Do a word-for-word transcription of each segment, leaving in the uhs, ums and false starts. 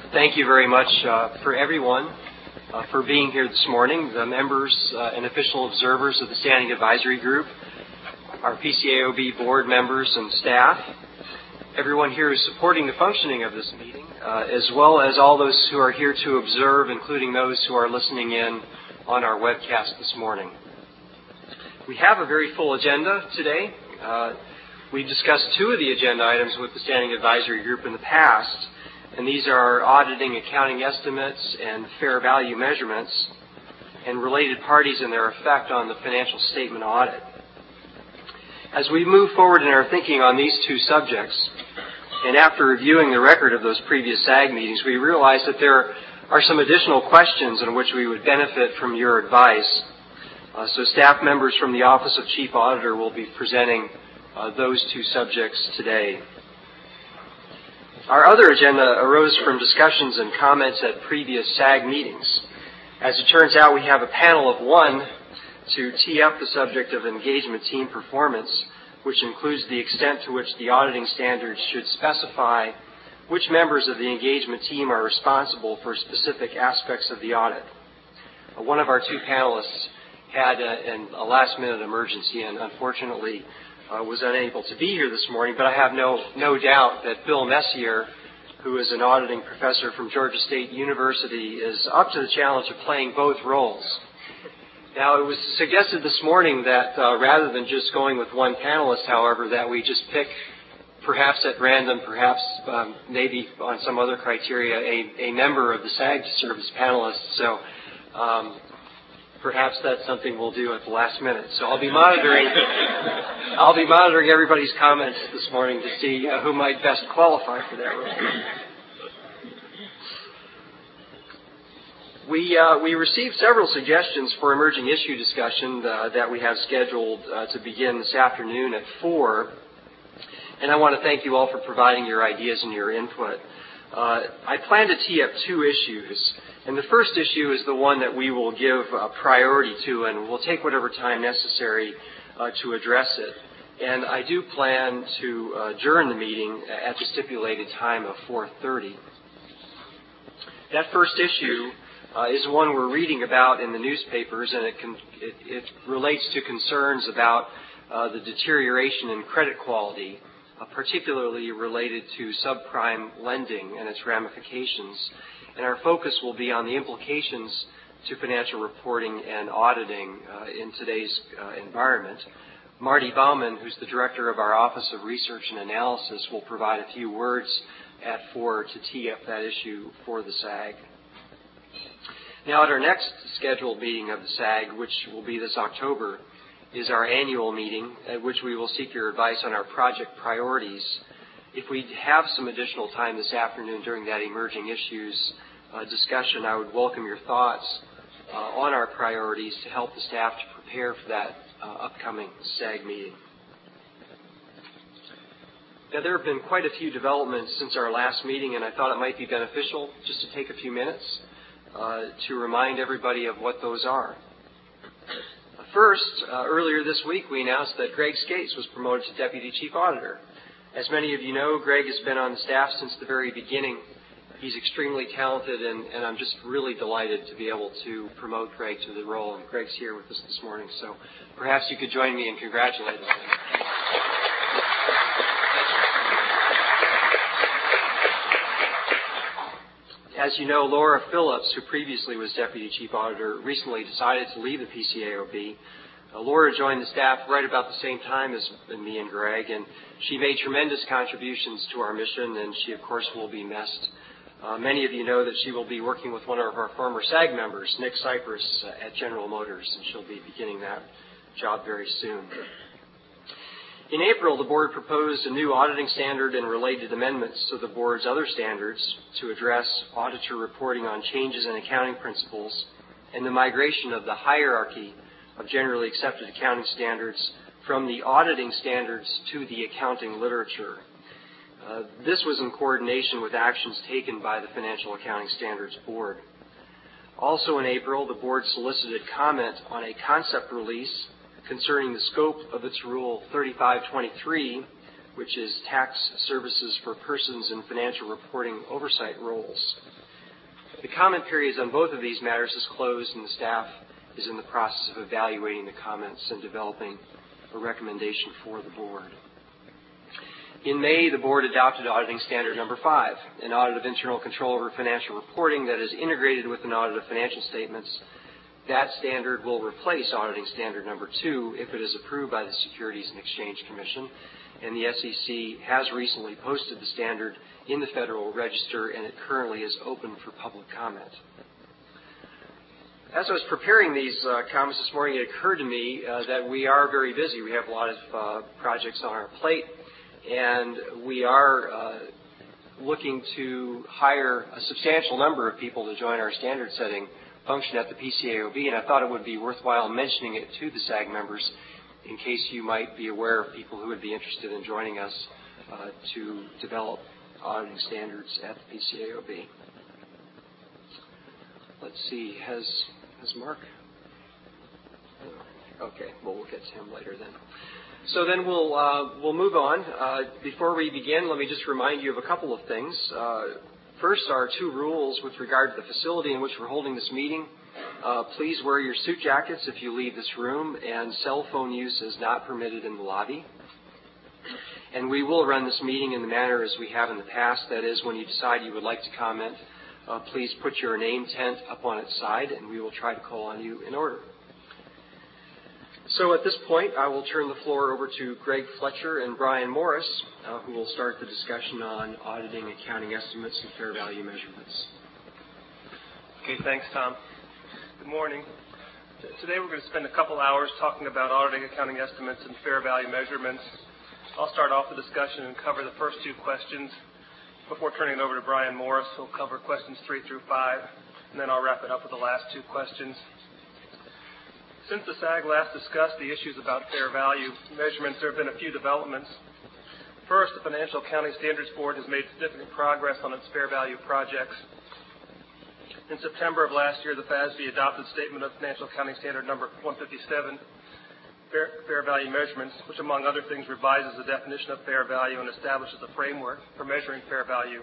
Thank you very much uh, for everyone uh, for being here this morning, the members uh, and official observers of the Standing Advisory Group, our P C A O B board members and staff, everyone here who's supporting the functioning of this meeting, uh, as well as all those who are here to observe, including those who are listening in on our webcast this morning. We have a very full agenda today. Uh, we've discussed two of the agenda items with the Standing Advisory Group in the past, and these are auditing accounting estimates and fair value measurements and related parties and their effect on the financial statement audit. As we move forward in our thinking on these two subjects, and after reviewing the record of those previous S A G meetings, we realize that there are some additional questions in which we would benefit from your advice. Uh, so staff members from the Office of Chief Auditor will be presenting uh, those two subjects today. Our other agenda arose from discussions and comments at previous S A G meetings. As it turns out, we have a panel of one to tee up the subject of engagement team performance, which includes the extent to which the auditing standards should specify which members of the engagement team are responsible for specific aspects of the audit. Uh, one of our two panelists had a, a last-minute emergency and unfortunately uh, was unable to be here this morning, but I have no, no doubt that Bill Messier, who is an auditing professor from Georgia State University, is up to the challenge of playing both roles. Now, it was suggested this morning that uh, rather than just going with one panelist, however, that we just pick, perhaps at random, perhaps um, maybe on some other criteria, a, a member of the S A G to serve as panelist. So um, perhaps that's something we'll do at the last minute. So I'll be monitoring I'll be monitoring everybody's comments this morning to see uh, who might best qualify for that role. We, uh, we received several suggestions for emerging issue discussion uh, that we have scheduled uh, to begin this afternoon at four. And I want to thank you all for providing your ideas and your input. Uh, I plan to tee up two issues. And the first issue is the one that we will give uh, priority to, and we'll take whatever time necessary uh, to address it. And I do plan to uh, adjourn the meeting at the stipulated time of four thirty. That first issue Uh, is one we're reading about in the newspapers, and it, can, it, it relates to concerns about uh, the deterioration in credit quality, uh, particularly related to subprime lending and its ramifications. And our focus will be on the implications to financial reporting and auditing uh, in today's uh, environment. Marty Baumann, who's the director of our Office of Research and Analysis, will provide a few words at four to tee up that issue for the S A G. Now, at our next scheduled meeting of the S A G, which will be this October, is our annual meeting at which we will seek your advice on our project priorities. If we have some additional time this afternoon during that emerging issues uh, discussion, I would welcome your thoughts uh, on our priorities to help the staff to prepare for that uh, upcoming S A G meeting. Now, there have been quite a few developments since our last meeting, and I thought it might be beneficial just to take a few minutes Uh, to remind everybody of what those are. First, uh, earlier this week, we announced that Greg Skates was promoted to Deputy Chief Auditor. As many of you know, Greg has been on the staff since the very beginning. He's extremely talented, and, and I'm just really delighted to be able to promote Greg to the role, and Greg's here with us this morning, so perhaps you could join me in congratulating him. As you know, Laura Phillips, who previously was Deputy Chief Auditor, recently decided to leave the P C A O B. Uh, Laura joined the staff right about the same time as me and Greg, and she made tremendous contributions to our mission, and she, of course, will be missed. Uh, many of you know that she will be working with one of our former S A G members, Nick Cypress, uh, at General Motors, and she'll be beginning that job very soon. In April, the Board proposed a new auditing standard and related amendments to the Board's other standards to address auditor reporting on changes in accounting principles and the migration of the hierarchy of generally accepted accounting standards from the auditing standards to the accounting literature. Uh, this was in coordination with actions taken by the Financial Accounting Standards Board. Also in April, the Board solicited comment on a concept release concerning the scope of its Rule thirty-five twenty-three, which is tax services for persons in financial reporting oversight roles. The comment periods on both of these matters is closed, and the staff is in the process of evaluating the comments and developing a recommendation for the board. In May, the board adopted auditing standard number five, an audit of internal control over financial reporting that is integrated with an audit of financial statements. That standard will replace auditing standard number two if it is approved by the Securities and Exchange Commission, and the S E C has recently posted the standard in the Federal Register, and it currently is open for public comment. As I was preparing these uh, comments this morning, it occurred to me uh, that we are very busy. We have a lot of uh, projects on our plate, and we are uh, looking to hire a substantial number of people to join our standard setting function at the P C A O B, and I thought it would be worthwhile mentioning it to the S A G members in case you might be aware of people who would be interested in joining us uh, to develop auditing standards at the P C A O B. Let's see, has has Mark? Okay, well, we'll get to him later then. So then we'll uh, we'll move on. Uh, before we begin, let me just remind you of a couple of things. Uh, first, our two rules with regard to the facility in which we're holding this meeting. Uh, please wear your suit jackets if you leave this room, and cell phone use is not permitted in the lobby. And we will run this meeting in the manner as we have in the past. That is, when you decide you would like to comment, uh, please put your name tent up on its side, and we will try to call on you in order. So at this point, I will turn the floor over to Greg Fletcher and Brian Morris, uh, who will start the discussion on auditing, accounting estimates, and fair value measurements. Okay, thanks, Tom. Good morning. Today we're going to spend a couple hours talking about auditing, accounting estimates, and fair value measurements. I'll start off the discussion and cover the first two questions before turning it over to Brian Morris, who'll cover questions three through five, and then I'll wrap it up with the last two questions. Since the S A G last discussed the issues about fair value measurements, there have been a few developments. First, the Financial Accounting Standards Board has made significant progress on its fair value projects. In September of last year, the F A S B adopted Statement of Financial Accounting Standard number one fifty-seven, fair, fair value measurements, which among other things revises the definition of fair value and establishes a framework for measuring fair value.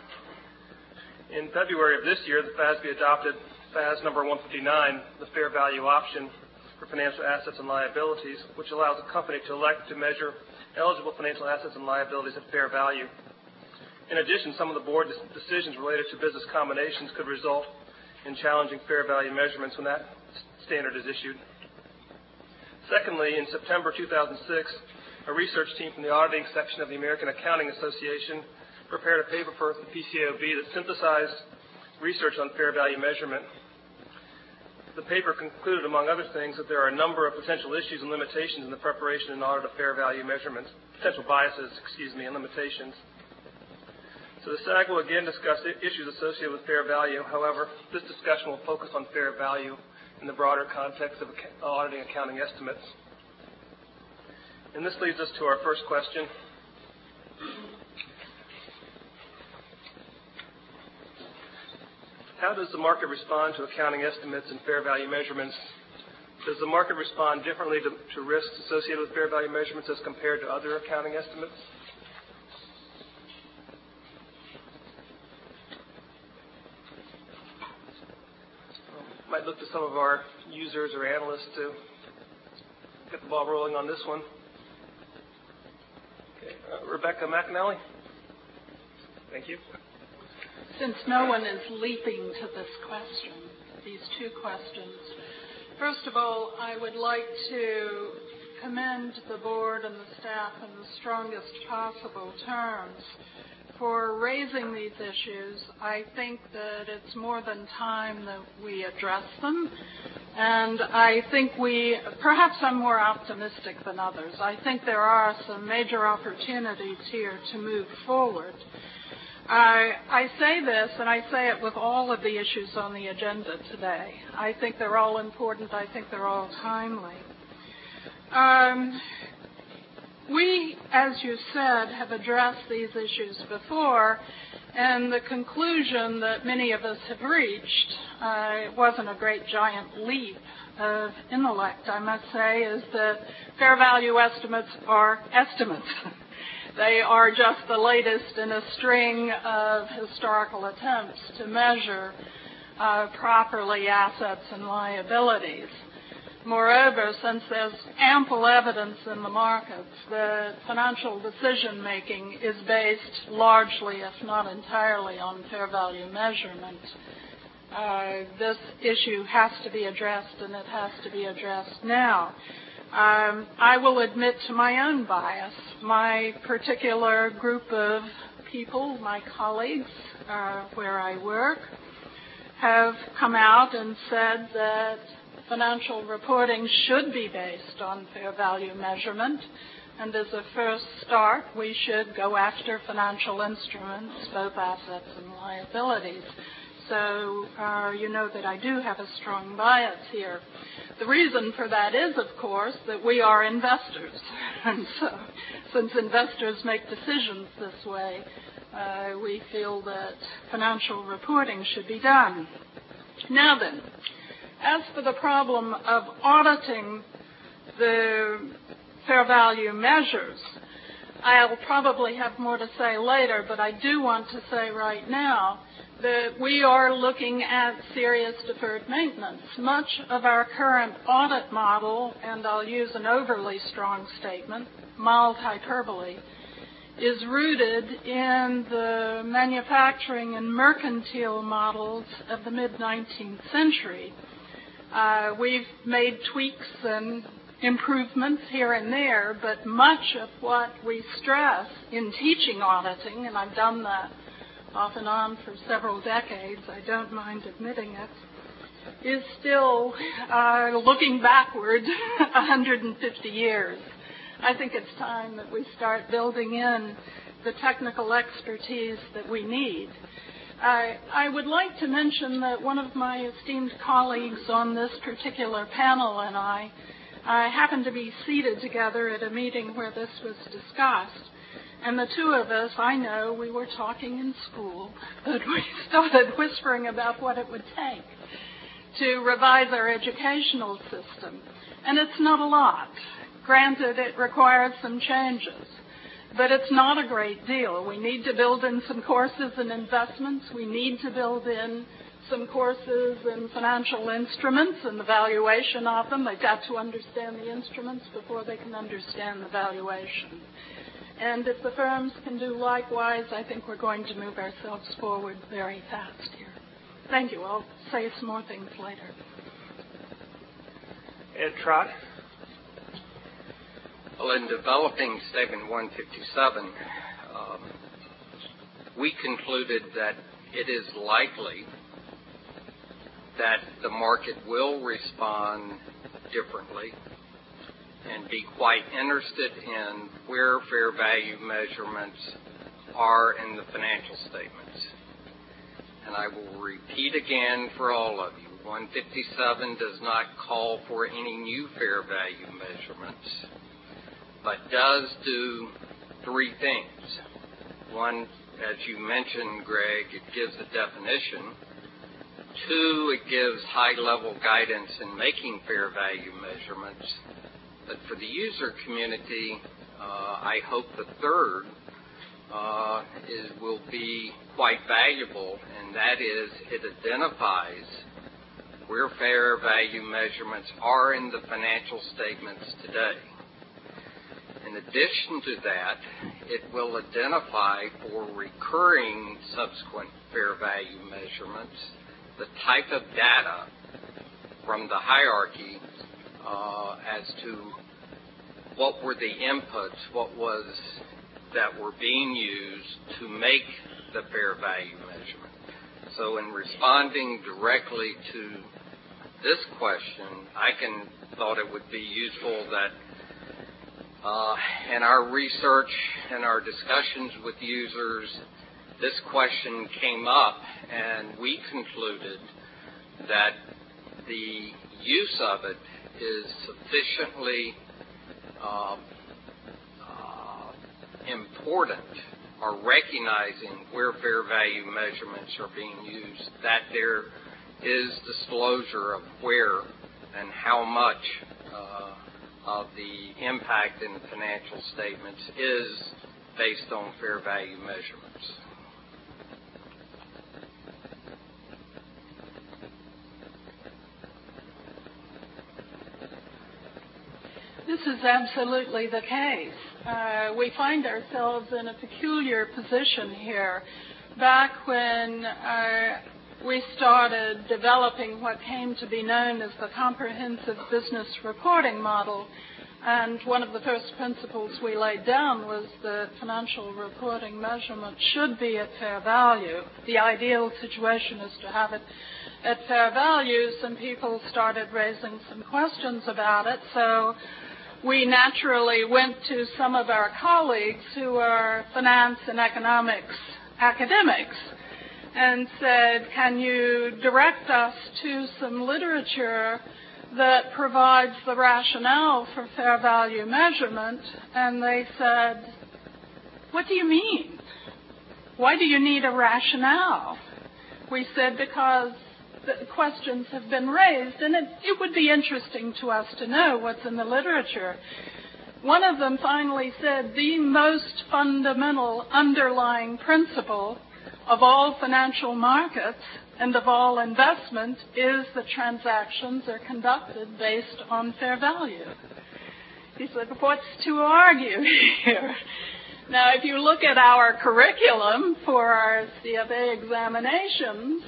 In February of this year, the F A S B adopted F A S number one fifty-nine, the fair value option for financial assets and liabilities, which allows a company to elect to measure eligible financial assets and liabilities at fair value. In addition, some of the board decisions related to business combinations could result in challenging fair value measurements when that standard is issued. Secondly, in September two thousand six, a research team from the auditing section of the American Accounting Association prepared a paper for the P C A O B that synthesized research on fair value measurement. The paper concluded, among other things, that there are a number of potential issues and limitations in the preparation and audit of fair value measurements, potential biases, excuse me, and limitations. So the S A G will again discuss issues associated with fair value. However, this discussion will focus on fair value in the broader context of auditing accounting estimates. And this leads us to our first question. How does the market respond to accounting estimates and fair value measurements? Does the market respond differently to, to risks associated with fair value measurements as compared to other accounting estimates? Might look to some of our users or analysts to get the ball rolling on this one. Okay. Uh, Rebecca McAnally. Thank you. Since no one is leaping to this question, these two questions, first of all, I would like to commend the board and the staff in the strongest possible terms for raising these issues. I think that it's more than time that we address them, and I think we, perhaps I'm more optimistic than others. I think there are some major opportunities here to move forward. I, I say this, and I say it with all of the issues on the agenda today. I think they're all important. I think they're all timely. Um, we, as you said, have addressed these issues before, and the conclusion that many of us have reached, uh, it wasn't a great giant leap of intellect, I must say, is that fair value estimates are estimates. They are just the latest in a string of historical attempts to measure uh, properly assets and liabilities. Moreover, since there's ample evidence in the markets that financial decision-making is based largely, if not entirely, on fair value measurement, uh, this issue has to be addressed, and it has to be addressed now. Um, I will admit to my own bias. My particular group of people, my colleagues uh, where I work, have come out and said that financial reporting should be based on fair value measurement, and as a first start, we should go after financial instruments, both assets and liabilities. So uh, you know that I do have a strong bias here. The reason for that is, of course, that we are investors. And so since investors make decisions this way, uh, we feel that financial reporting should be done. Now then, as for the problem of auditing the fair value measures, I'll probably have more to say later, but I do want to say right now that we are looking at serious deferred maintenance. Much of our current audit model, and I'll use an overly strong statement, mild hyperbole, is rooted in the manufacturing and mercantile models of the mid-nineteenth century. Uh, we've made tweaks and improvements here and there, but much of what we stress in teaching auditing, and I've done that off and on for several decades, I don't mind admitting it, is still uh, looking backward one hundred fifty years. I think it's time that we start building in the technical expertise that we need. I, I would like to mention that one of my esteemed colleagues on this particular panel and I uh, happened to be seated together at a meeting where this was discussed. And the two of us, I know, we were talking in school, but we started whispering about what it would take to revise our educational system. And it's not a lot. Granted, it requires some changes, but it's not a great deal. We need to build in some courses in investments. We need to build in some courses in financial instruments and the valuation of them. They've got to understand the instruments before they can understand the valuation. And if the firms can do likewise, I think we're going to move ourselves forward very fast here. Thank you. I'll say some more things later. Ed Trott. Well, in developing Statement one fifty-seven, um, we concluded that it is likely that the market will respond differently and be quite interested in where fair value measurements are in the financial statements. And I will repeat again for all of you, one fifty-seven does not call for any new fair value measurements, but does do three things. One, as you mentioned, Greg, it gives a definition. Two, it gives high-level guidance in making fair value measurements. But for the user community, uh, I hope the third uh, is, will be quite valuable, and that is it identifies where fair value measurements are in the financial statements today. In addition to that, it will identify for recurring subsequent fair value measurements the type of data from the hierarchy uh, as to what were the inputs, what was that were being used to make the fair value measurement. So in responding directly to this question, I can thought it would be useful that Uh, in our research and our discussions with users, this question came up, and we concluded that the use of it is sufficiently uh, uh, important, or recognizing where fair value measurements are being used, that there is disclosure of where and how much uh, of the impact in the financial statements is based on fair value measurements. This is absolutely the case. Uh, we find ourselves in a peculiar position here. Back when uh, we started developing what came to be known as the comprehensive business reporting model, and one of the first principles we laid down was that financial reporting measurement should be at fair value. The ideal situation is to have it at fair value. Some people started raising some questions about it, so we naturally went to some of our colleagues who are finance and economics academics and said, can you direct us to some literature that provides the rationale for fair value measurement? And they said, what do you mean? Why do you need a rationale? We said, because the questions have been raised, and it, it would be interesting to us to know what's in the literature. One of them finally said, the most fundamental underlying principle of all financial markets and of all investment is that transactions are conducted based on fair value. He said, what's to argue here? Now, if you look at our curriculum for our C F A examinations,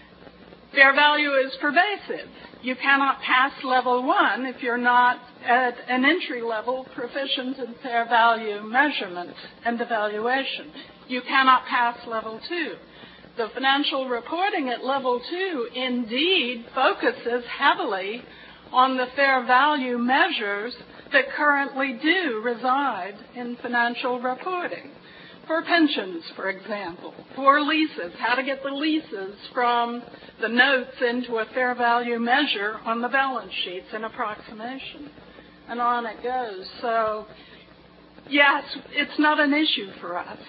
fair value is pervasive. You cannot pass level one if you're not at an entry level proficient in fair value measurement and evaluation. You cannot pass level two. The financial reporting at level two indeed focuses heavily on the fair value measures that currently do reside in financial reporting. For pensions, for example, for leases, how to get the leases from the notes into a fair value measure on the balance sheets, an approximation, and on it goes. So, yes, it's not an issue for us.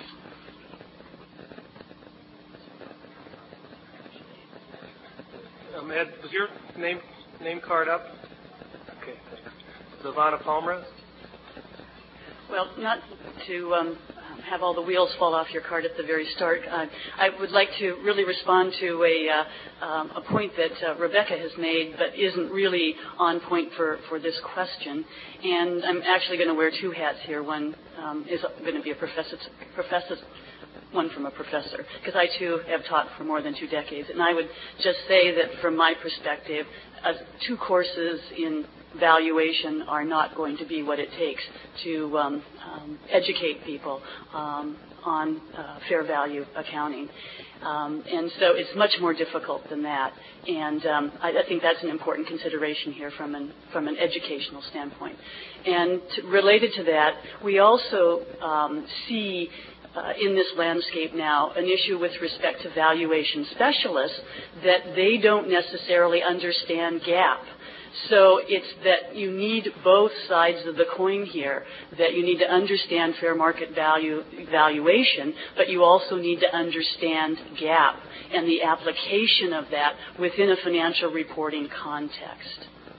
Um, Ed, was your name name card up? Okay, thanks. Lavana Palmrose? Well, not to um, have all the wheels fall off your cart at the very start, uh, I would like to really respond to a, uh, um, a point that uh, Rebecca has made but isn't really on point for, for this question. And I'm actually going to wear two hats here. One um, is going to be a professor, professor, one from a professor, because I, too, have taught for more than two decades. And I would just say that from my perspective, uh, two courses in valuation are not going to be what it takes to um, um, educate people um, on uh, fair value accounting. Um, and so it's much more difficult than that. And um, I, I think that's an important consideration here from an, from an educational standpoint. And to, related to that, we also um, see Uh, in this landscape now, an issue with respect to valuation specialists that they don't necessarily understand GAAP. So it's that you need both sides of the coin here, that you need to understand fair market value valuation, but you also need to understand GAAP and the application of that within a financial reporting context.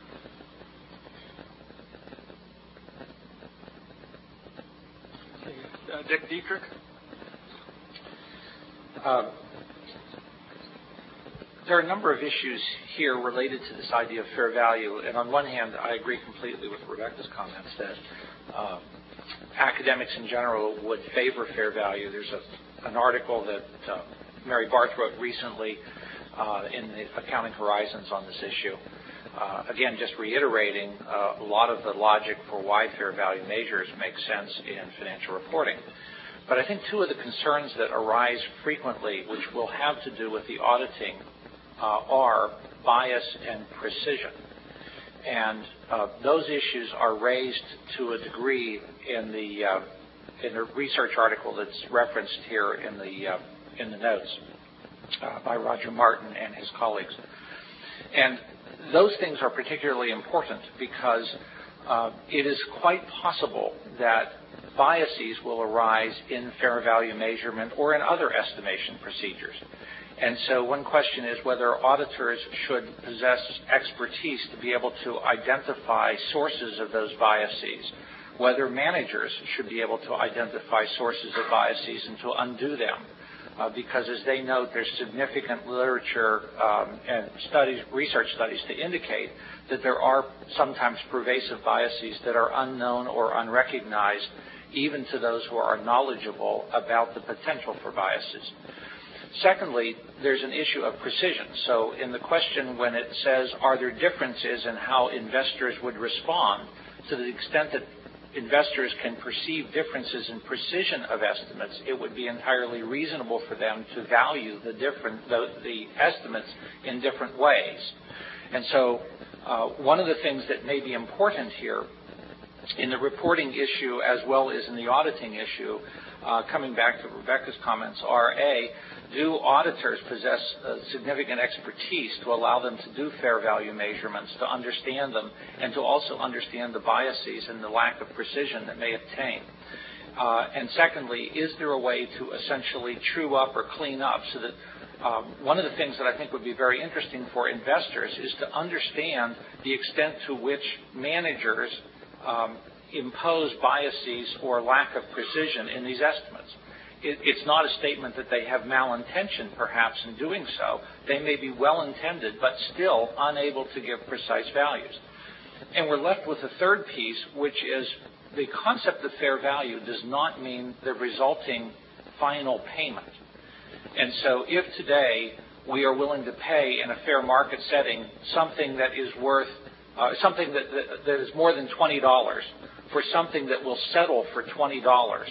Uh, Dick Dietrich? Uh, there are a number of issues here related to this idea of fair value. And on one hand, I agree completely with Rebecca's comments that uh, academics in general would favor fair value. There's a, an article that uh, Mary Barth wrote recently uh, in the Accounting Horizons on this issue. Uh, again, just reiterating uh, a lot of the logic for why fair value measures make sense in financial reporting. But I think two of the concerns that arise frequently, which will have to do with the auditing, uh, are bias and precision. And uh, those issues are raised to a degree in the uh, in the research article that's referenced here in the uh, in the notes uh, by Roger Martin and his colleagues. And those things are particularly important because uh, it is quite possible that biases will arise in fair value measurement or in other estimation procedures. And so one question is whether auditors should possess expertise to be able to identify sources of those biases, whether managers should be able to identify sources of biases and to undo them. Uh, because, as they note, there's significant literature um, and studies, research studies to indicate that there are sometimes pervasive biases that are unknown or unrecognized, even to those who are knowledgeable about the potential for biases. Secondly, there's an issue of precision. So in the question when it says, are there differences in how investors would respond, to the extent that investors can perceive differences in precision of estimates, it would be entirely reasonable for them to value the different the, the estimates in different ways. And so uh, one of the things that may be important here in the reporting issue as well as in the auditing issue, uh, coming back to Rebecca's comments, are A, do auditors possess uh, significant expertise to allow them to do fair value measurements, to understand them, and to also understand the biases and the lack of precision that may obtain? Uh, and secondly, is there a way to essentially true up or clean up so that um, one of the things that I think would be very interesting for investors is to understand the extent to which managers um, impose biases or lack of precision in these estimates. It, it's not a statement that they have malintention, perhaps, in doing so. They may be well-intended, but still unable to give precise values. And we're left with a third piece, which is the concept of fair value does not mean the resulting final payment. And so if today we are willing to pay in a fair market setting something that is worth, uh, something that, that, that is more than twenty dollars for something that will settle for twenty dollars,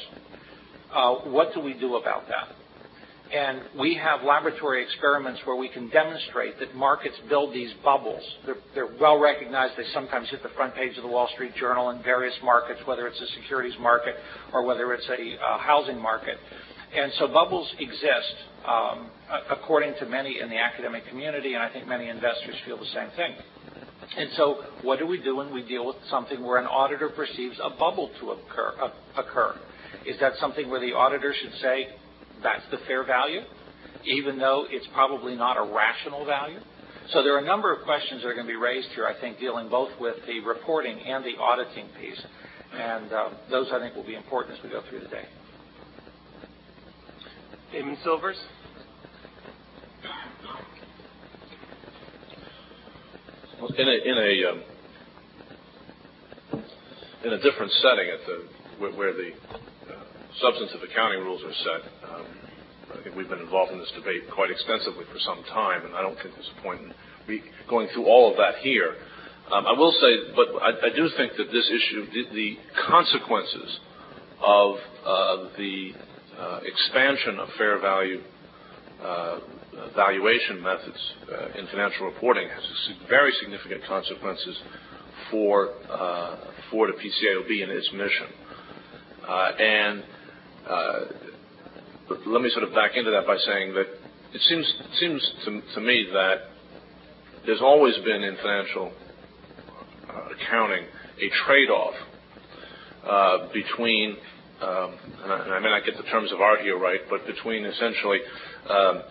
uh, what do we do about that? And we have laboratory experiments where we can demonstrate that markets build these bubbles. They're, they're well recognized. They sometimes hit the front page of the Wall Street Journal in various markets, whether it's a securities market or whether it's a uh, housing market. And so bubbles exist, um, according to many in the academic community, and I think many investors feel the same thing. And so what do we do when we deal with something where an auditor perceives a bubble to occur? Uh, occur? Is that something where the auditor should say, that's the fair value, even though it's probably not a rational value? So there are a number of questions that are going to be raised here, I think, dealing both with the reporting and the auditing piece. And uh, those, I think, will be important as we go through the day. Damon Silvers. Well, in a in a um, in a different setting, at the where, where the uh, substantive accounting rules are set, um, I think we've been involved in this debate quite extensively for some time, and I don't think there's a point in re- going through all of that here. Um, I will say, but I, I do think that this issue, the, the consequences of uh, the uh, expansion of fair value uh, valuation methods uh, in financial reporting has very significant consequences for uh, for the P C A O B and its mission. Uh, and uh, let me sort of back into that by saying that it seems seems to, to me that there's always been in financial uh, accounting a trade-off uh, between, um, and, I, and I may not get the terms of art here right, but between essentially um,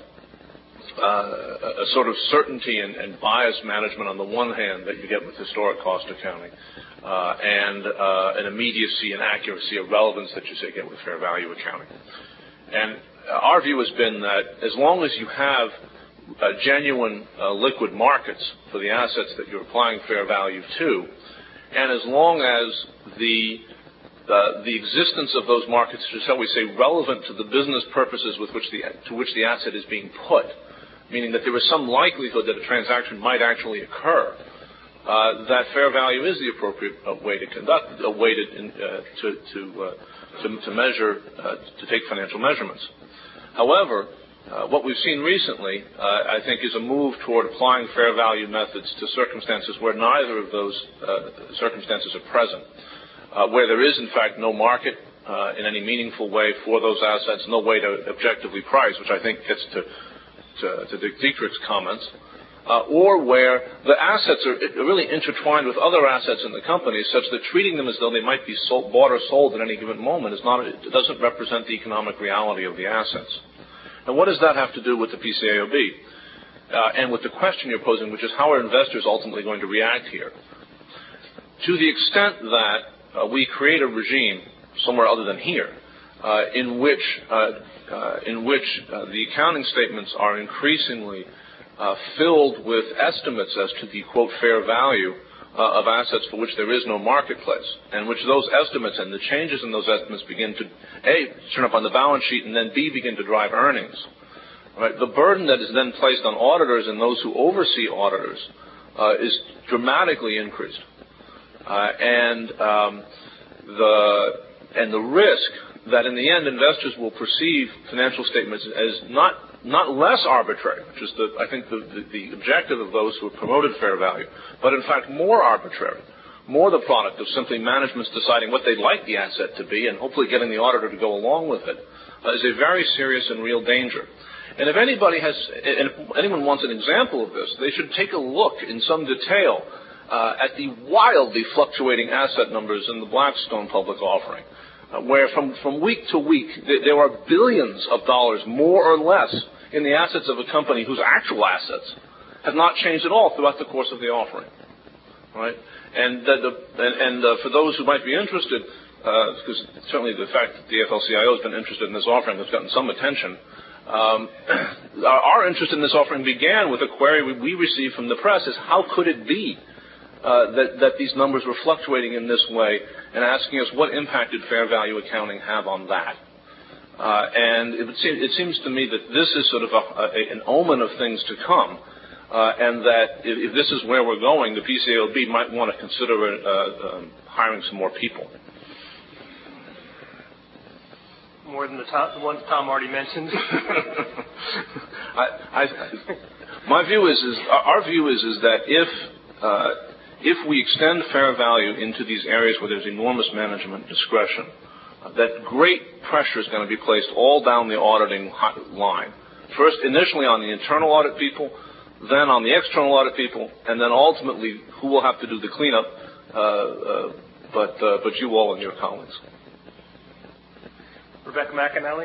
Uh, a sort of certainty and, and bias management on the one hand that you get with historic cost accounting, uh, and uh, an immediacy and accuracy of relevance that you say get with fair value accounting. And our view has been that as long as you have uh, genuine uh, liquid markets for the assets that you're applying fair value to, and as long as the Uh, the existence of those markets is, shall we say, relevant to the business purposes with which the, to which the asset is being put, meaning that there is some likelihood that a transaction might actually occur, uh, that fair value is the appropriate uh, way to conduct, a way to uh, to to, uh, to to measure, uh, to take financial measurements. However, uh, what we've seen recently, uh, I think, is a move toward applying fair value methods to circumstances where neither of those uh, circumstances are present. Uh, where there is, in fact, no market uh, in any meaningful way for those assets, no way to objectively price, which I think gets to, to, to Dick Dietrich's comments, uh, or where the assets are really intertwined with other assets in the company such that treating them as though they might be sold, bought or sold at any given moment is not, it doesn't represent the economic reality of the assets. Now, what does that have to do with the P C A O B? Uh, and with the question you're posing, which is how are investors ultimately going to react here? To the extent that uh, we create a regime somewhere other than here uh, in which uh, uh, in which uh, the accounting statements are increasingly uh, filled with estimates as to the, quote, fair value uh, of assets for which there is no marketplace, and which those estimates and the changes in those estimates begin to, A, turn up on the balance sheet, and then B, begin to drive earnings. Right? The burden that is then placed on auditors and those who oversee auditors uh, is dramatically increased. Uh, and um, the and the risk that in the end investors will perceive financial statements as not not less arbitrary, which is the I think the, the, the objective of those who have promoted fair value, but in fact more arbitrary, more the product of simply management's deciding what they'd like the asset to be and hopefully getting the auditor to go along with it, uh, is a very serious and real danger. And if anybody has, and if anyone wants an example of this, they should take a look in some detail uh, at the wildly fluctuating asset numbers in the Blackstone public offering, uh, where from, from week to week th- there are billions of dollars more or less in the assets of a company whose actual assets have not changed at all throughout the course of the offering. Right? And, the, the, and, and uh, for those who might be interested, because uh, certainly the fact that the F L C I O has been interested in this offering has gotten some attention. Um, our interest in this offering began with a query we received from the press: is how could it be uh, that, that these numbers were fluctuating in this way, and asking us what impact did fair value accounting have on that. Uh, and it, would seem, it seems to me that this is sort of a, a, an omen of things to come, uh, and that if, if this is where we're going, the P C A O B might want to consider uh, um, hiring some more people. More than the, top, the ones Tom already mentioned. I, I, my view is, is our view is, is that if uh, if we extend fair value into these areas where there's enormous management discretion, uh, that great pressure is going to be placed all down the auditing line. First, initially on the internal audit people, then on the external audit people, and then ultimately who will have to do the cleanup, uh, uh, but uh, but you all and your colleagues. Rebecca McAnally.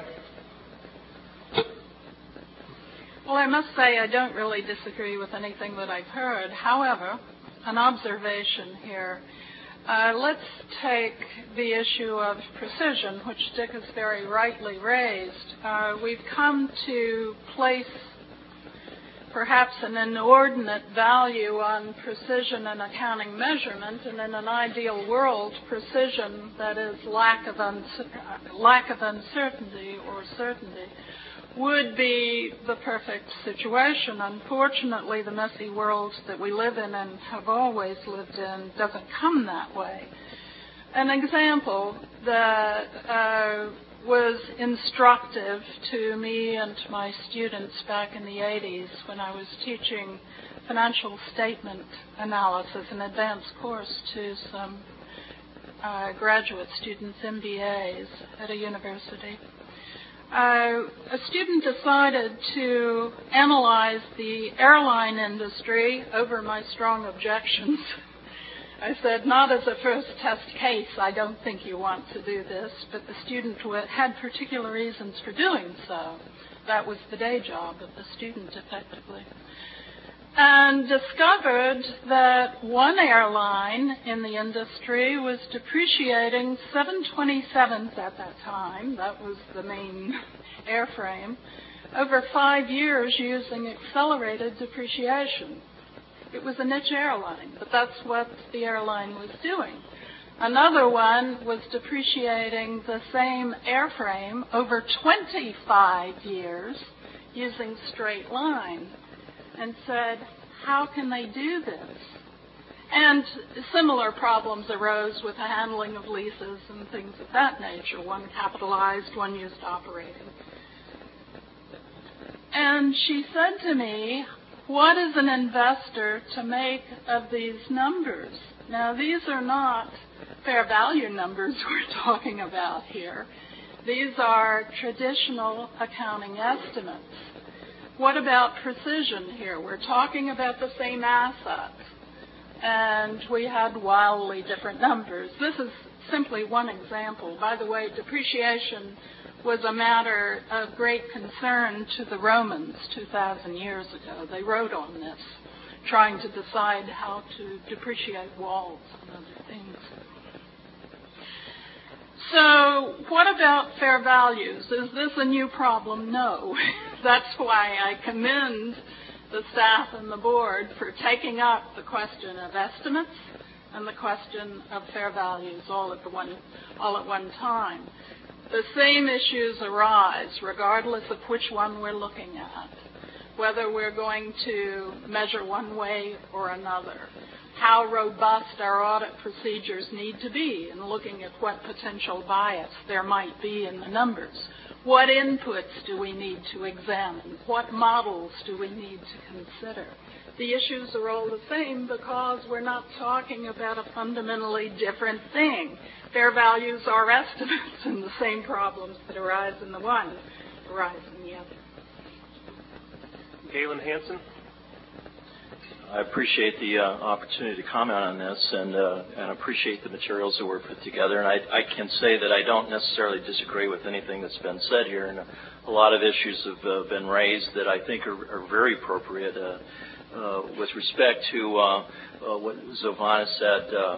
Well, I must say I don't really disagree with anything that I've heard. However, an observation here. Uh, let's take the issue of precision, which Dick has very rightly raised. Uh, we've come to place perhaps an inordinate value on precision and accounting measurement, and in an ideal world, precision, that is lack of, uncer- lack of uncertainty or certainty, would be the perfect situation. Unfortunately, the messy world that we live in and have always lived in doesn't come that way. An example that uh, was instructive to me and to my students back in the eighties when I was teaching financial statement analysis, an advanced course to some uh, graduate students, M B As, at a university. Uh, a student decided to analyze the airline industry over my strong objections. I said, not as a first test case, I don't think you want to do this, but the student had particular reasons for doing so. That was the day job of the student, effectively. And discovered that one airline in the industry was depreciating seven twenty-sevens at that time, that was the main airframe, over five years using accelerated depreciation. It was a niche airline, but that's what the airline was doing. Another one was depreciating the same airframe over twenty-five years using straight line, and said, how can they do this? And similar problems arose with the handling of leases and things of that nature, one capitalized, one used operating. And she said to me, what is an investor to make of these numbers? Now, these are not fair value numbers we're talking about here. These are traditional accounting estimates. What about precision here? We're talking about the same assets, and we had wildly different numbers. This is simply one example. By the way, depreciation was a matter of great concern to the Romans two thousand years ago. They wrote on this, trying to decide how to depreciate walls and other things. So what about fair values? Is this a new problem? No. That's why I commend the staff and the board for taking up the question of estimates and the question of fair values all at the one, all at one time. The same issues arise regardless of which one we're looking at, whether we're going to measure one way or another, how robust our audit procedures need to be in looking at what potential bias there might be in the numbers. What inputs do we need to examine? What models do we need to consider? The issues are all the same because we're not talking about a fundamentally different thing. Fair values are estimates, and the same problems that arise in the one arise in the other. Galen Hansen. I appreciate the uh, opportunity to comment on this, and uh, and appreciate the materials that were put together. And I, I can say that I don't necessarily disagree with anything that's been said here, and a lot of issues have uh, been raised that I think are, are very appropriate. Uh, uh, with respect to uh, uh, what Zovana said, uh,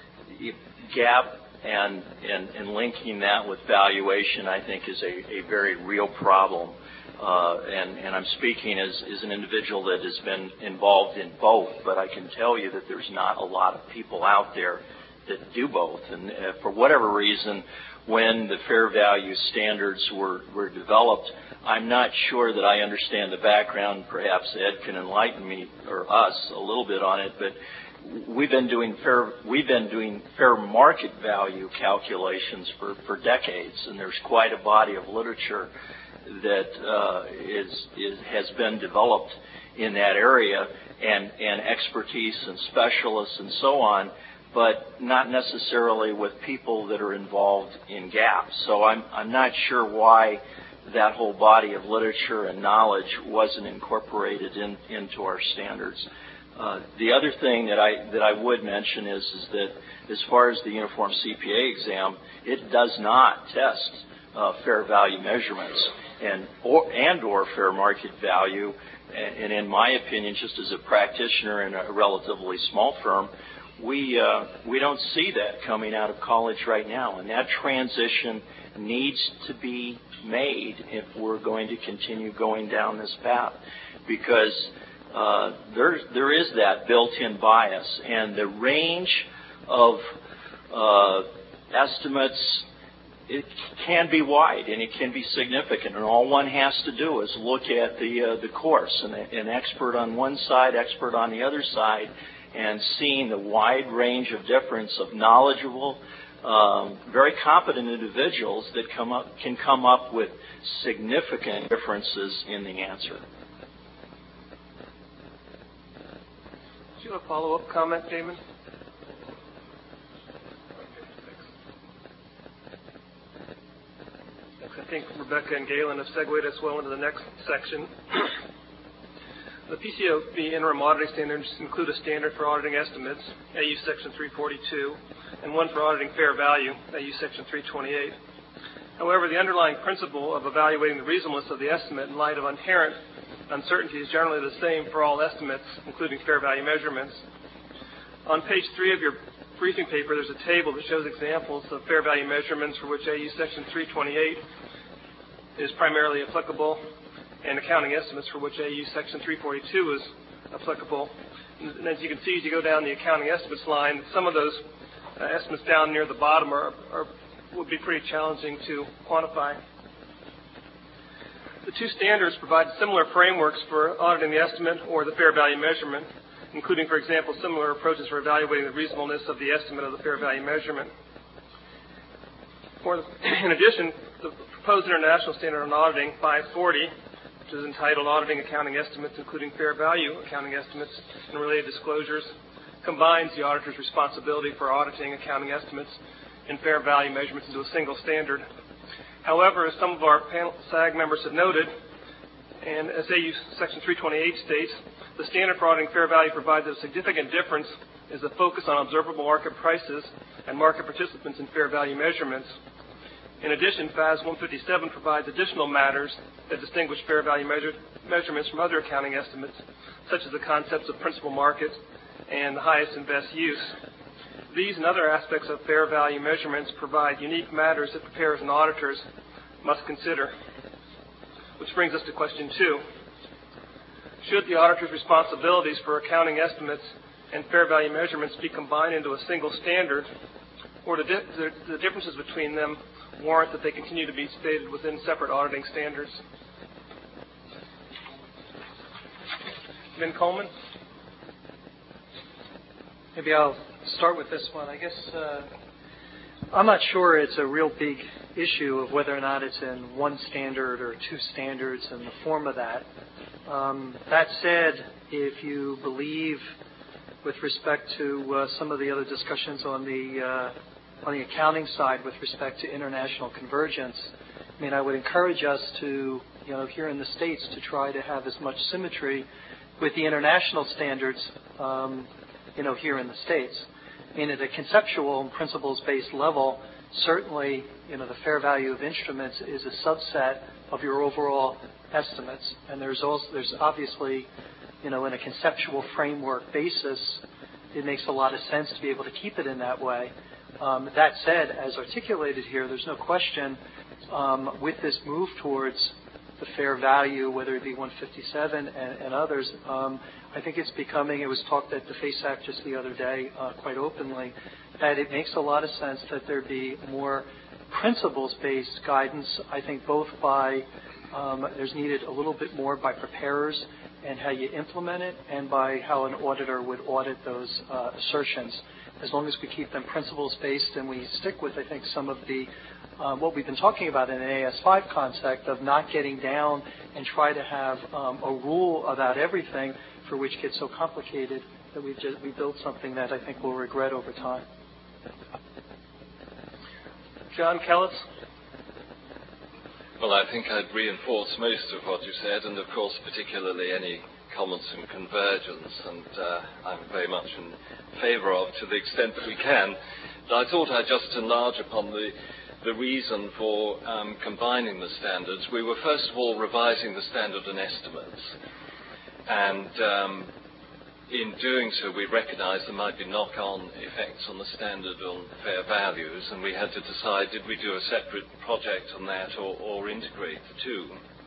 gap and, and and linking that with valuation, I think, is a, a very real problem. Uh, and, and I'm speaking as, as an individual that has been involved in both, but I can tell you that there's not a lot of people out there that do both. And uh, for whatever reason, when the fair value standards were, were developed, I'm not sure that I understand the background. Perhaps Ed can enlighten me or us a little bit on it, but we've been doing fair we've been doing fair market value calculations for, for decades, and there's quite a body of literature that uh, is, is has been developed in that area, and, and expertise and specialists and so on, but not necessarily with people that are involved in gaps. So I'm I'm not sure why that whole body of literature and knowledge wasn't incorporated in, into our standards. Uh, the other thing that I that I would mention is is that as far as the Uniform C P A exam, it does not test uh, fair value measurements and or and or fair market value. And in my opinion, just as a practitioner in a relatively small firm, we uh, we don't see that coming out of college right now, and that transition needs to be made if we're going to continue going down this path, because uh, there there is that built-in bias, and the range of uh, estimates, it can be wide and it can be significant, and all one has to do is look at the uh, the course and an expert on one side, expert on the other side, and seeing the wide range of difference of knowledgeable, um, very competent individuals that come up can come up with significant differences in the answer. Do you have a follow-up comment, Damon? I think Rebecca and Galen have segued us well into the next section. The P C A O B interim auditing standards include a standard for auditing estimates, A U Section three forty-two, and one for auditing fair value, A U Section three twenty-eight. However, the underlying principle of evaluating the reasonableness of the estimate in light of inherent uncertainty is generally the same for all estimates, including fair value measurements. On page three of your briefing paper, there's a table that shows examples of fair value measurements for which A U Section three twenty-eight is primarily applicable, and accounting estimates for which A U Section three forty-two is applicable. And as you can see, as you go down the accounting estimates line, some of those uh, estimates down near the bottom are, are would be pretty challenging to quantify. The two standards provide similar frameworks for auditing the estimate or the fair value measurement, including, for example, similar approaches for evaluating the reasonableness of the estimate of the fair value measurement. For the, in addition, the proposed International Standard on Auditing five forty, which is entitled Auditing Accounting Estimates, including fair value accounting estimates and related disclosures, combines the auditor's responsibility for auditing accounting estimates and fair value measurements into a single standard. However, as some of our panel S A G members have noted, and as A U Section three twenty-eight states, the standard for auditing fair value provides a significant difference is a focus on observable market prices and market participants in fair value measurements. In addition, F A S one fifty-seven provides additional matters that distinguish fair value measure, measurements from other accounting estimates, such as the concepts of principal market and the highest and best use. These and other aspects of fair value measurements provide unique matters that preparers and auditors must consider. Which brings us to question two. Should the auditor's responsibilities for accounting estimates and fair value measurements be combined into a single standard, or the, di- the, the differences between them warrant that they continue to be stated within separate auditing standards? Vin Coleman? Maybe I'll start with this one. I guess uh, I'm not sure it's a real big issue of whether or not it's in one standard or two standards and the form of that. Um, that said, if you believe with respect to uh, some of the other discussions on the uh, on the accounting side with respect to international convergence, I mean, I would encourage us to, you know, here in the States to try to have as much symmetry with the international standards, um, you know, here in the States. I mean, at a conceptual and principles-based level, certainly, you know, the fair value of instruments is a subset of your overall estimates. And there's also, there's obviously, you know, in a conceptual framework basis, it makes a lot of sense to be able to keep it in that way. Um, that said, as articulated here, there's no question um, with this move towards the fair value, whether it be one fifty-seven and, and others, um, I think it's becoming, it was talked at the FASAC just the other day uh, quite openly, that it makes a lot of sense that there be more principles-based guidance, I think both by, um, there's needed a little bit more by preparers and how you implement it, and by how an auditor would audit those uh, assertions. As long as we keep them principles-based and we stick with, I think, some of the Uh, what we've been talking about in an A S five concept of not getting down and try to have um, a rule about everything, for which gets so complicated that we've just, we build something that I think we'll regret over time. John Kellis? Well, I think I'd reinforce most of what you said, and of course particularly any comments on convergence, and uh, I'm very much in favour of to the extent that we can. But I thought I'd just enlarge upon the the reason for um, combining the standards. We were first of all revising the standard and estimates, and um, in doing so we recognised there might be knock-on effects on the standard on fair values, and we had to decide, did we do a separate project on that or, or integrate the two.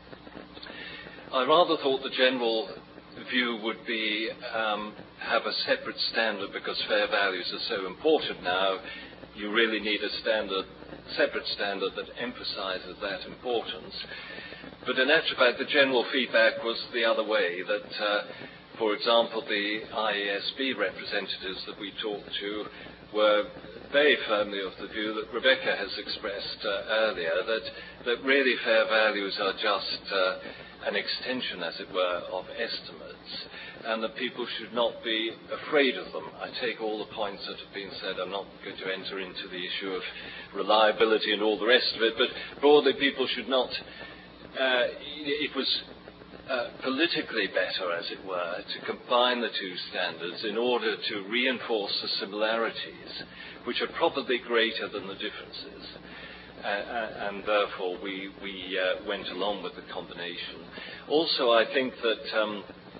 I rather thought the general view would be um, have a separate standard, because fair values are so important now. You really need a standard separate standard that emphasizes that importance. But in actual fact, the general feedback was the other way, that, uh, for example, the I A S B representatives that we talked to were very firmly of the view that Rebecca has expressed uh, earlier, that, that really fair values are just uh, an extension, as it were, of estimates, and that people should not be afraid of them. I take all the points that have been said. I'm not going to enter into the issue of reliability and all the rest of it, but broadly people should not, uh, it was uh, politically better, as it were, to combine the two standards in order to reinforce the similarities, which are probably greater than the differences. Uh, and therefore we, we uh, went along with the combination. Also, I think that um,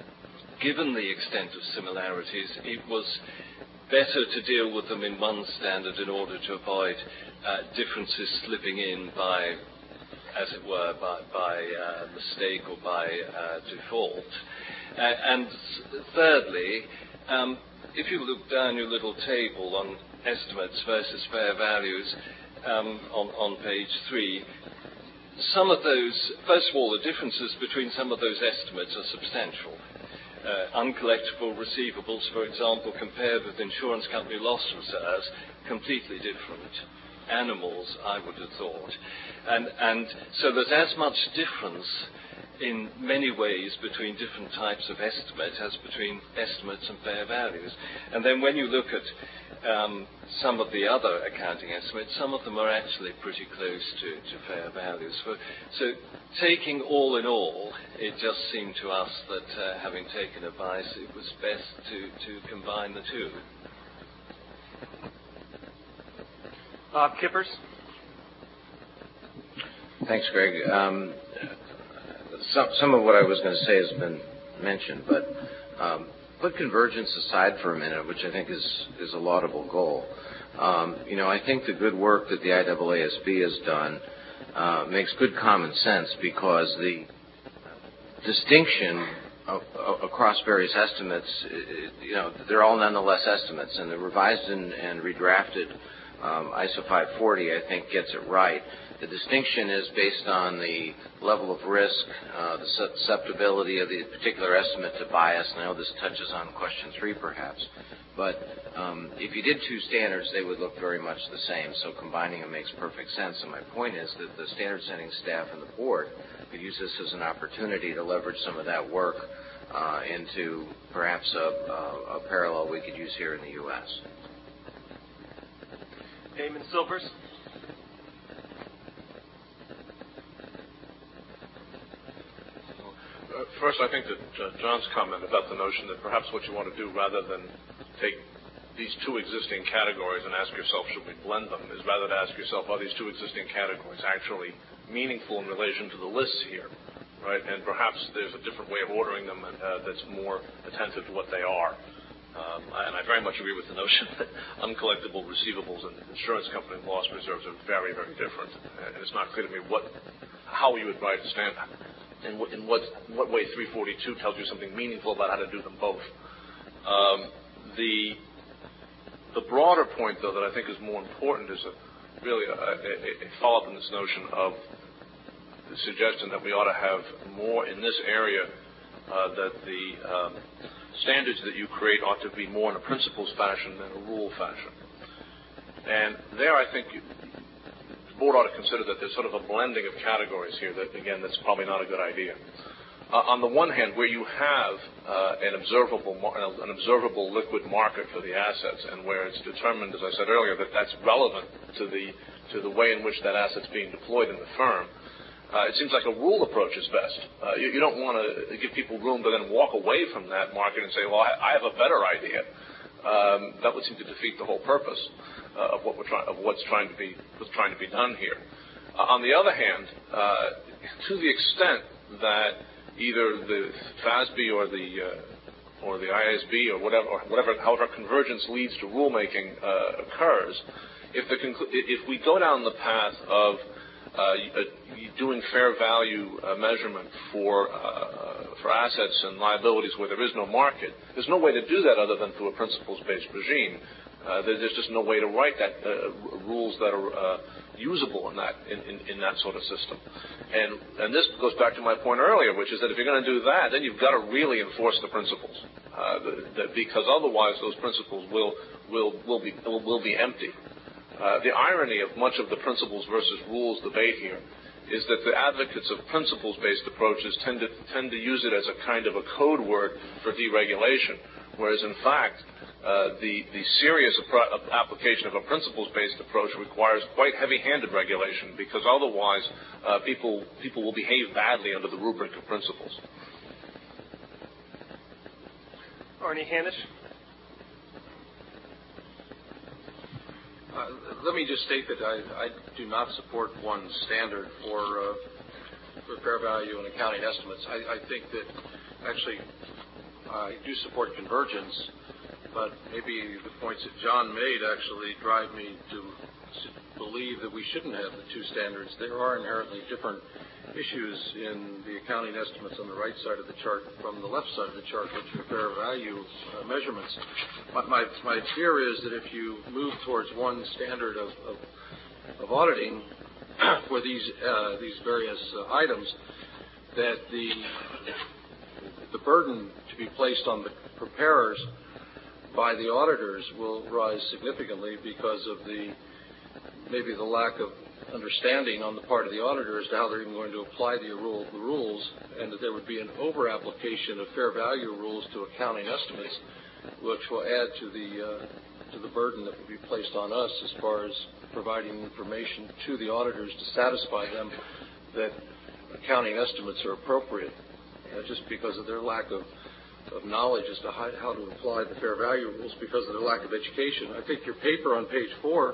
given the extent of similarities, it was better to deal with them in one standard in order to avoid uh, differences slipping in by, as it were, by, by uh, mistake or by uh, default. Uh, and thirdly, um, if you look down your little table on estimates versus fair values um, on, on page three, some of those, first of all, the differences between some of those estimates are substantial. Uh, uncollectible receivables, for example, compared with insurance company loss reserves, completely different animals, I would have thought. And, and so there's as much difference in many ways between different types of estimate as between estimates and fair values. And then when you look at um, some of the other accounting estimates, some of them are actually pretty close to, to fair values. So, so taking all in all, it just seemed to us that uh, having taken advice, it was best to, to combine the two. Bob Kippers. Thanks, Greg. Um, some, some of what I was going to say has been mentioned, but um, put convergence aside for a minute, which I think is, is a laudable goal, um, you know, I think the good work that the I A A S B has done uh, makes good common sense, because the distinction of, of, across various estimates, you know, they're all nonetheless estimates, and the revised and, and redrafted um, I S O five forty, I think, gets it right. The distinction is based on the level of risk, uh, the susceptibility of the particular estimate to bias. And I know this touches on question three, perhaps. But um, if you did two standards, they would look very much the same. So combining them makes perfect sense. And my point is that the standard setting staff and the board could use this as an opportunity to leverage some of that work uh, into perhaps a, a, a parallel we could use here in the U S Damon Silvers. Uh, first, I think that uh, John's comment about the notion that perhaps what you want to do, rather than take these two existing categories and ask yourself, should we blend them, is rather to ask yourself, are these two existing categories actually meaningful in relation to the lists here, right? And perhaps there's a different way of ordering them uh, that's more attentive to what they are. Um, and I very much agree with the notion that uncollectible receivables and insurance company loss reserves are very, very different. And it's not clear to me what, how you would write a standard. In what, in what, what way three forty-two tells you something meaningful about how to do them both. Um, the the broader point, though, that I think is more important is a, really a, a, a follow-up in this notion of the suggestion that we ought to have more in this area, uh, that the um, standards that you create ought to be more in a principles fashion than a rule fashion. And there I think you, the board ought to consider that there's sort of a blending of categories here that, again, that's probably not a good idea. Uh, on the one hand, where you have uh, an observable mar- an observable liquid market for the assets, and where it's determined, as I said earlier, that that's relevant to the to the way in which that asset's being deployed in the firm, uh, it seems like a rule approach is best. Uh, you, you don't want to give people room to then walk away from that market and say, well, I, I have a better idea. Um, that would seem to defeat the whole purpose uh, of what we're trying, of what's trying to be what's trying to be done here. Uh, on the other hand, uh, to the extent that either the F A S B or the uh, or the I A S B or whatever, or whatever, however convergence leads to rulemaking uh, occurs, if the conclu- if we go down the path of uh, doing fair value uh, measurement for uh, for assets and liabilities where there is no market, there's no way to do that other than through a principles-based regime. Uh, there's just no way to write that uh, rules that are uh, usable in that in, in, in that sort of system. And and this goes back to my point earlier, which is that if you're going to do that, then you've got to really enforce the principles, uh, the, the, because otherwise those principles will will will be will, will be empty. Uh, the irony of much of the principles versus rules debate here is that the advocates of principles-based approaches tend to tend to use it as a kind of a code word for deregulation, whereas in fact uh, the the serious appro- application of a principles-based approach requires quite heavy-handed regulation, because otherwise uh, people people will behave badly under the rubric of principles. Arnie Hanisch. Uh, let me just state that I, I do not support one standard for, uh, for fair value and accounting estimates. I, I think that actually I do support convergence, but maybe the points that John made actually drive me to believe that we shouldn't have the two standards. There are inherently different issues in the accounting estimates on the right side of the chart from the left side of the chart, which are fair value uh, measurements. My, my, my fear is that if you move towards one standard of, of, of auditing for these uh, these various uh, items, that the the burden to be placed on the preparers by the auditors will rise significantly because of the maybe the lack of understanding on the part of the auditor as to how they're even going to apply the, rule, the rules, and that there would be an over-application of fair value rules to accounting estimates, which will add to the uh, to the burden that will be placed on us as far as providing information to the auditors to satisfy them that accounting estimates are appropriate, uh, just because of their lack of, of knowledge as to how, how to apply the fair value rules because of their lack of education. I think your paper on page four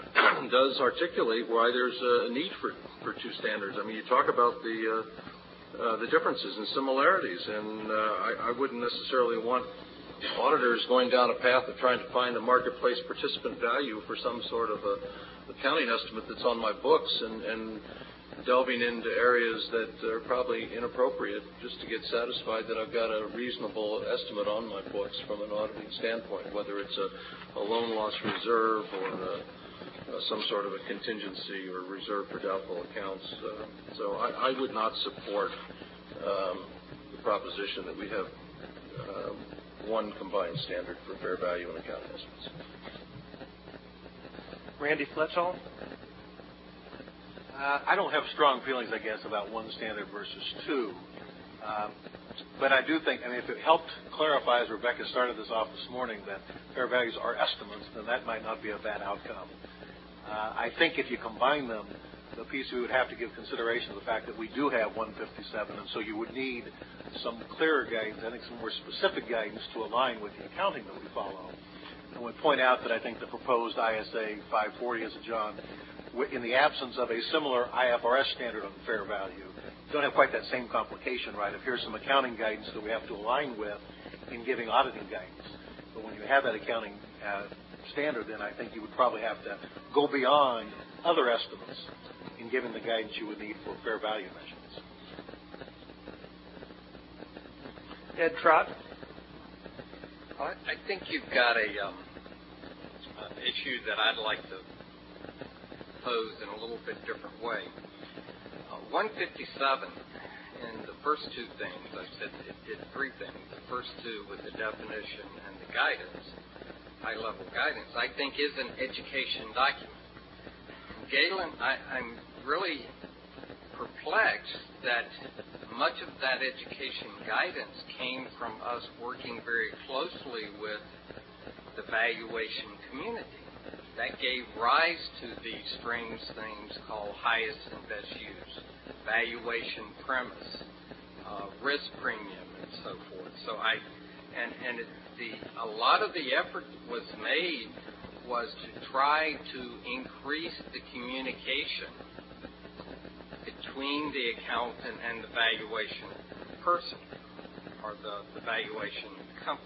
does articulate why there's a need for, for two standards. I mean, you talk about the uh, uh, the differences and similarities. And uh, I, I wouldn't necessarily want auditors going down a path of trying to find a marketplace participant value for some sort of a accounting estimate that's on my books and, and delving into areas that are probably inappropriate just to get satisfied that I've got a reasonable estimate on my books from an auditing standpoint, whether it's a, a loan loss reserve or a, uh, some sort of a contingency or reserve for doubtful accounts. Uh, so I, I would not support um, the proposition that we have um, one combined standard for fair value and accounting estimates. Randy Fletchall? Uh, I don't have strong feelings, I guess, about one standard versus two. Uh, but I do think, I mean, if it helped clarify, as Rebecca started this off this morning, that fair values are estimates, then that might not be a bad outcome. Uh, I think if you combine them, the piece we would have to give consideration to the fact that we do have one fifty-seven, and so you would need some clearer guidance, I think some more specific guidance to align with the accounting that we follow. I would point out that I think the proposed I S A five forty, as a John, in the absence of a similar I F R S standard on fair value, don't have quite that same complication, right? If here's some accounting guidance that we have to align with in giving auditing guidance. But when you have that accounting uh, standard, then I think you would probably have to go beyond other estimates in giving the guidance you would need for fair value measurements. Ed Trott? I, I think you've got a um, uh, issue that I'd like to pose in a little bit different way. Uh, one fifty-seven, in the first two things, I said it did three things. The first two with the definition and the guidance, high-level guidance, I think is an education document. Galen, I, I'm really perplexed that much of that education guidance came from us working very closely with the valuation community. That gave rise to these strange things called highest and best use, valuation premise, uh, risk premium, and so forth. So I, and and it, the a lot of the effort was made was to try to increase the communication between the accountant and the valuation person or the, the valuation company.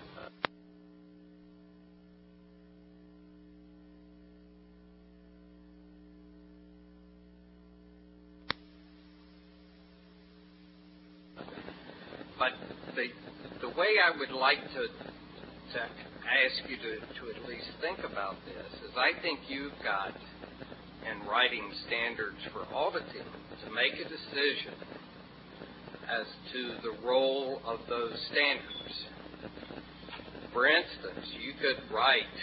But the the way I would like to to ask you to, to at least think about this is I think you've got, in writing standards for auditing, to make a decision as to the role of those standards. For instance, you could write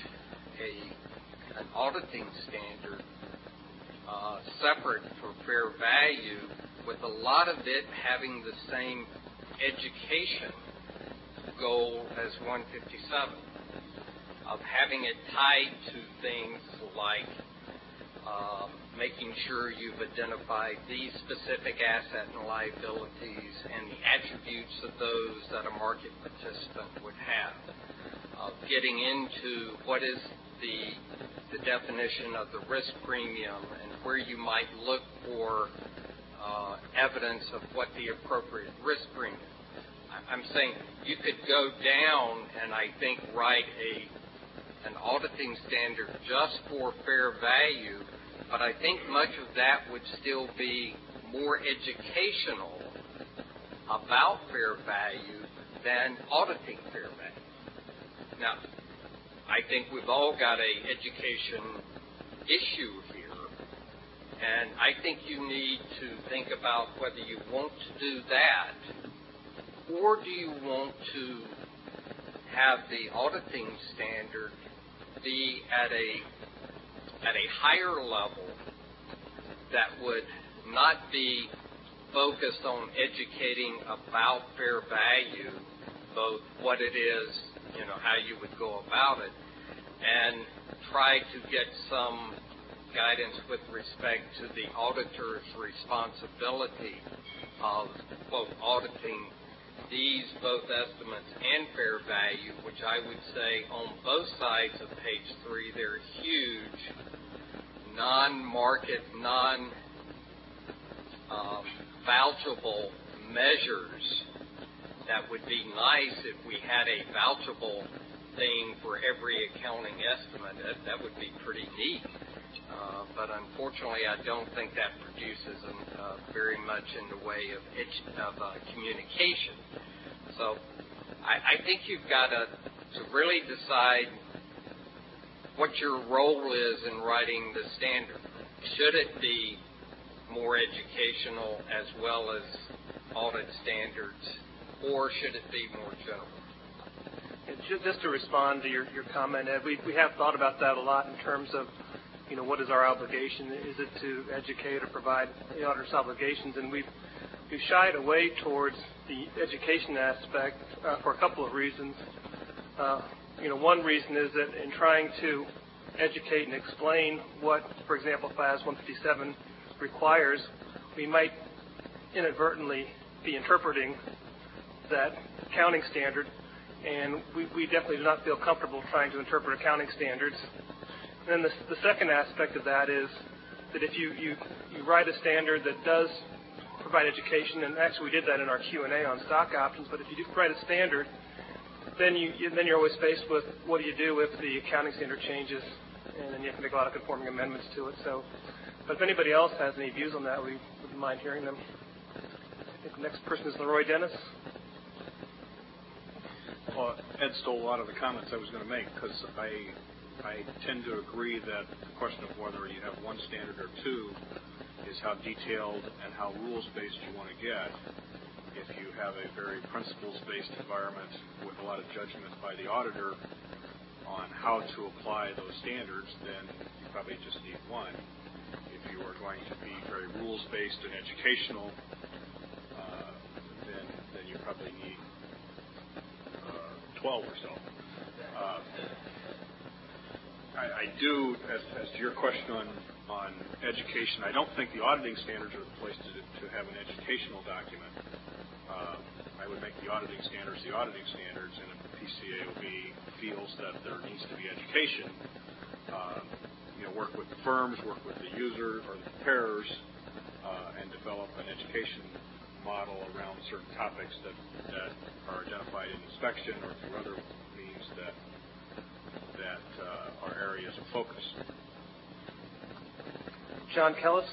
a an auditing standard uh, separate for fair value with a lot of it having the same education goal as one fifty-seven, of having it tied to things like uh, making sure you've identified these specific asset and liabilities and the attributes of those that a market participant would have, uh, getting into what is the the definition of the risk premium and where you might look for uh, evidence of what the appropriate risk premium. I'm saying you could go down and I think write a an auditing standard just for fair value, but I think much of that would still be more educational about fair value than auditing fair value. Now, I think we've all got a education issue here, and I think you need to think about whether you want to do that, or do you want to have the auditing standard be at a at a higher level that would not be focused on educating about fair value, both what it is, you know, how you would go about it, and try to get some guidance with respect to the auditor's responsibility of, quote, auditing these both estimates and fair value, which I would say on both sides of page three, they're huge, non-market, non-vouchable measures, that would be nice if we had a vouchable thing for every accounting estimate. That, that would be pretty neat. Uh, but unfortunately, I don't think that produces um, uh, very much in the way of, of uh, communication. So I, I think you've got to, to really decide what your role is in writing the standard. Should it be more educational as well as audit standards, or should it be more general? And just to respond to your, your comment, Ed, we, we have thought about that a lot in terms of, you know, what is our obligation? Is it to educate or provide the auditor's obligations? And we've, we've shied away towards the education aspect uh, for a couple of reasons. Uh, you know, one reason is that in trying to educate and explain what, for example, F A S one fifty-seven requires, we might inadvertently be interpreting that accounting standard, and we, we definitely do not feel comfortable trying to interpret accounting standards. And then the, the second aspect of that is that if you, you, you write a standard that does provide education, and actually we did that in our Q and A on stock options, but if you do write a standard, then, you, you, then you're always faced with what do you do if the accounting standard changes, and then you have to make a lot of conforming amendments to it. So, but if anybody else has any views on that, we wouldn't mind hearing them. I think the next person is Leroy Dennis. Well, Ed stole a lot of the comments I was going to make, because I I tend to agree that the question of whether you have one standard or two is how detailed and how rules-based you want to get. If you have a very principles-based environment with a lot of judgment by the auditor on how to apply those standards, then you probably just need one. If you are going to be very rules-based and educational, uh, then then you probably need uh, twelve or so. Uh, I, I do, as, as to your question on, on education, I don't think the auditing standards are the place to, to have an educational document. Uh, I would make the auditing standards the auditing standards, and if the P C A O B feels that there needs to be education, uh, you know, work with the firms, work with the user or the preparers, uh, and develop an education model around certain topics that, that are identified in inspection or through other means that that uh, are areas of focus. John Kellis?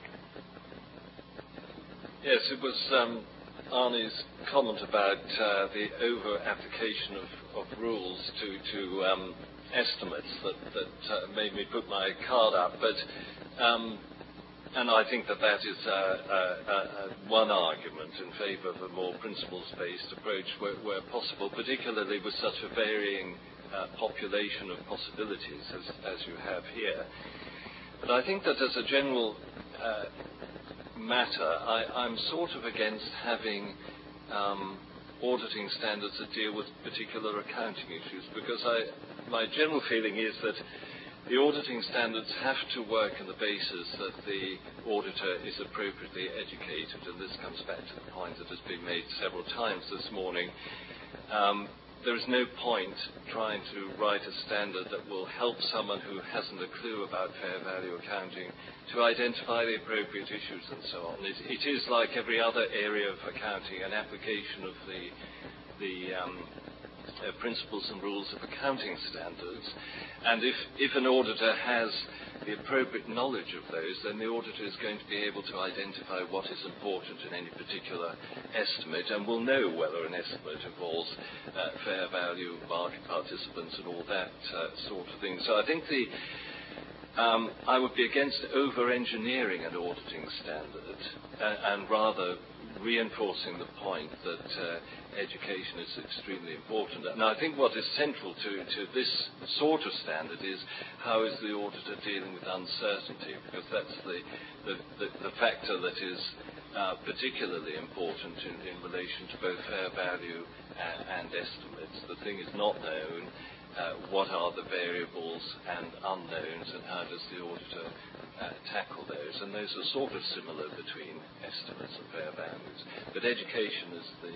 Yes, it was um, Arnie's comment about uh, the over-application of, of rules to, to um, estimates that, that uh, made me put my card up. But um, and I think that that is uh, uh, uh, one argument in favour of a more principles-based approach where, where possible, particularly with such a varying Uh, population of possibilities as, as you have here. But I think that as a general uh, matter, I, I'm sort of against having um, auditing standards that deal with particular accounting issues, because I, my general feeling is that the auditing standards have to work on the basis that the auditor is appropriately educated, and this comes back to the point that has been made several times this morning. Um, There is no point trying to write a standard that will help someone who hasn't a clue about fair value accounting to identify the appropriate issues and so on. It, it is like every other area of accounting, an application of the, the um, uh, principles and rules of accounting standards. And if, if an auditor has the appropriate knowledge of those, then the auditor is going to be able to identify what is important in any particular estimate and will know whether an estimate involves uh, fair value, market participants and all that uh, sort of thing. So I think the um, I would be against over-engineering an auditing standard and, and rather reinforcing the point that uh, education is extremely important. And I think what is central to, to this sort of standard is how is the auditor dealing with uncertainty, because that's the, the, the, the factor that is uh, particularly important in, in relation to both fair value and, and estimates. The thing is not known. Uh, what are the variables and unknowns, and how does the auditor uh, tackle those? And those are sort of similar between estimates and fair values. But education is the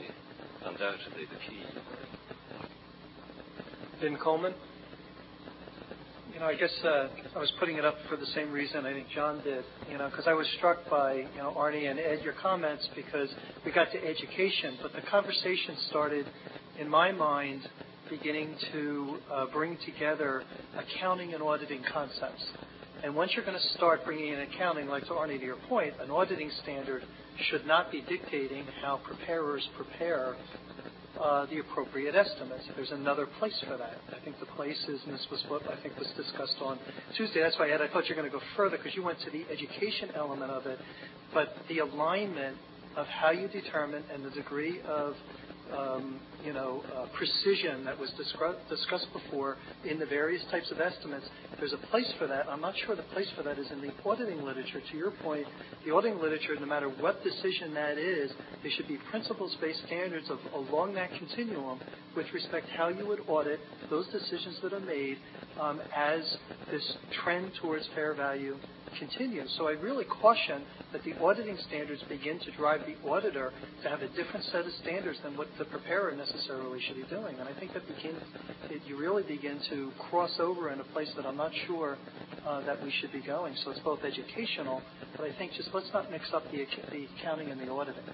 undoubtedly the key. Ben Coleman? you know, I guess uh, I was putting it up for the same reason I think John did, you know, because I was struck by, you know, Arnie and Ed, your comments, because we got to education, but the conversation started, in my mind, beginning to uh, bring together accounting and auditing concepts. And once you're going to start bringing in accounting, like to Arnie, to your point, an auditing standard should not be dictating how preparers prepare uh, the appropriate estimates. There's another place for that. I think the place is, and this was what I think was discussed on Tuesday. That's why, Ed, I thought you were going to go further because you went to the education element of it. But the alignment of how you determine and the degree of Um, you know, uh, precision that was discuss- discussed before in the various types of estimates. There's a place for that. I'm not sure the place for that is in the auditing literature. To your point, the auditing literature, no matter what decision that is, there should be principles-based standards of along that continuum with respect to how you would audit those decisions that are made um, as this trend towards fair value continues. So I really caution that the auditing standards begin to drive the auditor to have a different set of standards than what the preparer necessarily should be doing. And I think that begins, it, you really begin to cross over in a place that I'm not sure uh, that we should be going. So it's both educational, but I think just let's not mix up the, the accounting and the auditing.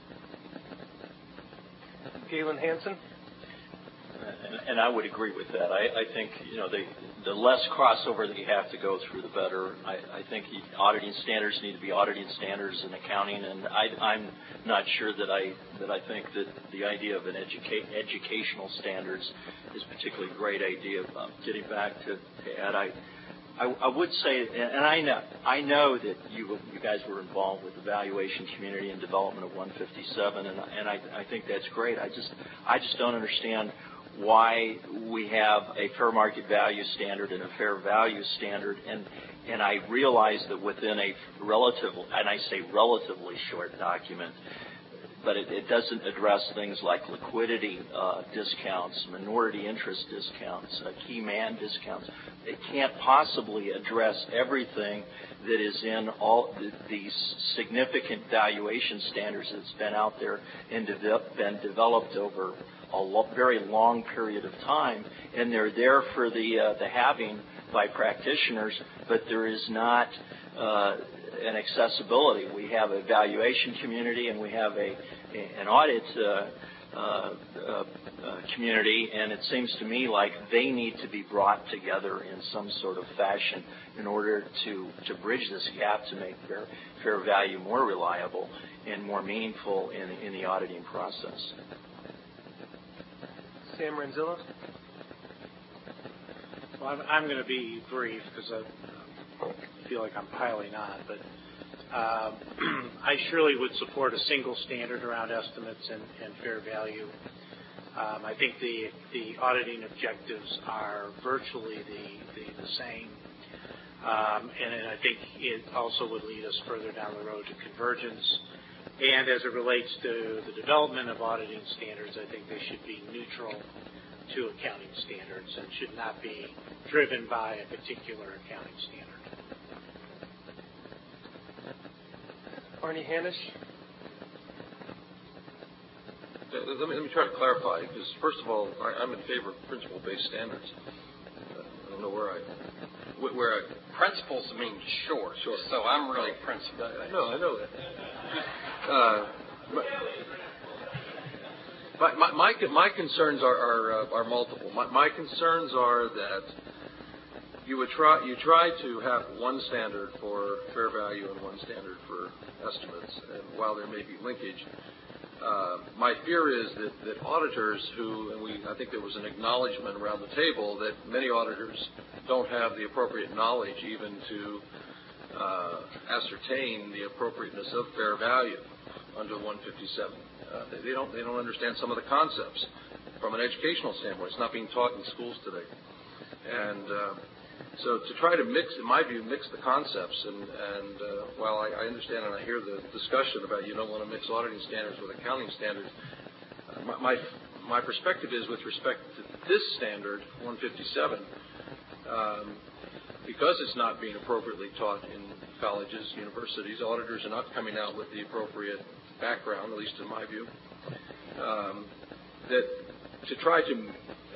Galen Hansen. And, and I would agree with that. I, I think, you know, the, the less crossover that you have to go through, the better. I, I think auditing standards need to be auditing standards in accounting, and I, I'm not sure that I that I think that the idea of an educa- educational standards is a particularly great idea. Um, getting back to, to Ed, I, I, I would say, and I know I know that you you guys were involved with the valuation community and development of one fifty-seven, and and I, I think that's great. I just I just don't understand why we have a fair market value standard and a fair value standard, and and I realize that within a relative, and I say relatively short document, but it, it doesn't address things like liquidity uh, discounts, minority interest discounts, uh, key man discounts. It can't possibly address everything that is in all the, these significant valuation standards that's been out there and de- been developed over a lo- very long period of time, and they're there for the uh, the having by practitioners, but there is not uh, an accessibility. We have a valuation community and we have a, a an audit uh, uh, uh, uh, community, and it seems to me like they need to be brought together in some sort of fashion in order to, to bridge this gap to make fair, fair value more reliable and more meaningful in, in the auditing process. Sam Renzilla. Well, I'm, I'm going to be brief because I feel like I'm piling on, but um, I surely would support a single standard around estimates and, and fair value. Um, I think the the auditing objectives are virtually the, the, the same, um, and, and I think it also would lead us further down the road to convergence. And as it relates to the development of auditing standards, I think they should be neutral to accounting standards and should not be driven by a particular accounting standard. Arnie Hanisch. Let me, let me try to clarify, because first of all, I, I'm in favor of principle-based standards. I don't know where I, where I. Principles mean short, Sure. So I'm really principle. I know, I know that. Uh, my, my, my, my concerns are are, uh, are multiple. My, my concerns are that you would try you try to have one standard for fair value and one standard for estimates, and while there may be linkage, uh, my fear is that, that auditors who, and we, I think there was an acknowledgement around the table that many auditors don't have the appropriate knowledge even to uh, ascertain the appropriateness of fair value under one fifty-seven. Uh, they, they don't they don't understand some of the concepts from an educational standpoint. It's not being taught in schools today, and uh, so to try to mix, in my view, mix the concepts. And, and uh, while I, I understand and I hear the discussion about you don't want to mix auditing standards with accounting standards, uh, my, my my perspective is with respect to this standard, one fifty-seven. Um, because it's not being appropriately taught in colleges, universities, auditors are not coming out with the appropriate background, at least in my view, um, that to try to uh,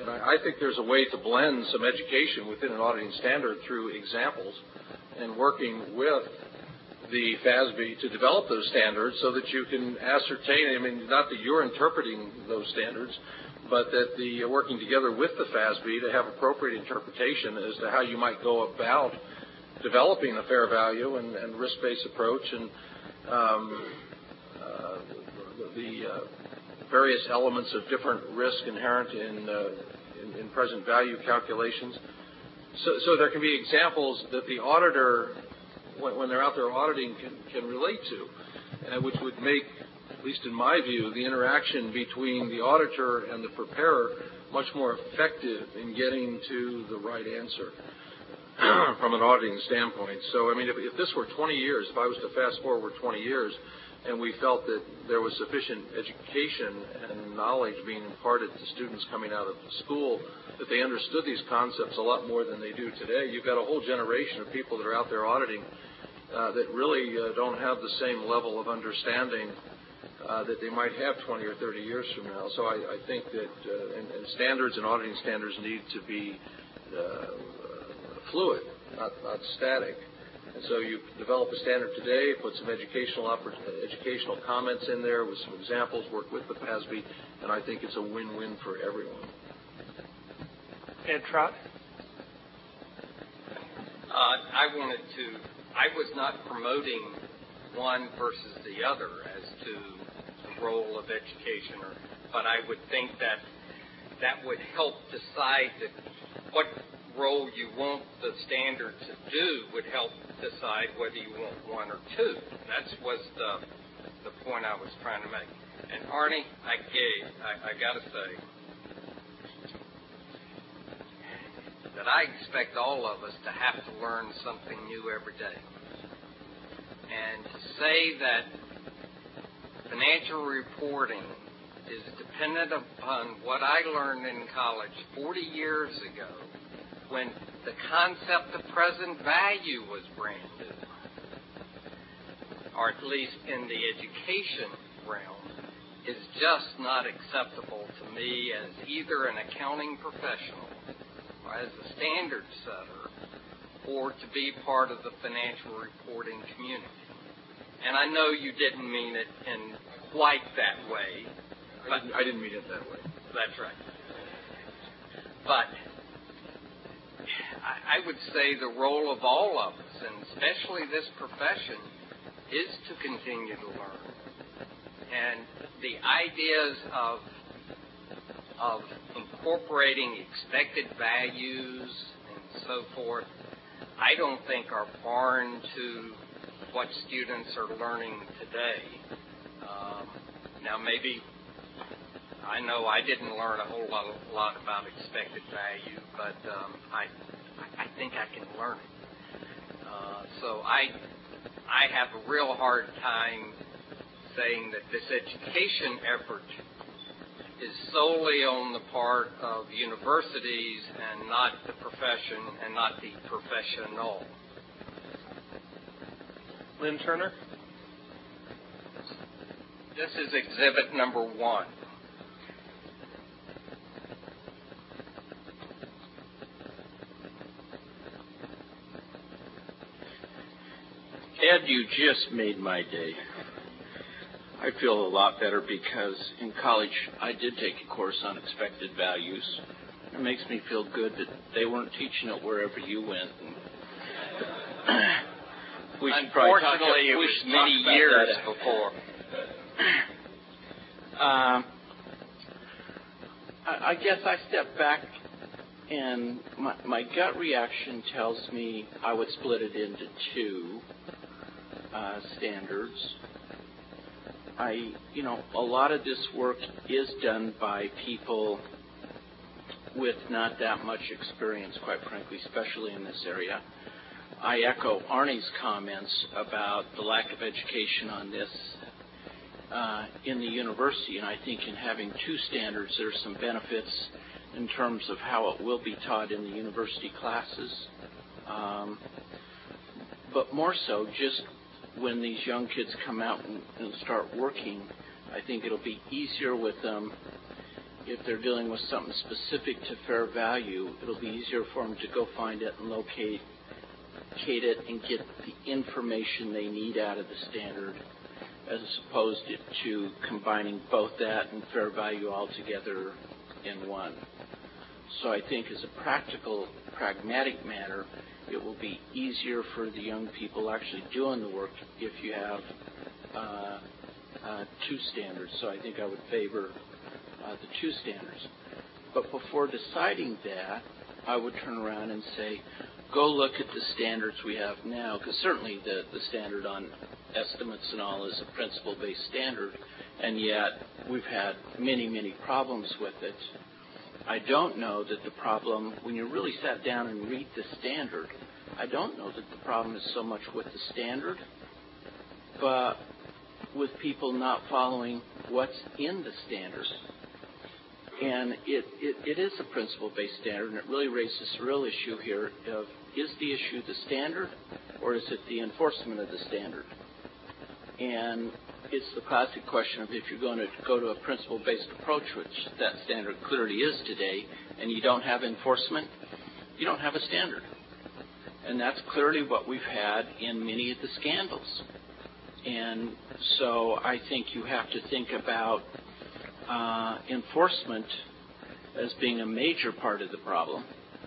And I, I think there's a way to blend some education within an auditing standard through examples and working with the F A S B to develop those standards so that you can ascertain, I mean, not that you're interpreting those standards, but that the uh, working together with the F A S B to have appropriate interpretation as to how you might go about developing a fair value and, and risk-based approach and um, uh, the uh, various elements of different risk inherent in, uh, in, in present value calculations. So, so there can be examples that the auditor, when, when they're out there auditing, can, can relate to, and which would make, at least in my view, the interaction between the auditor and the preparer much more effective in getting to the right answer from an auditing standpoint. So, I mean, if, if this were twenty years, if I was to fast forward twenty years, and we felt that there was sufficient education and knowledge being imparted to students coming out of school, that they understood these concepts a lot more than they do today. You've got a whole generation of people that are out there auditing uh, that really uh, don't have the same level of understanding uh, that they might have twenty or thirty years from now. So I, I think that uh, and, and standards and auditing standards need to be uh, fluid, not, not static. And so you develop a standard today, put some educational educational comments in there with some examples, work with the F A S B, and I think it's a win-win for everyone. Ed Trott? Uh, I wanted to, I was not promoting one versus the other as to the role of education, or, but I would think that that would help decide that what role you want the standard to do would help decide whether you want one or two. That was the the point I was trying to make. And Arnie, I gave, I, I got to say that I expect all of us to have to learn something new every day. And to say that financial reporting is dependent upon what I learned in college forty years ago, when the concept of present value was brand new, or at least in the education realm, is just not acceptable to me as either an accounting professional or as a standard setter or to be part of the financial reporting community. And I know you didn't mean it in quite that way. I didn't, I didn't mean it that way. That's right. But I would say the role of all of us, and especially this profession, is to continue to learn. And the ideas of of incorporating expected values and so forth, I don't think are foreign to what students are learning today. Um, now, maybe I know I didn't learn a whole lot, lot about expected value, but um, I I think I can learn it. Uh, so I I have a real hard time saying that this education effort is solely on the part of universities and not the profession and not the professional. Lynn Turner? This is exhibit number one. Ed, you just made my day. I feel a lot better because in college I did take a course on expected values. It makes me feel good that they weren't teaching it wherever you went. we Unfortunately, it was many years before. uh, I, I guess I step back and my, my gut reaction tells me I would split it into two. Uh, standards. I, you know, a lot of this work is done by people with not that much experience, quite frankly, especially in this area. I echo Arnie's comments about the lack of education on this uh, in the university, and I think in having two standards, there's some benefits in terms of how it will be taught in the university classes. Um, but more so, just when these young kids come out and, and start working, I think it'll be easier with them if they're dealing with something specific to fair value, it'll be easier for them to go find it and locate it and get the information they need out of the standard, as opposed to combining both that and fair value all together in one. So I think as a practical, pragmatic matter, it will be easier for the young people actually doing the work if you have uh, uh, two standards. So I think I would favor uh, the two standards. But before deciding that, I would turn around and say, go look at the standards we have now, because certainly the, the standard on estimates and all is a principle-based standard, and yet we've had many, many problems with it. I don't know that the problem, when you really sat down and read the standard, I don't know that the problem is so much with the standard, but with people not following what's in the standard. And it, it, it is a principle-based standard, and it really raises this real issue here of, is the issue the standard, or is it the enforcement of the standard? And it's the classic question of, if you're going to go to a principle-based approach, which that standard clearly is today, and you don't have enforcement, you don't have a standard. And that's clearly what we've had in many of the scandals. And so I think you have to think about uh, enforcement as being a major part of the problem,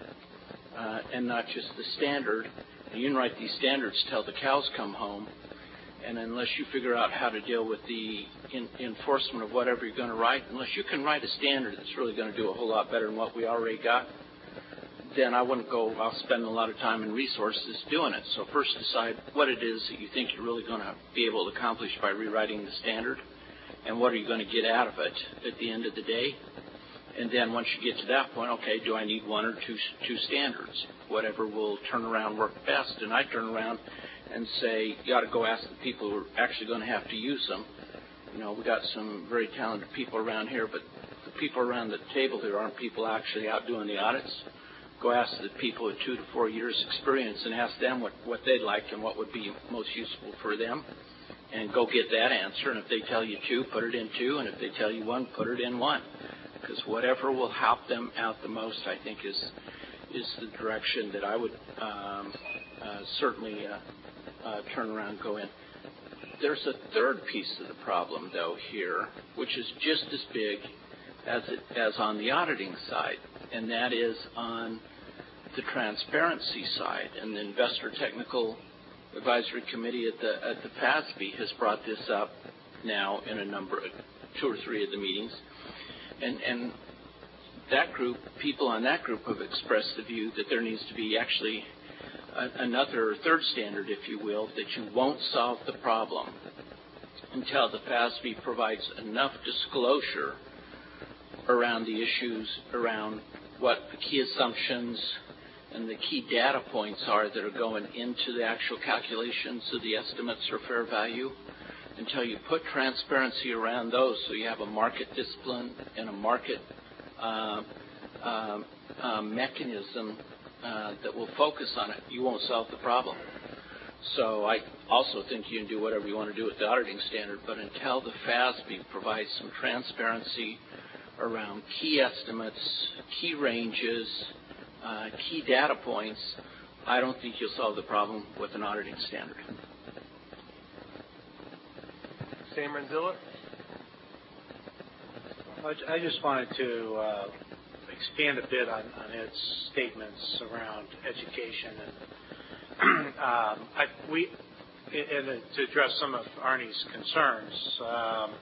uh, and not just the standard. You can write these standards till the cows come home, and unless you figure out how to deal with the in, enforcement of whatever you're going to write, unless you can write a standard that's really going to do a whole lot better than what we already got, then I wouldn't go, I'll spend a lot of time and resources doing it. So first decide what it is that you think you're really going to be able to accomplish by rewriting the standard, and what are you going to get out of it at the end of the day. And then once you get to that point, okay, do I need one or two two standards? Whatever will turn around work best. And I turn around and say, you ought to go ask the people who are actually going to have to use them. You know, we got some very talented people around here, but the people around the table here aren't people actually out doing the audits. Go ask the people with two to four years experience and ask them what, what they'd like and what would be most useful for them. And go get that answer. And if they tell you two, put it in two. And if they tell you one, put it in one. Because whatever will help them out the most, I think, is is the direction that I would um, uh, certainly uh, uh, turn around and go in. There's a third piece of the problem, though, here, which is just as big as it, as on the auditing side, and that is on the transparency side. And the Investor Technical Advisory Committee at the at the F A S B has brought this up now in a number of two or three of the meetings. And, and that group, people on that group have expressed the view that there needs to be actually a, another third standard, if you will, that you won't solve the problem until the F A S B provides enough disclosure around the issues, around what the key assumptions and the key data points are that are going into the actual calculations of the estimates or fair value, until you put transparency around those, so you have a market discipline and a market uh, uh, uh, mechanism uh, that will focus on it, you won't solve the problem. So I also think you can do whatever you want to do with the auditing standard, but until the F A S B provides some transparency around key estimates, key ranges, uh, key data points, I don't think you'll solve the problem with an auditing standard. Sam Renzilla. I just wanted to uh, expand a bit on, on Ed's statements around education, and um, I, we, and to address some of Arnie's concerns. Um,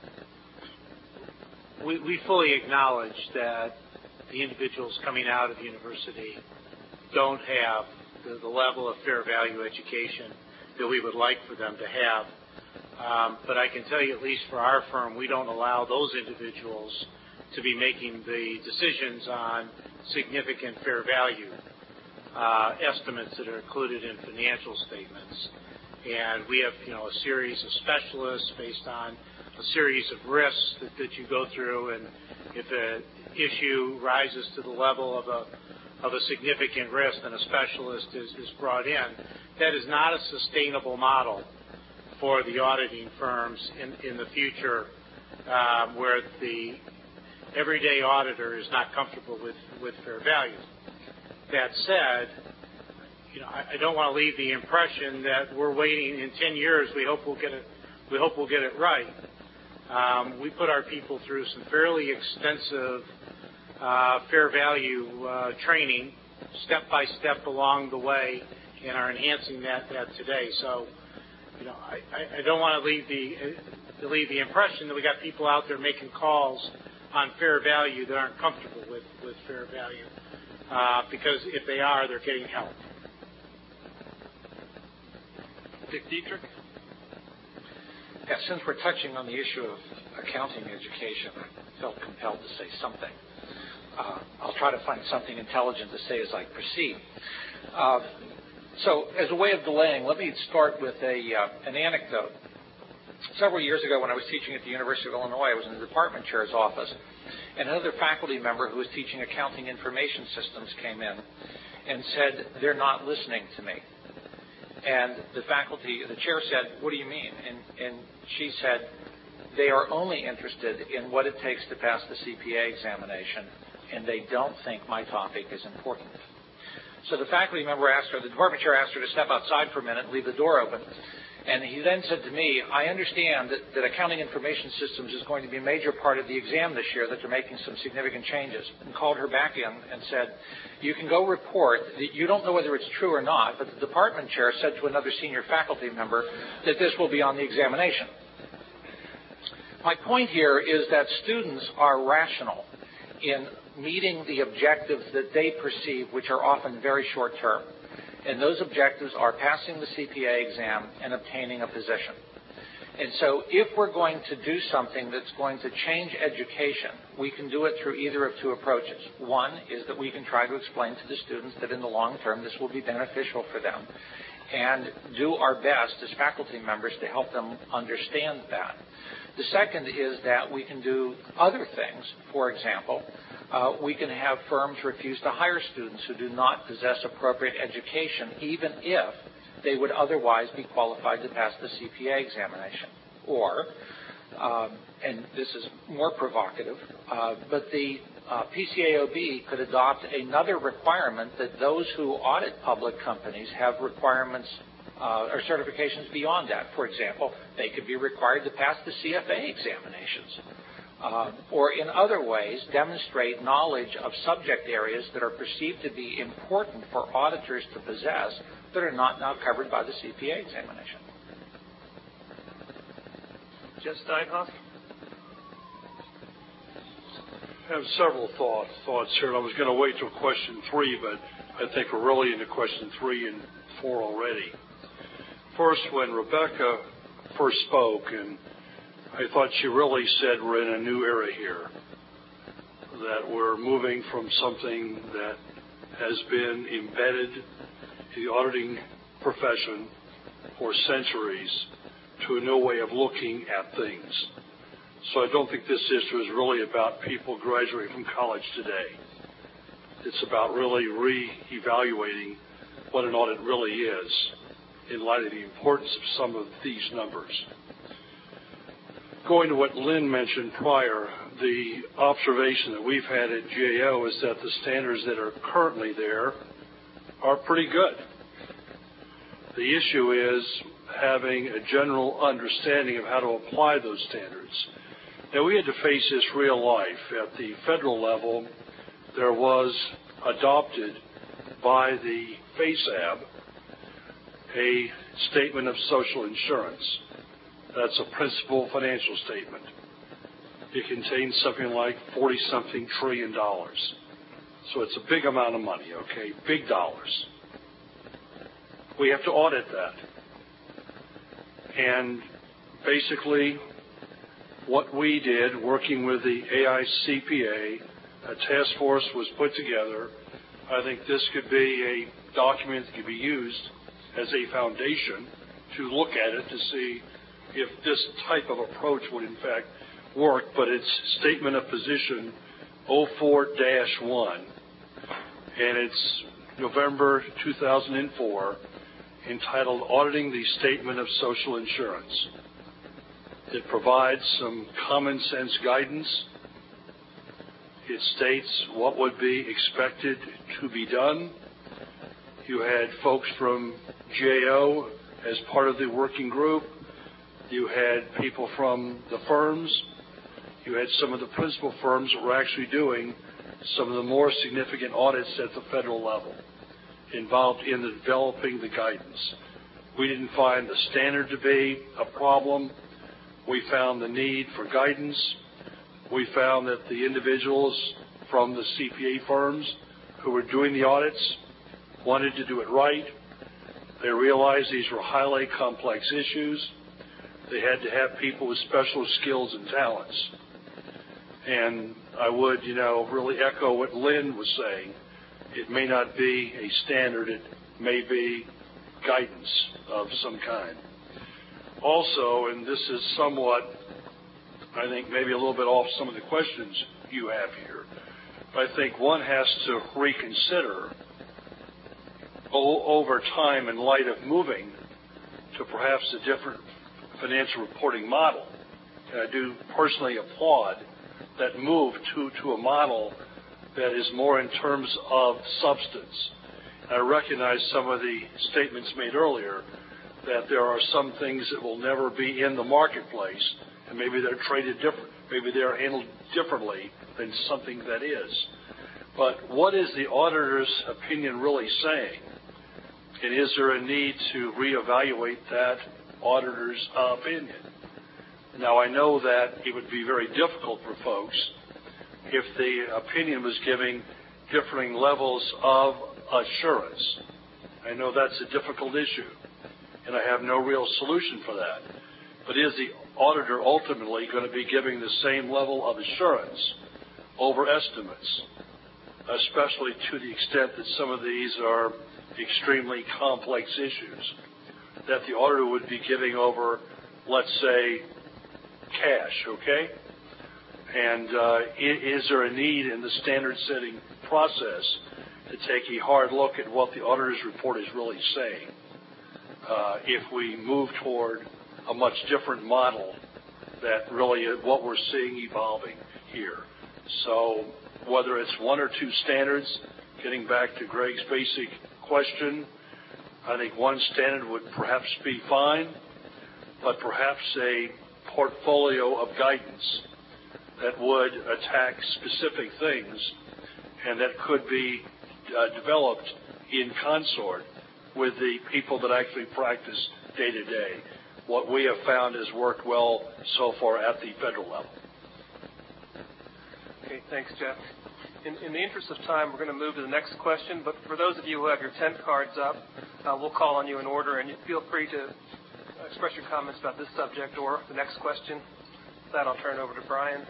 we, we fully acknowledge that the individuals coming out of the university don't have the, the level of fair value education that we would like for them to have. Um, but I can tell you, at least for our firm, we don't allow those individuals to be making the decisions on significant fair value uh, estimates that are included in financial statements. And we have, you know, a series of specialists based on a series of risks that, that you go through. And if an issue rises to the level of a of a significant risk, then a specialist is, is brought in. That is not a sustainable model for the auditing firms in, in the future, um, where the everyday auditor is not comfortable with, with fair value. That said, you know, I, I don't want to leave the impression that we're waiting in ten years. We hope we'll get it. We hope we'll get it right. Um, we put our people through some fairly extensive uh, fair value uh, training, step by step along the way, and are enhancing that, that today. So, you know, I, I don't want to leave the to leave the impression that we got people out there making calls on fair value that aren't comfortable with, with fair value, uh, because if they are, they're getting help. Dick Dietrich? Yeah, since we're touching on the issue of accounting education, I felt compelled to say something. Uh, I'll try to find something intelligent to say as I proceed. Uh, so, as a way of delaying, let me start with a uh, an anecdote. Several years ago, when I was teaching at the University of Illinois, I was in the department chair's office, and another faculty member who was teaching accounting information systems came in and said, "They're not listening to me." And the faculty, the chair said, "What do you mean?" And, and she said, "They are only interested in what it takes to pass the C P A examination, and they don't think my topic is important." So the faculty member asked her, the department chair asked her to step outside for a minute and leave the door open. And he then said to me, "I understand that, that accounting information systems is going to be a major part of the exam this year, that they're making some significant changes," and called her back in and said, "You can go report that you don't know whether it's true or not, but the department chair said to another senior faculty member that this will be on the examination." My point here is that students are rational in meeting the objectives that they perceive, which are often very short term. And those objectives are passing the C P A exam and obtaining a position. And so if we're going to do something that's going to change education, we can do it through either of two approaches. One is that we can try to explain to the students that in the long term this will be beneficial for them, and do our best as faculty members to help them understand that. The second is that we can do other things. For example, uh, we can have firms refuse to hire students who do not possess appropriate education, even if they would otherwise be qualified to pass the C P A examination. Or, um, and this is more provocative, uh, but the uh, P C A O B could adopt another requirement that those who audit public companies have requirements uh, or certifications beyond that. For example, they could be required to pass the C F A examinations. Uh, or in other ways, demonstrate knowledge of subject areas that are perceived to be important for auditors to possess that are not now covered by the C P A examination. Jeff Steinhoff? I have several thoughts, thoughts here. I was going to wait till question three, but I think we're really into question three and four already. First, when Rebecca first spoke, and I thought she really said we're in a new era here, that we're moving from something that has been embedded in the auditing profession for centuries to a new way of looking at things. So I don't think this issue is really about people graduating from college today. It's about really re-evaluating what an audit really is in light of the importance of some of these numbers. Going to what Lynn mentioned prior, the observation that we've had at G A O is that the standards that are currently there are pretty good. The issue is having a general understanding of how to apply those standards. Now, we had to face this real life. At the federal level, there was adopted by the FASAB a statement of social insurance. That's a principal financial statement. It contains something like forty-something trillion dollars. So it's a big amount of money, okay? Big dollars. We have to audit that. And basically, what we did, working with the A I C P A, a task force was put together. I think this could be a document that could be used as a foundation to look at it to see if this type of approach would in fact work. But it's Statement of Position oh four dash one, and it's November two thousand four, entitled Auditing the Statement of Social Insurance. It provides some common sense guidance It states what would be expected to be done. You had folks from G A O as part of the working group. You had people from the firms. You had some of the principal firms that were actually doing some of the more significant audits at the federal level involved in the developing the guidance. We didn't find the standard to be a problem. We found the need for guidance. We found that the individuals from the C P A firms who were doing the audits wanted to do it right. They realized these were highly complex issues. They had to have people with special skills and talents. And I would, you know, really echo what Lynn was saying. It may not be a standard. It may be guidance of some kind. Also, and this is somewhat, I think, maybe a little bit off some of the questions you have here, but I think one has to reconsider o- over time in light of moving to perhaps a different financial reporting model. And I do personally applaud that move to, to a model that is more in terms of substance. And I recognize some of the statements made earlier that there are some things that will never be in the marketplace, and maybe they're traded different, maybe they're handled differently than something that is. But what is the auditor's opinion really saying? And is there a need to reevaluate that auditor's opinion? Now, I know that it would be very difficult for folks if the opinion was giving differing levels of assurance. I know that's a difficult issue, and I have no real solution for that. But is the auditor ultimately going to be giving the same level of assurance over estimates, especially to the extent that some of these are extremely complex issues, that the auditor would be giving over, let's say, cash, okay? And uh, is there a need in the standard setting process to take a hard look at what the auditor's report is really saying uh, if we move toward a much different model that really is what we're seeing evolving here? So whether it's one or two standards, getting back to Greg's basic question, I think one standard would perhaps be fine, but perhaps a portfolio of guidance that would attack specific things and that could be uh, developed in consort with the people that actually practice day to day. What we have found has worked well so far at the federal level. Okay, thanks, Jeff. In, in the interest of time, we're going to move to the next question, but for those of you who have your tent cards up, uh, we'll call on you in order, and feel free to express your comments about this subject or the next question. With that, I'll turn it over to Brian.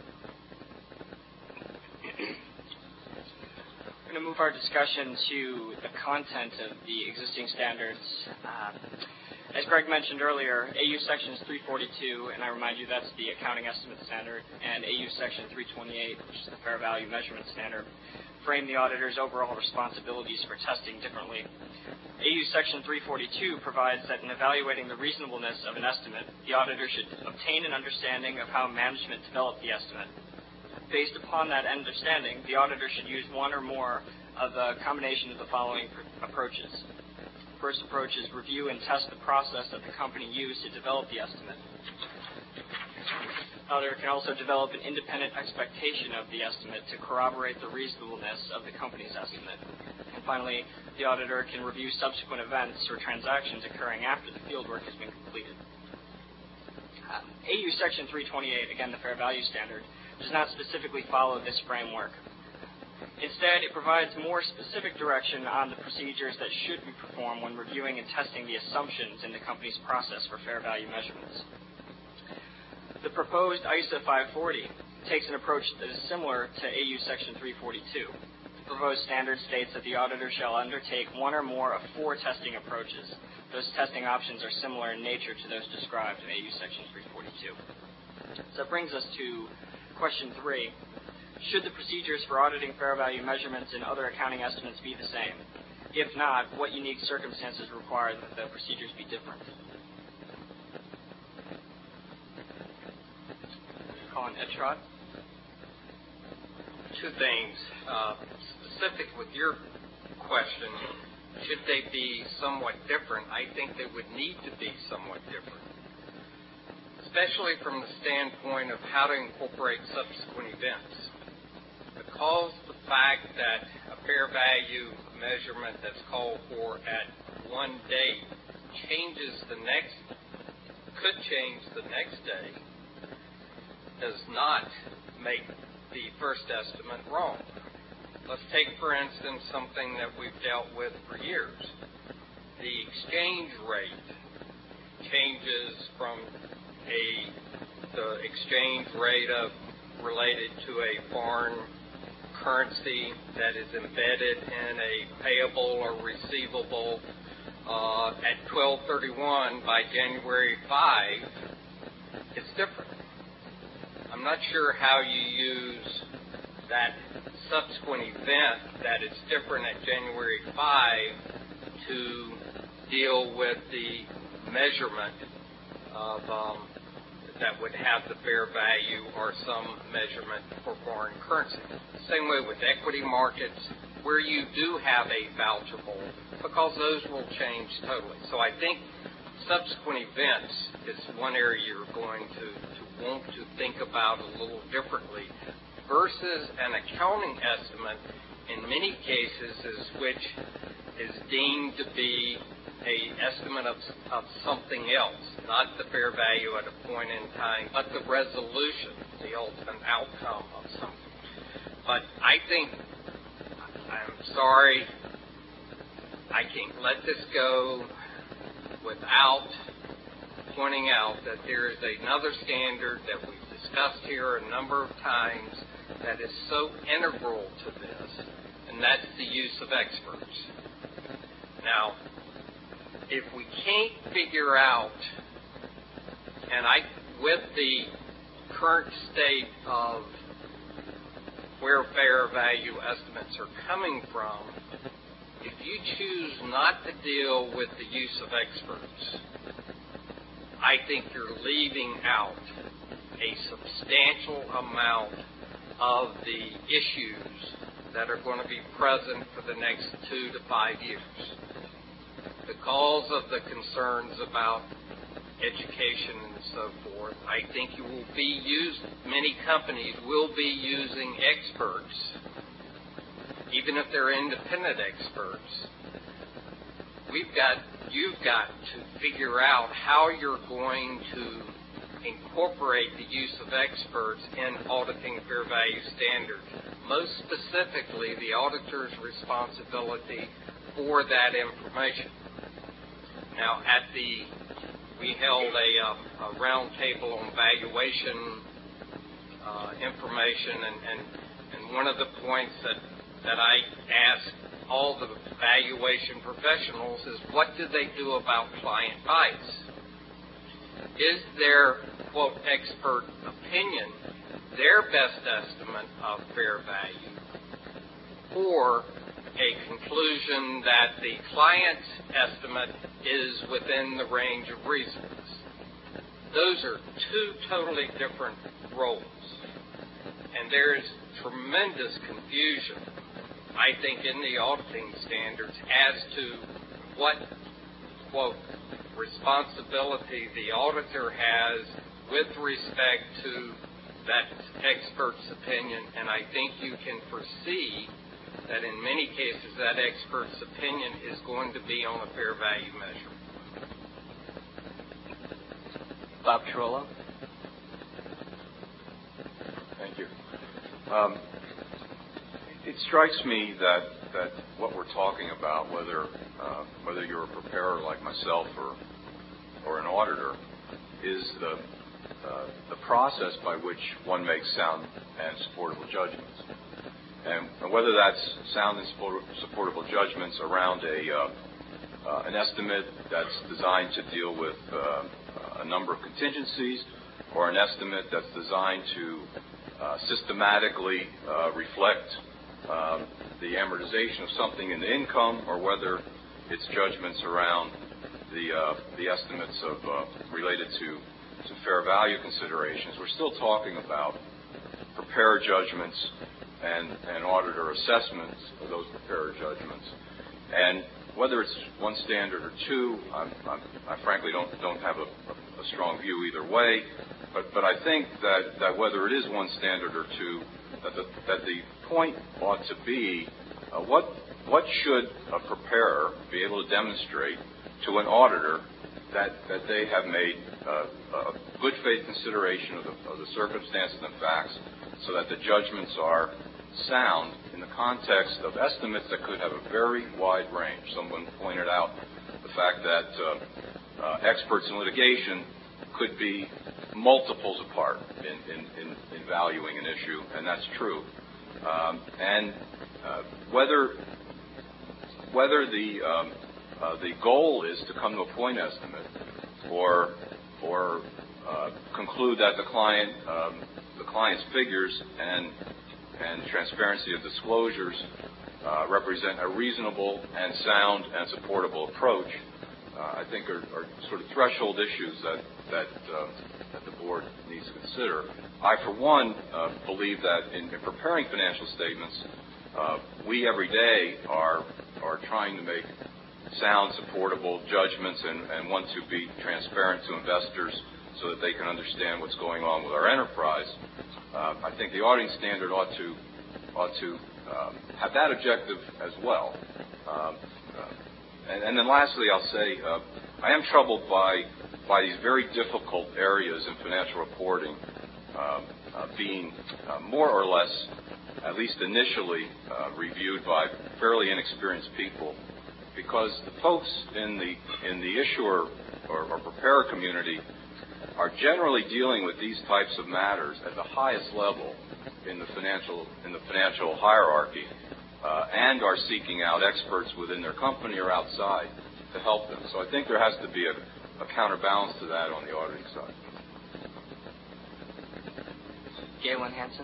We're going to move our discussion to the content of the existing standards. Uh, as Greg mentioned earlier, A U Section three forty-two, and I remind you that's the Accounting Estimate Standard, and A U Section three twenty-eight, which is the Fair Value Measurement Standard, frame the auditor's overall responsibilities for testing differently. A U Section three forty-two provides that in evaluating the reasonableness of an estimate, the auditor should obtain an understanding of how management developed the estimate. Based upon that understanding, the auditor should use one or more of a combination of the following pr- approaches. The first approach is review and test the process that the company used to develop the estimate. The auditor can also develop an independent expectation of the estimate to corroborate the reasonableness of the company's estimate. And finally, the auditor can review subsequent events or transactions occurring after the fieldwork has been completed. Um, A U Section three twenty-eight, again the Fair Value Standard, does not specifically follow this framework. Instead, it provides more specific direction on the procedures that should be performed when reviewing and testing the assumptions in the company's process for fair value measurements. The proposed I S A five forty takes an approach that is similar to A U Section three forty-two. The proposed standard states that the auditor shall undertake one or more of four testing approaches. Those testing options are similar in nature to those described in A U Section three forty-two. So that brings us to question three. Should the procedures for auditing fair value measurements and other accounting estimates be the same? If not, what unique circumstances require that the procedures be different? Colin Ettrott. two things. Uh, specific with your question, should they be somewhat different? I think they would need to be somewhat different, especially from the standpoint of how to incorporate subsequent events. Because the fact that a fair value measurement that's called for at one date changes the next, could change the next day, does not make the first estimate wrong. Let's take, for instance, something that we've dealt with for years. The exchange rate changes from a the exchange rate of related to a foreign currency that is embedded in a payable or receivable uh, at twelve thirty-one by January fifth. It's different. I'm not sure how you use that subsequent event that it's different at January fifth to deal with the measurement of um, that would have the fair value or some measurement for foreign currency. Same way with equity markets, where you do have a vouchable, because those will change totally. So I think subsequent events is one area you're going to, to want to think about a little differently versus an accounting estimate in many cases is which is deemed to be a estimate of, of something else, not the fair value at a point in time, but the resolution, the ultimate outcome of something. But I think, I'm sorry, I can't let this go without pointing out that there is another standard that we've discussed here a number of times that is so integral to this, and that's the use of experts. Now, if we can't figure out, and I, with the current state of where fair value estimates are coming from, if you choose not to deal with the use of experts, I think you're leaving out a substantial amount of the issues that are going to be present for the next two to five years. Because of the concerns about education and so forth, I think you will be used, many companies will be using experts, even if they're independent experts. We've got, you've got to figure out how you're going to incorporate the use of experts in auditing fair value standards, most specifically the auditor's responsibility for that information. Now, at the, we held a, um, a round table on valuation uh, information, and, and, and one of the points that, that I asked all the valuation professionals is, what do they do about client bias? Is their, quote, expert opinion their best estimate of fair value, or a conclusion that the client's estimate is within the range of reasons? Those are two totally different roles. And there's tremendous confusion, I think, in the auditing standards as to what, quote, responsibility the auditor has with respect to that expert's opinion. And I think you can foresee that in many cases that expert's opinion is going to be on a fair value measure. Bob Trollo. Thank you. Um, it strikes me that, that what we're talking about, whether uh, whether you're a preparer like myself or or an auditor, is the uh, the process by which one makes sound and supportable judgments. And whether that's sound and supportable judgments around a uh, uh, an estimate that's designed to deal with uh, a number of contingencies, or an estimate that's designed to uh, systematically uh, reflect uh, the amortization of something in the income, or whether it's judgments around the uh, the estimates of uh, related to, to fair value considerations, we're still talking about preparer judgments and, and auditor assessments of those preparer judgments. And whether it's one standard or two, I'm, I'm, I frankly don't don't have a, a strong view either way. But but I think that, that whether it is one standard or two, that the, that the point ought to be uh, what what should a preparer be able to demonstrate to an auditor that that they have made uh, a good faith consideration of the, of the circumstances and facts, so that the judgments are sound in the context of estimates that could have a very wide range. Someone pointed out the fact that uh, uh, experts in litigation could be multiples apart in, in, in, in valuing an issue, and that's true. Um, and uh, whether whether the um, uh, the goal is to come to a point estimate, or or uh, conclude that the client um, the client's figures and and transparency of disclosures uh, represent a reasonable and sound and supportable approach, uh, I think are, are sort of threshold issues that that, uh, that the board needs to consider. I, for one, uh, believe that in, in preparing financial statements, uh, we every day are are trying to make sound, supportable judgments and, and want to be transparent to investors so that they can understand what's going on with our enterprise. Uh, I think the auditing standard ought to ought to um, have that objective as well. Um, uh, and, and then lastly, I'll say uh, I am troubled by by these very difficult areas in financial reporting uh, uh, being uh, more or less, at least initially, uh, reviewed by fairly inexperienced people, because the folks in the in the issuer or, or preparer community are generally dealing with these types of matters at the highest level in the financial in the financial hierarchy, uh, and are seeking out experts within their company or outside to help them. So I think there has to be a, a counterbalance to that on the auditing side. Galen Hansen.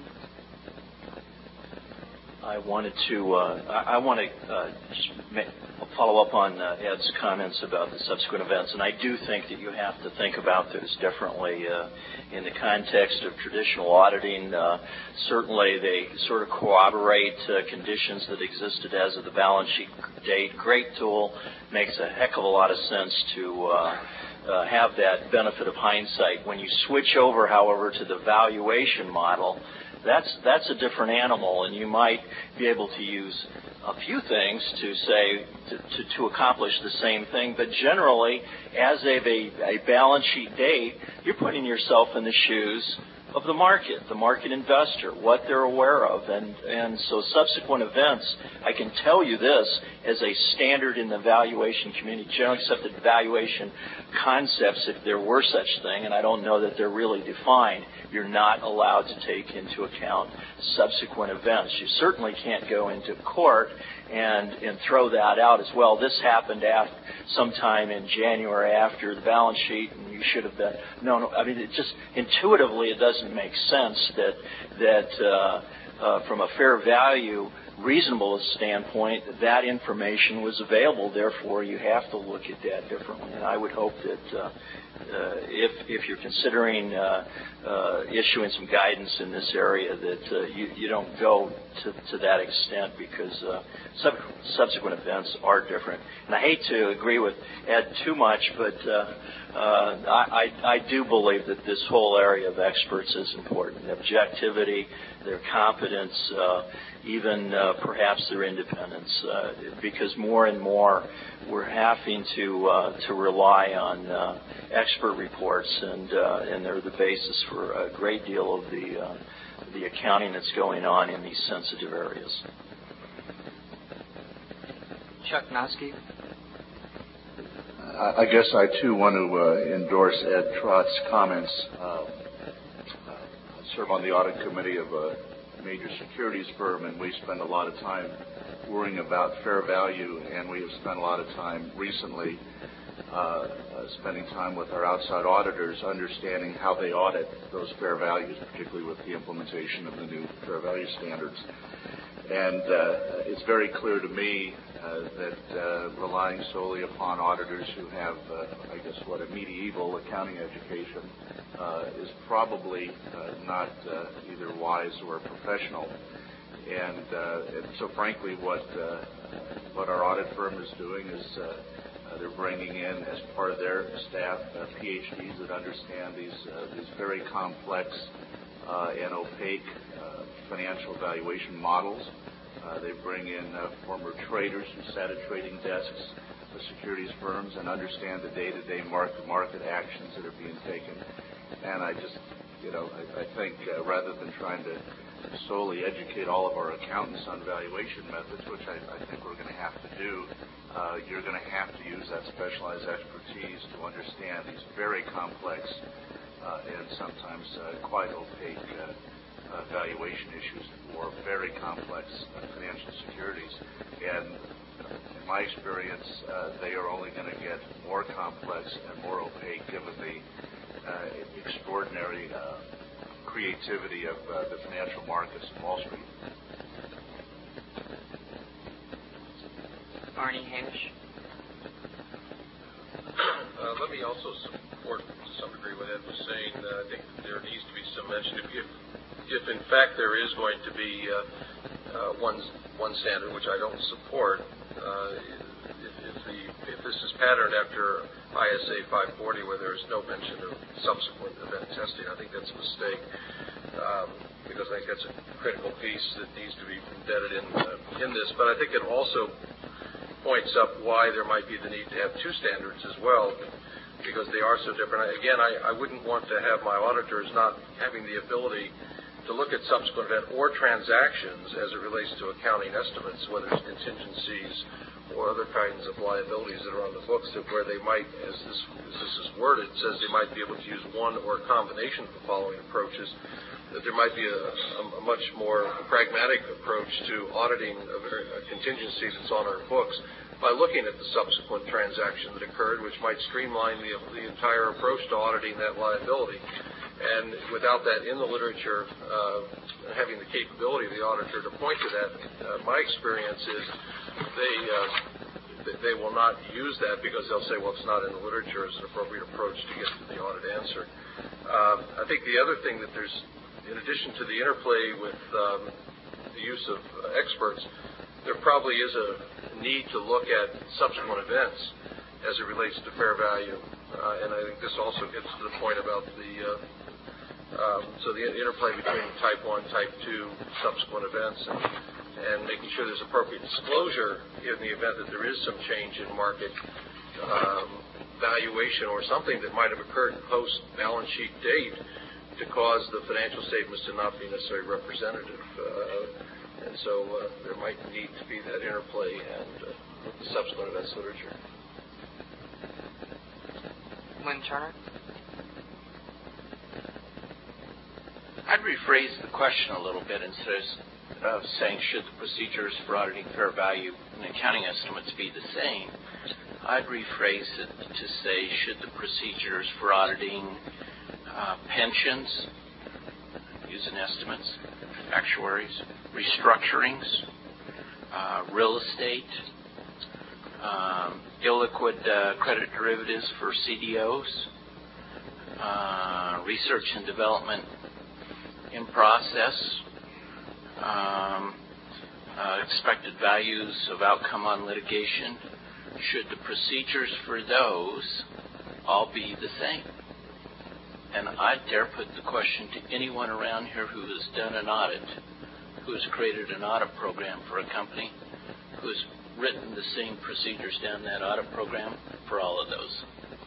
I wanted to uh, I, I want to uh, just make, follow up on uh, Ed's comments about the subsequent events, and I do think that you have to think about those differently uh, in the context of traditional auditing. Uh, certainly, they sort of corroborate uh, conditions that existed as of the balance sheet date. Great tool, makes a heck of a lot of sense to uh, uh, have that benefit of hindsight. When you switch over, however, to the valuation model, That's that's a different animal, and you might be able to use a few things to say to, to, to accomplish the same thing. But generally, as of a, a balance sheet date, you're putting yourself in the shoes of the market, the market investor, what they're aware of, and and so subsequent events. I can tell you this as a standard in the valuation community, generally accepted valuation concepts, if there were such thing, and I don't know that they're really defined. You're not allowed to take into account subsequent events. You certainly can't go into court and and throw that out as well. This happened after, sometime in January after the balance sheet, and you should have been. No, no. I mean, it just intuitively it doesn't make sense that that uh, uh, from a fair value reasonable standpoint that information was available. Therefore, you have to look at that differently. And I would hope that. Uh, Uh, if if you're considering uh, uh, issuing some guidance in this area, that uh, you, you don't go to, to that extent, because uh, sub- subsequent events are different. And I hate to agree with Ed too much, but uh, uh, I, I, I do believe that this whole area of experts is important. Objectivity, their competence, uh, even uh, perhaps their independence, uh, because more and more we're having to uh, to rely on uh, expert reports, and uh, and they're the basis for a great deal of the uh, the accounting that's going on in these sensitive areas. Chuck Noski. I guess I too want to uh, endorse Ed Trott's comments. Uh, I serve on the audit committee of a major securities firm, and we spend a lot of time worrying about fair value, and we have spent a lot of time recently uh, uh, spending time with our outside auditors, understanding how they audit those fair values, particularly with the implementation of the new fair value standards. And uh, it's very clear to me uh, that uh, relying solely upon auditors who have, uh, I guess, what a medieval accounting education uh, is probably uh, not uh, either wise or professional. And, uh, and so, frankly, what uh, what our audit firm is doing is uh, uh, they're bringing in, as part of their staff, uh, P H Ds that understand these uh, these very complex uh, and opaque uh, financial valuation models. Uh, they bring in uh, former traders who sat at trading desks with securities firms and understand the day-to-day market-to-market actions that are being taken. And I just, you know, I, I think uh, rather than trying to solely educate all of our accountants on valuation methods, which I, I think we're going to have to do, uh, you're going to have to use that specialized expertise to understand these very complex uh, and sometimes uh, quite opaque uh, uh, valuation issues for very complex uh, financial securities. And in my experience, uh, they are only going to get more complex and more opaque given the uh, extraordinary uh, creativity of uh, the financial markets in Wall Street. Arnie Hamish. Uh, let me also support to some degree what Ed was saying. Uh, I think there needs to be some mention. If, if, if in fact there is going to be uh, uh, one one standard, which I don't support, uh, if, if, the, if this is patterned after I S A five forty, where there is no mention of subsequent event testing, I think that's a mistake, um, because I think that's a critical piece that needs to be embedded in uh, in this. But I think it also points up why there might be the need to have two standards as well, because they are so different. Again, I, I wouldn't want to have my auditors not having the ability to look at subsequent event or transactions as it relates to accounting estimates, whether it's contingencies or other kinds of liabilities that are on the books, that where they might, as this, as this is worded, it says they might be able to use one or a combination of the following approaches, that there might be a, a, a much more pragmatic approach to auditing a, very, a contingency that's on our books by looking at the subsequent transaction that occurred, which might streamline the, the entire approach to auditing that liability. And without that in the literature, uh, having the capability of the auditor to point to that, uh, my experience is they uh, they will not use that because they'll say, well, it's not in the literature as an appropriate approach to get to the audit answer. Uh, I think the other thing that there's, in addition to the interplay with um, the use of uh, experts, there probably is a need to look at subsequent events as it relates to fair value. Uh, and I think this also gets to the point about the uh, Um, so the interplay between type one, type two, subsequent events, and, and making sure there's appropriate disclosure in the event that there is some change in market um, valuation or something that might have occurred post-balance sheet date to cause the financial statements to not be necessarily representative. Uh, and so uh, there might need to be that interplay and uh, the subsequent events literature. Lynn Turner. I'd rephrase the question a little bit instead of saying should the procedures for auditing fair value and accounting estimates be the same. I'd rephrase it to say should the procedures for auditing uh, pensions, using estimates, actuaries, restructurings, uh, real estate, um, illiquid uh, credit derivatives for C D Os, uh, research and development in process, um, uh, expected values of outcome on litigation, should the procedures for those all be the same? And I dare put the question to anyone around here who has done an audit, who has created an audit program for a company, who has written the same procedures down that audit program for all of those.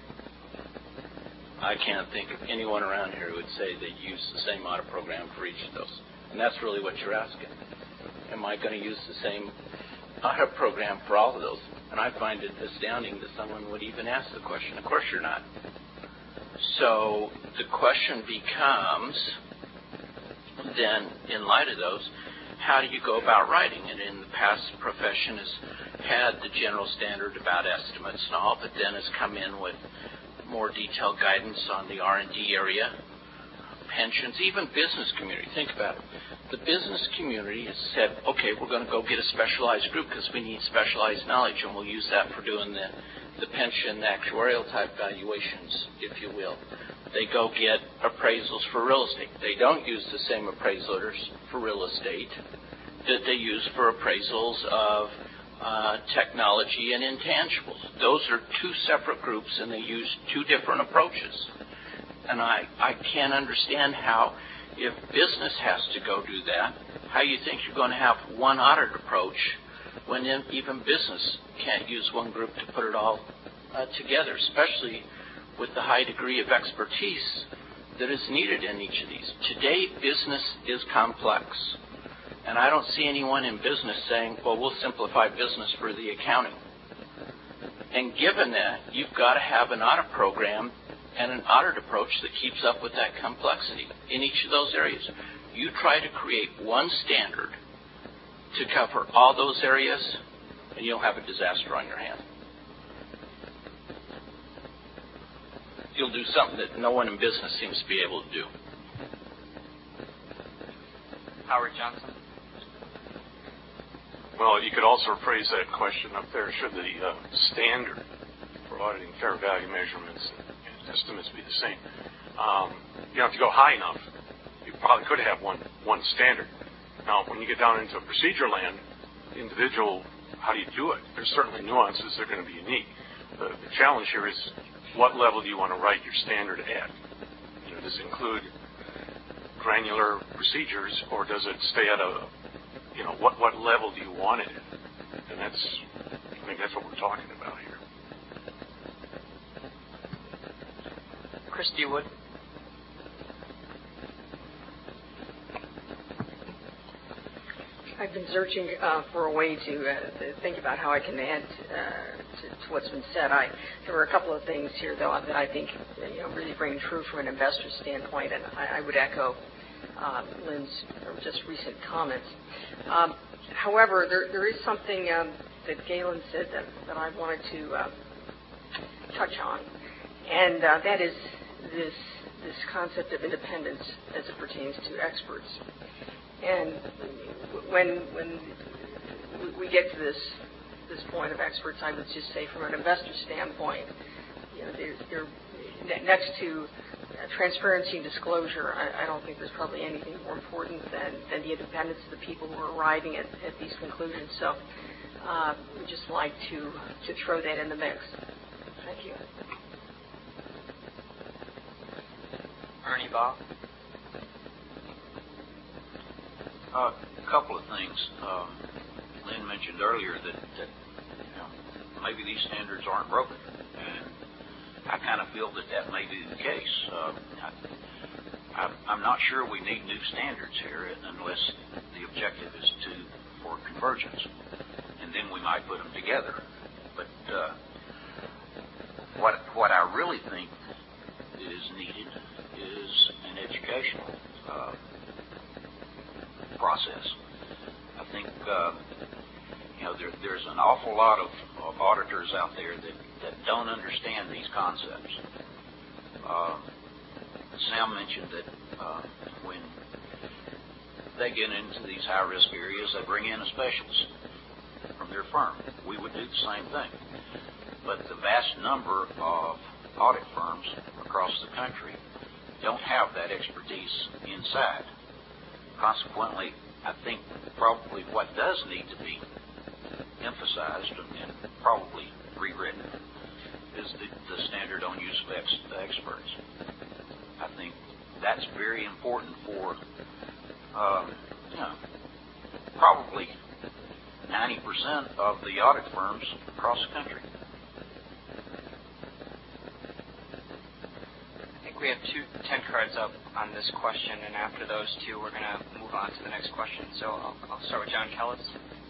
I can't think of anyone around here who would say they use the same audit program for each of those. And that's really what you're asking. Am I going to use the same audit program for all of those? And I find it astounding that someone would even ask the question. Of course you're not. So the question becomes, then, in light of those, how do you go about writing it? In the past, the profession has had the general standard about estimates and all, but then has come in with more detailed guidance on the R and D area, pensions, even business community. Think about it. The business community has said, okay, we're going to go get a specialized group because we need specialized knowledge, and we'll use that for doing the, the pension, the actuarial type valuations, if you will. They go get appraisals for real estate. They don't use the same appraisals for real estate that they use for appraisals of uh, technology and intangibles. Those are two separate groups, and they use two different approaches. And I, I can't understand how, if business has to go do that, how you think you're going to have one audit approach when even business can't use one group to put it all uh, together, especially with the high degree of expertise that is needed in each of these. Today, business is complex. And I don't see anyone in business saying, well, we'll simplify business for the accounting. And given that, you've got to have an audit program and an audit approach that keeps up with that complexity in each of those areas. You try to create one standard to cover all those areas, and you'll have a disaster on your hands. You'll do something that no one in business seems to be able to do. Howard Johnson. Well, you could also phrase that question up there. Should the uh, standard for auditing fair value measurements and estimates be the same? Um, you don't have to go high enough. You probably could have one one standard. Now, when you get down into procedure land, individual, how do you do it? There's certainly nuances that are going to be unique. The, the challenge here is what level do you want to write your standard at? You know, does it include granular procedures, or does it stay at a You know, what, what level do you want it at? And that's, I think that's what we're talking about here. Christy Wood. I've been searching uh, for a way to, uh, to think about how I can add uh, to, to what's been said. I, there were a couple of things here, though, that I think you know, really bring true from an investor standpoint, and I, I would echo uh, Lynn's just recent comments. Um, however, there, there is something um, that Galen said that, that I wanted to uh, touch on, and uh, that is this this concept of independence as it pertains to experts. And when when we get to this this point of experts, I would just say from an investor standpoint, you know, they're, they're next to transparency and disclosure, I, I don't think there's probably anything more important than, than the independence of the people who are arriving at, at these conclusions. So uh, we'd just like to, to throw that in the mix. Thank you. Ernie Baugh. Uh, a couple of things. Um, Lynn mentioned earlier that, that you know, maybe these standards aren't broken. And I kind of feel that that may be the case. Uh, I, I'm not sure we need new standards here unless the objective is to for convergence, and then we might put them together. But uh, what what I really think is needed is an educational uh, process. I think uh, you know there, there's an awful lot of, of auditors out there that that don't understand these concepts. Uh, Sam mentioned that uh, when they get into these high-risk areas, they bring in a specialist from their firm. We would do the same thing. But the vast number of audit firms across the country don't have that expertise inside. Consequently, I think probably what does need to be emphasized and probably rewritten is the, the standard on use of ex, experts. I think that's very important for, um, you know, probably ninety percent of the audit firms across the country. I think we have two ten cards up on this question, and after those two, we're going to move on to the next question. So I'll, I'll start with John Kellis.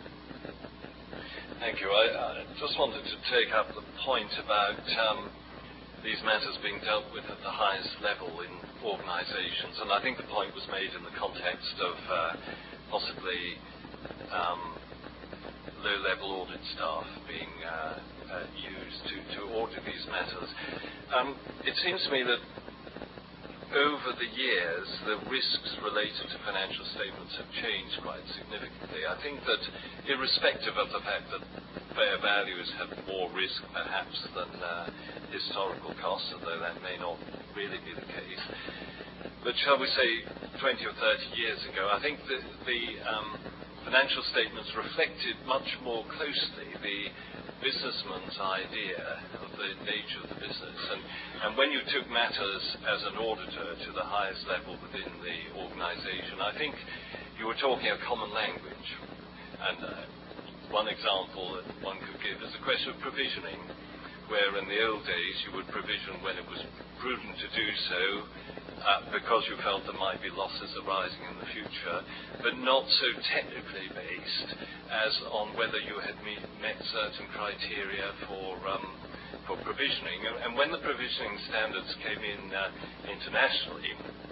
Thank you. I, I just wanted to take up the point about um, these matters being dealt with at the highest level in organizations, and I think the point was made in the context of uh, possibly um, low-level audit staff being uh, uh, used to, to audit these matters. Um, it seems to me that over the years, the risks related to financial statements have changed quite significantly. I think that irrespective of the fact that fair values have more risk perhaps than uh, historical costs, although that may not really be the case, but shall we say twenty or thirty years ago, I think that the um, financial statements reflected much more closely the businessman's idea of the nature of the business. And, and when you took matters as an auditor to the highest level within the organization, I think you were talking a common language. And uh, one example that one could give is the question of provisioning, where in the old days you would provision when it was prudent to do so uh, because you felt there might be losses arising in the future, but not so technically based as on whether you had meet, met certain criteria for um, for provisioning. And, and when the provisioning standards came in uh, internationally,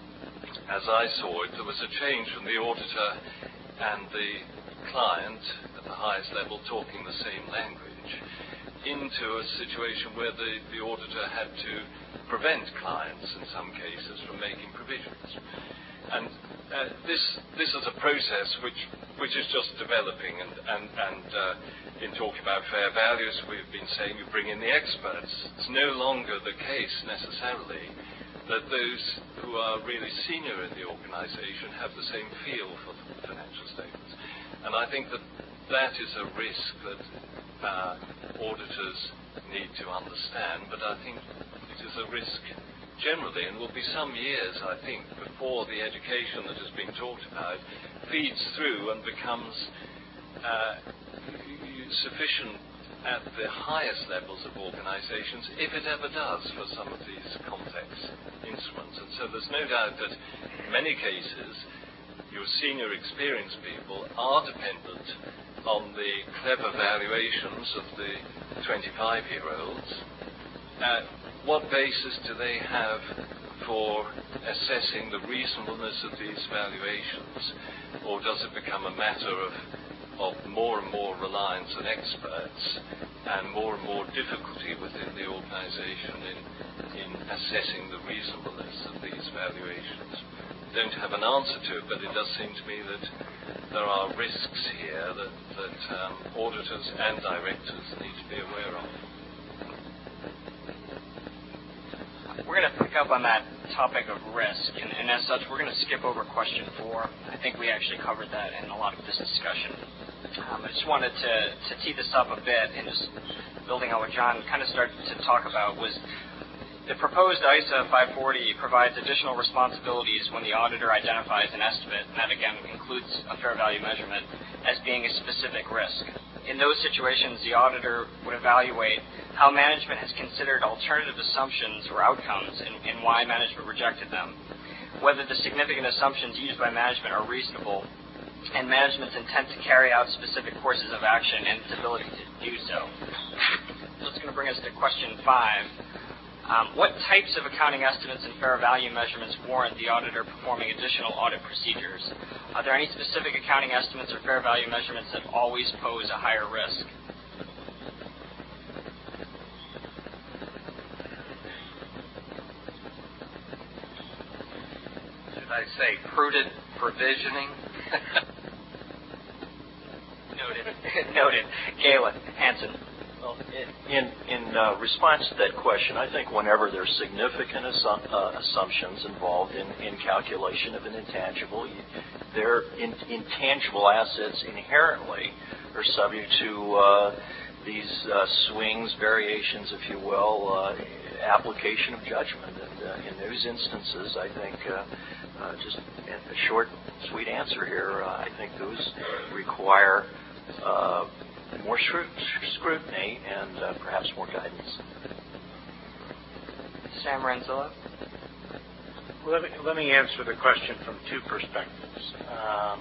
as I saw it, there was a change from the auditor and the client at the highest level talking the same language into a situation where the, the auditor had to prevent clients in some cases from making provisions. And uh, this this is a process which which is just developing, and, and, and uh, in talking about fair values, we've been saying you bring in the experts. It's no longer the case necessarily that those who are really senior in the organization have the same feel for financial statements. And I think that that is a risk that uh, auditors need to understand, but I think it is a risk generally, and will be some years, I think, before the education that has been talked about feeds through and becomes uh, sufficient at the highest levels of organizations, if it ever does, for some of these complex instruments. And so there's no doubt that in many cases your senior experienced people are dependent on the clever valuations of the twenty-five-year-olds. Uh, what basis do they have for assessing the reasonableness of these valuations? Or does it become a matter of, of more and more reliance on experts and more and more difficulty within the organization in, in assessing the reasonableness of these valuations? Don't have an answer to it, but it does seem to me that there are risks here that, that um, auditors and directors need to be aware of. We're going to pick up on that topic of risk, and, and as such, we're going to skip over question four. I think we actually covered that in a lot of this discussion. Um, I just wanted to, to tee this up a bit, and just building on what John kind of started to talk about was the proposed I S A five forty provides additional responsibilities when the auditor identifies an estimate, and that again includes a fair value measurement, as being a specific risk. In those situations, the auditor would evaluate how management has considered alternative assumptions or outcomes and, and why management rejected them, whether the significant assumptions used by management are reasonable, and management's intent to carry out specific courses of action and its ability to do so. So it's going to bring us to question five. Um, what types of accounting estimates and fair value measurements warrant the auditor performing additional audit procedures? Are there any specific accounting estimates or fair value measurements that always pose a higher risk? Should I say prudent provisioning? Noted. Noted. Galen Hansen. Well, in in uh, response to that question, I think whenever there's significant assu- uh, assumptions involved in, in calculation of an intangible, you, their in, intangible assets inherently are subject to uh, these uh, swings, variations, if you will, uh, application of judgment. And uh, in those instances, I think uh, uh, just a short, sweet answer here, uh, I think those require Uh, more scrutiny and uh, perhaps more guidance. Sam Ranzillo. Well, let me, let me answer the question from two perspectives. Um,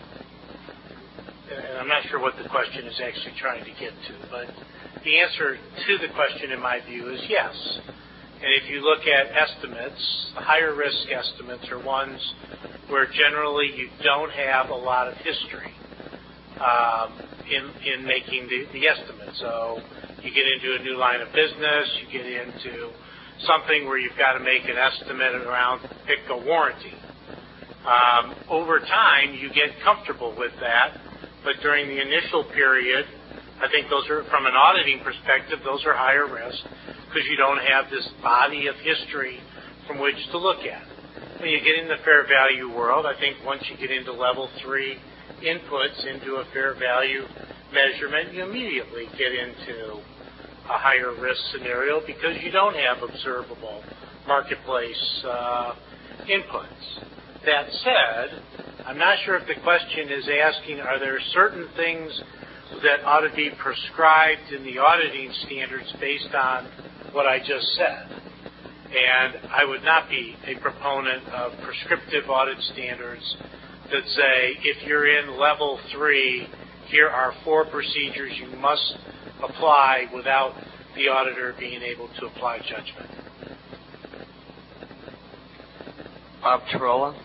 and I'm not sure what the question is actually trying to get to, but the answer to the question, in my view, is yes. And if you look at estimates, the higher risk estimates are ones where generally you don't have a lot of history Um, in, in making the, the estimate. So you get into a new line of business, you get into something where you've got to make an estimate around, pick a warranty. Um, over time, you get comfortable with that, but during the initial period, I think those are, from an auditing perspective, those are higher risk because you don't have this body of history from which to look at. When you get in the fair value world, I think once you get into level three inputs into a fair value measurement, you immediately get into a higher risk scenario because you don't have observable marketplace uh, inputs. That said, I'm not sure if the question is asking, are there certain things that ought to be prescribed in the auditing standards based on what I just said? And I would not be a proponent of prescriptive audit standards that say, if you're in level three, here are four procedures you must apply without the auditor being able to apply judgment. Bob Trolla.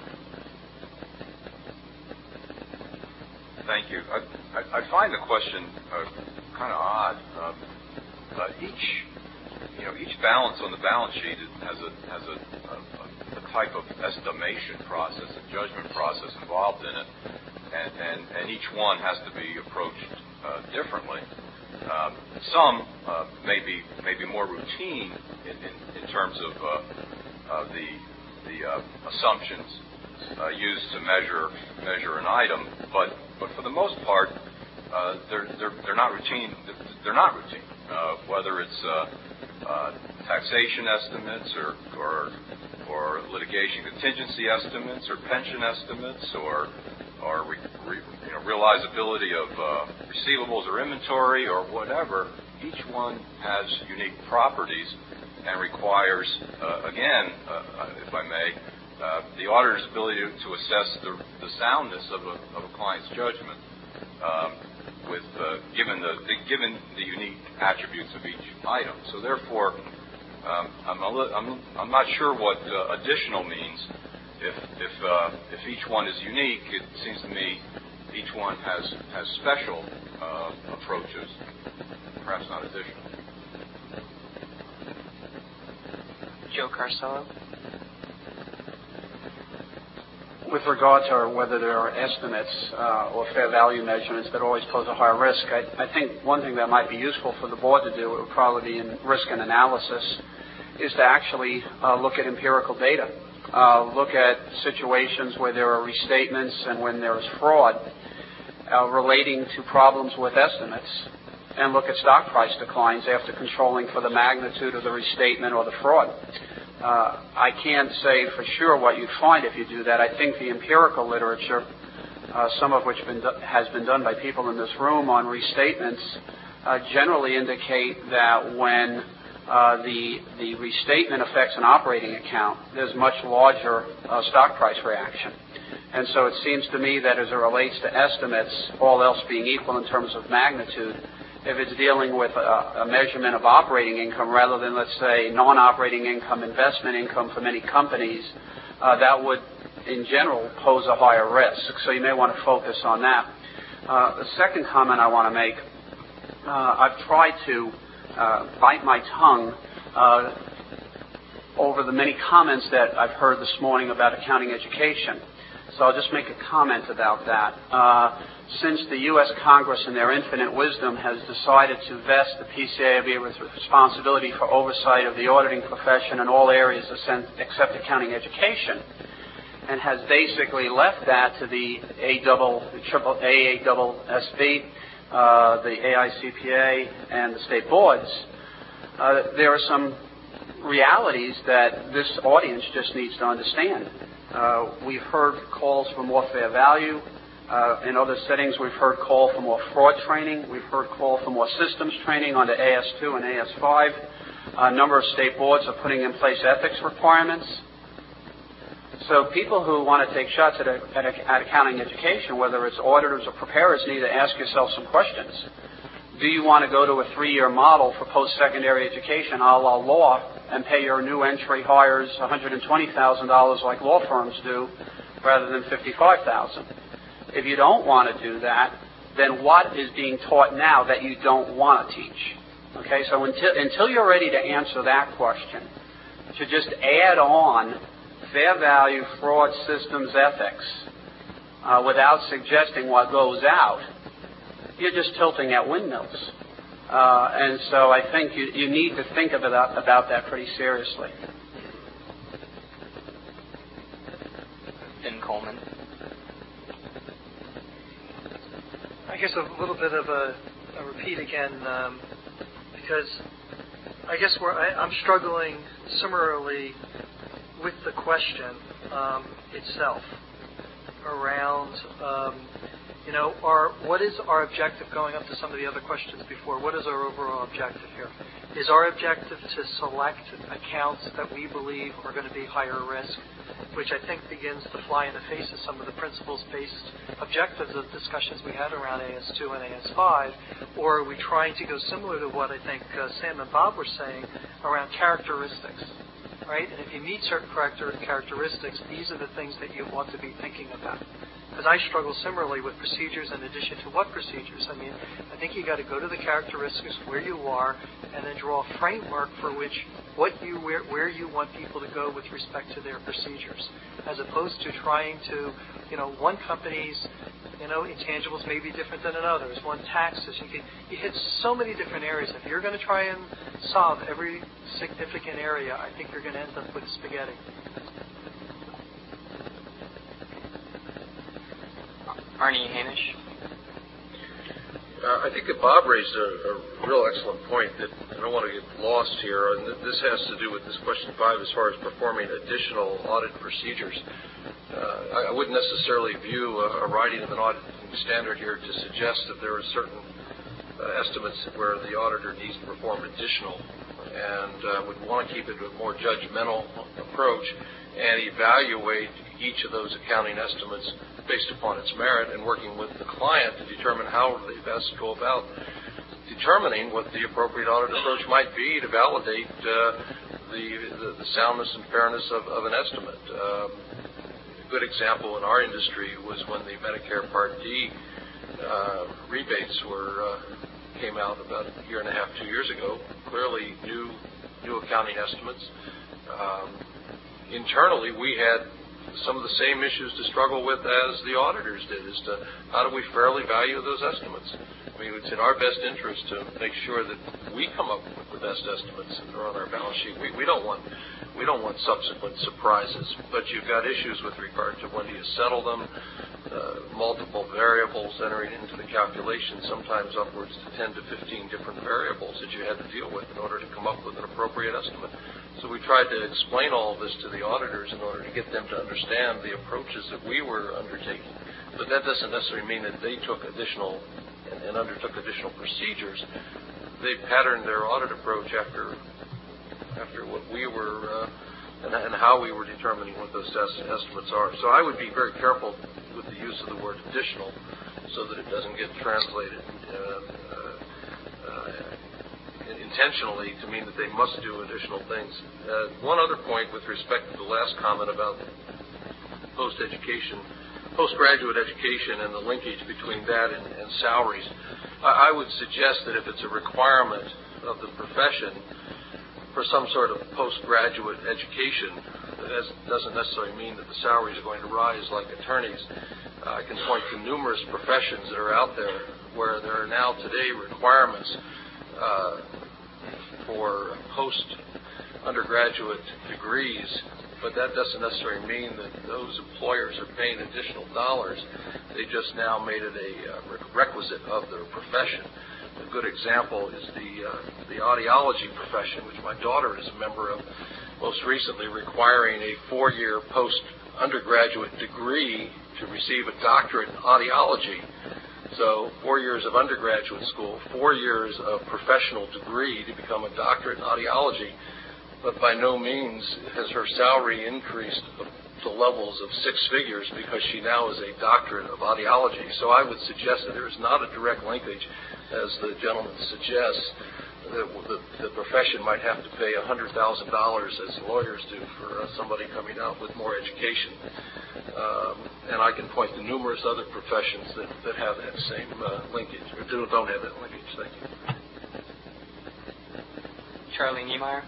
Thank you. I, I, I find the question uh, kind of odd. Um, uh, each, you know, each balance on the balance sheet has a has a, a, a type of estimation process, a judgment process involved in it, and and, and each one has to be approached uh, differently. Um, some uh, may be may be more routine in, in, in terms of uh, uh, the the uh, assumptions uh, used to measure measure an item, but but for the most part, uh, they're they're they're not routine. They're not routine. Uh, whether it's uh, uh, taxation estimates or or or litigation contingency estimates or pension estimates or or re, re, you know, realizability of uh, receivables or inventory or whatever, each one has unique properties and requires, uh, again, uh, if I may, uh, the auditor's ability to, to assess the, the soundness of a, of a client's judgment, um, with uh, given the, the given the unique attributes of each item. So therefore, um, I'm, a li- I'm I'm not sure what uh, additional means. If if uh, if each one is unique, it seems to me each one has has special uh, approaches, perhaps not additional. Joe Carcello. With regard to whether there are estimates uh, or fair value measurements that always pose a higher risk, I, I think one thing that might be useful for the board to do, it would probably be in risk and analysis, is to actually uh, look at empirical data. Uh, look at situations where there are restatements and when there is fraud uh, relating to problems with estimates, and look at stock price declines after controlling for the magnitude of the restatement or the fraud. Uh, I can't say for sure what you'd find if you do that. I think the empirical literature, uh, some of which been do- has been done by people in this room on restatements, uh, generally indicate that when uh, the the restatement affects an operating account, there's much larger uh, stock price reaction. And so it seems to me that as it relates to estimates, all else being equal in terms of magnitude, if it's dealing with a, a measurement of operating income rather than, let's say, non-operating income, investment income for many companies, uh, that would, in general, pose a higher risk. So you may want to focus on that. Uh, the second comment I want to make, uh, I've tried to uh, bite my tongue uh, over the many comments that I've heard this morning about accounting education. So I'll just make a comment about that. Uh, Since the U S Congress, in their infinite wisdom, has decided to vest the P C A B with responsibility for oversight of the auditing profession in all areas except accounting education, and has basically left that to the A double, triple A, A double S B, uh, the A I C P A, and the state boards, uh, there are some realities that this audience just needs to understand. Uh, we've heard calls for more fair value. Uh, in other settings, we've heard call for more fraud training. We've heard call for more systems training under A S two and A S five. A number of state boards are putting in place ethics requirements. So people who want to take shots at, a, at, a, at accounting education, whether it's auditors or preparers, need to ask yourself some questions. Do you want to go to a three-year model for post-secondary education, a la law, and pay your new entry hires one hundred twenty thousand dollars like law firms do, rather than fifty-five thousand dollars? If you don't want to do that, then what is being taught now that you don't want to teach? Okay, so until, until you're ready to answer that question, to just add on fair value, fraud, systems, ethics, uh, without suggesting what goes out, you're just tilting at windmills. Uh, and so I think you, you need to think about, about that pretty seriously. Finn Coleman. guess a little bit of a, a repeat again, um, because I guess where I, I'm struggling similarly with the question um, itself around, um, you know, our, what is our objective going up to some of the other questions before? What is our overall objective here? Is our objective to select accounts that we believe are going to be higher risk, which I think begins to fly in the face of some of the principles-based objectives of discussions we had around A S two and A S five, or are we trying to go similar to what I think uh, Sam and Bob were saying around characteristics, right? And if you meet certain character- characteristics, these are the things that you want to be thinking about. Because I struggle similarly with procedures in addition to what procedures. I mean, I think you got to go to the characteristics where you are and then draw a framework for which what you where, where you want people to go with respect to their procedures, as opposed to trying to, you know, one company's, you know, intangibles may be different than another's. One taxes, you can you hit so many different areas. If you're going to try and solve every significant area, I think you're going to end up with spaghetti. Arnie Hanish. Uh, I think that Bob raised a, a real excellent point that I don't want to get lost here. And this has to do with this question five as far as performing additional audit procedures. Uh, I, I wouldn't necessarily view a, a writing of an auditing standard here to suggest that there are certain uh, estimates where the auditor needs to perform additional, and uh, would want to keep it a more judgmental approach and evaluate each of those accounting estimates based upon its merit, and working with the client to determine how they best go about determining what the appropriate audit approach might be to validate uh, the, the, the soundness and fairness of, of an estimate. Um, a good example in our industry was when the Medicare Part D uh, rebates were uh, came out about a year and a half, two years ago. Clearly, new new accounting estimates. Um, internally, we had some of the same issues to struggle with as the auditors did, as to how do we fairly value those estimates. I mean, it's in our best interest to make sure that we come up with the best estimates that are on our balance sheet. We, we don't want we don't want subsequent surprises, but you've got issues with regard to when do you settle them, uh, multiple variables entering into the calculation, sometimes upwards to ten to fifteen different variables that you had to deal with in order to come up with an appropriate estimate. So we tried to explain all of this to the auditors in order to get them to understand the approaches that we were undertaking. But that doesn't necessarily mean that they took additional and, and undertook additional procedures. They patterned their audit approach after after what we were uh, and, and how we were determining what those est- estimates are. So I would be very careful with the use of the word additional so that it doesn't get translated uh, uh, uh, intentionally to mean that they must do additional things. Uh, one other point with respect to the last comment about post-education, postgraduate education and the linkage between that and, and salaries, I, I would suggest that if it's a requirement of the profession for some sort of postgraduate education, that doesn't necessarily mean that the salaries are going to rise like attorneys. Uh, I can point to numerous professions that are out there where there are now today requirements uh, for post-undergraduate degrees, but that doesn't necessarily mean that those employers are paying additional dollars. They just now made it a uh, requisite of their profession. A good example is the uh, the audiology profession, which my daughter is a member of, most recently requiring a four-year post-undergraduate degree to receive a doctorate in audiology. So four years of undergraduate school, four years of professional degree to become a doctorate in audiology, but by no means has her salary increased to levels of six figures because she now is a doctorate of audiology. So I would suggest that there is not a direct linkage, as the gentleman suggests, that the, the profession might have to pay one hundred thousand dollars as lawyers do for uh, somebody coming out with more education. Um, and I can point to numerous other professions that, that have that same uh, linkage, or do, don't have that linkage. Thank you. Charlie Niemeyer.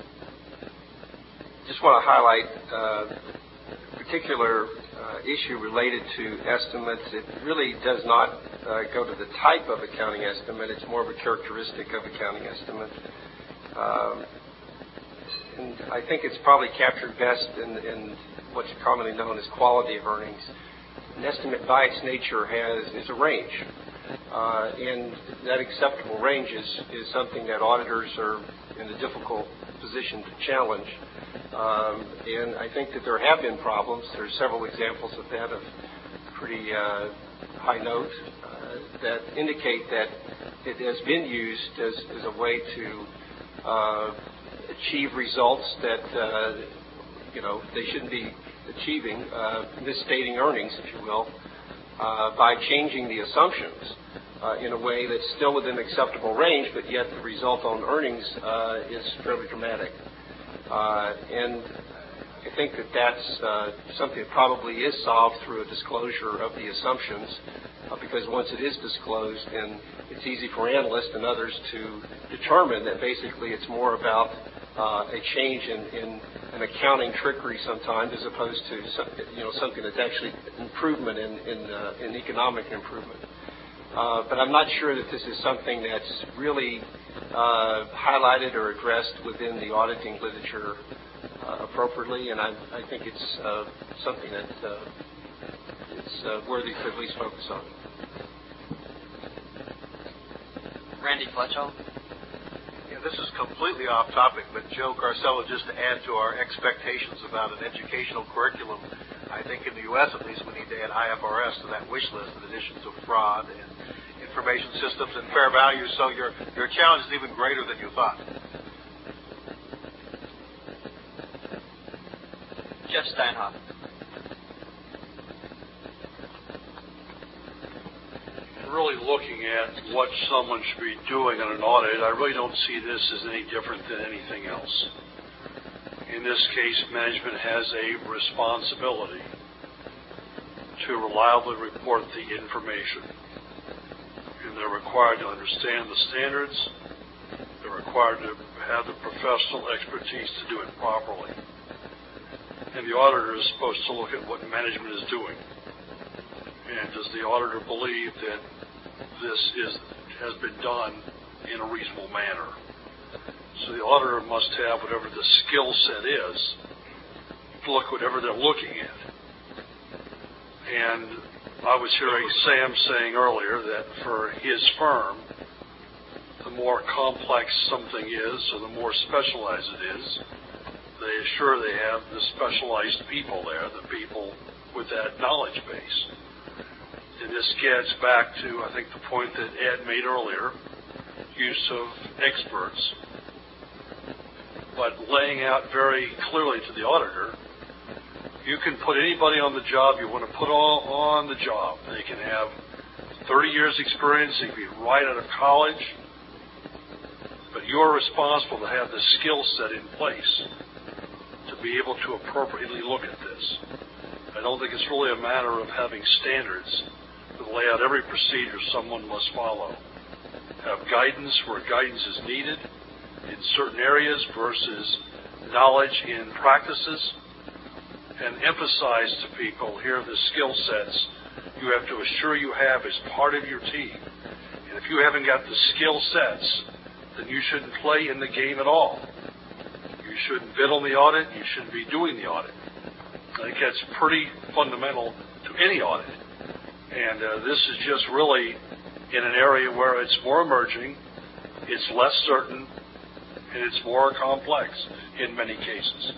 Just want to highlight uh, a particular uh, issue related to estimates. It really does not uh, go to the type of accounting estimate. It's more of a characteristic of accounting estimate. Um, and I think it's probably captured best in, in what's commonly known as quality of earnings. An estimate by its nature has is a range. Uh, and that acceptable range is, is something that auditors are in a difficult position to challenge. Um, and I think that there have been problems. There's several examples of that of pretty uh, high note uh, that indicate that it has been used as, as a way to uh, achieve results that, uh, you know, they shouldn't be achieving, uh, misstating earnings, if you will, uh, by changing the assumptions uh, in a way that's still within acceptable range, but yet the result on earnings uh, is fairly dramatic. Uh, and I think that that's uh, something that probably is solved through a disclosure of the assumptions, uh, because once it is disclosed, then it's easy for analysts and others to determine that basically it's more about uh, a change in, in an accounting trickery sometimes, as opposed to some, you know something that's actually improvement in in, uh, in economic improvement. Uh, but I'm not sure that this is something that's really uh, highlighted or addressed within the auditing literature uh, appropriately, and I, I think it's uh, something that uh, it's uh, worthy to at least focus on. Randy Fletchall. Yeah, this is completely off topic, but Joe Carcello, just to add to our expectations about an educational curriculum, I think in the U S at least we need to add I F R S to that wish list in addition to fraud and information systems and fair value, so your your challenge is even greater than you thought. Jeff Steinhoff. Really looking at what someone should be doing on an audit, I really don't see this as any different than anything else. In this case, management has a responsibility to reliably report the information. And they're required to understand the standards. They're required to have the professional expertise to do it properly. And the auditor is supposed to look at what management is doing. And does the auditor believe that this is has been done in a reasonable manner? So the auditor must have whatever the skill set is to look whatever they're looking at. And I was hearing Sam saying earlier that for his firm, the more complex something is, or the more specialized it is, they assure they have the specialized people there, the people with that knowledge base. And this gets back to, I think, the point that Ed made earlier, use of experts, but laying out very clearly to the auditor, you can put anybody on the job you want to put all on the job. They can have thirty years experience, they can be right out of college, but you're responsible to have the skill set in place to be able to appropriately look at this. I don't think it's really a matter of having standards that lay out every procedure someone must follow. Have guidance where guidance is needed in certain areas versus knowledge in practices, and emphasize to people here the skill sets you have to assure you have as part of your team. And if you haven't got the skill sets, then you shouldn't play in the game at all. You shouldn't bid on the audit. You shouldn't be doing the audit. I think that's pretty fundamental to any audit. And uh, this is just really in an area where it's more emerging, it's less certain, and it's more complex in many cases.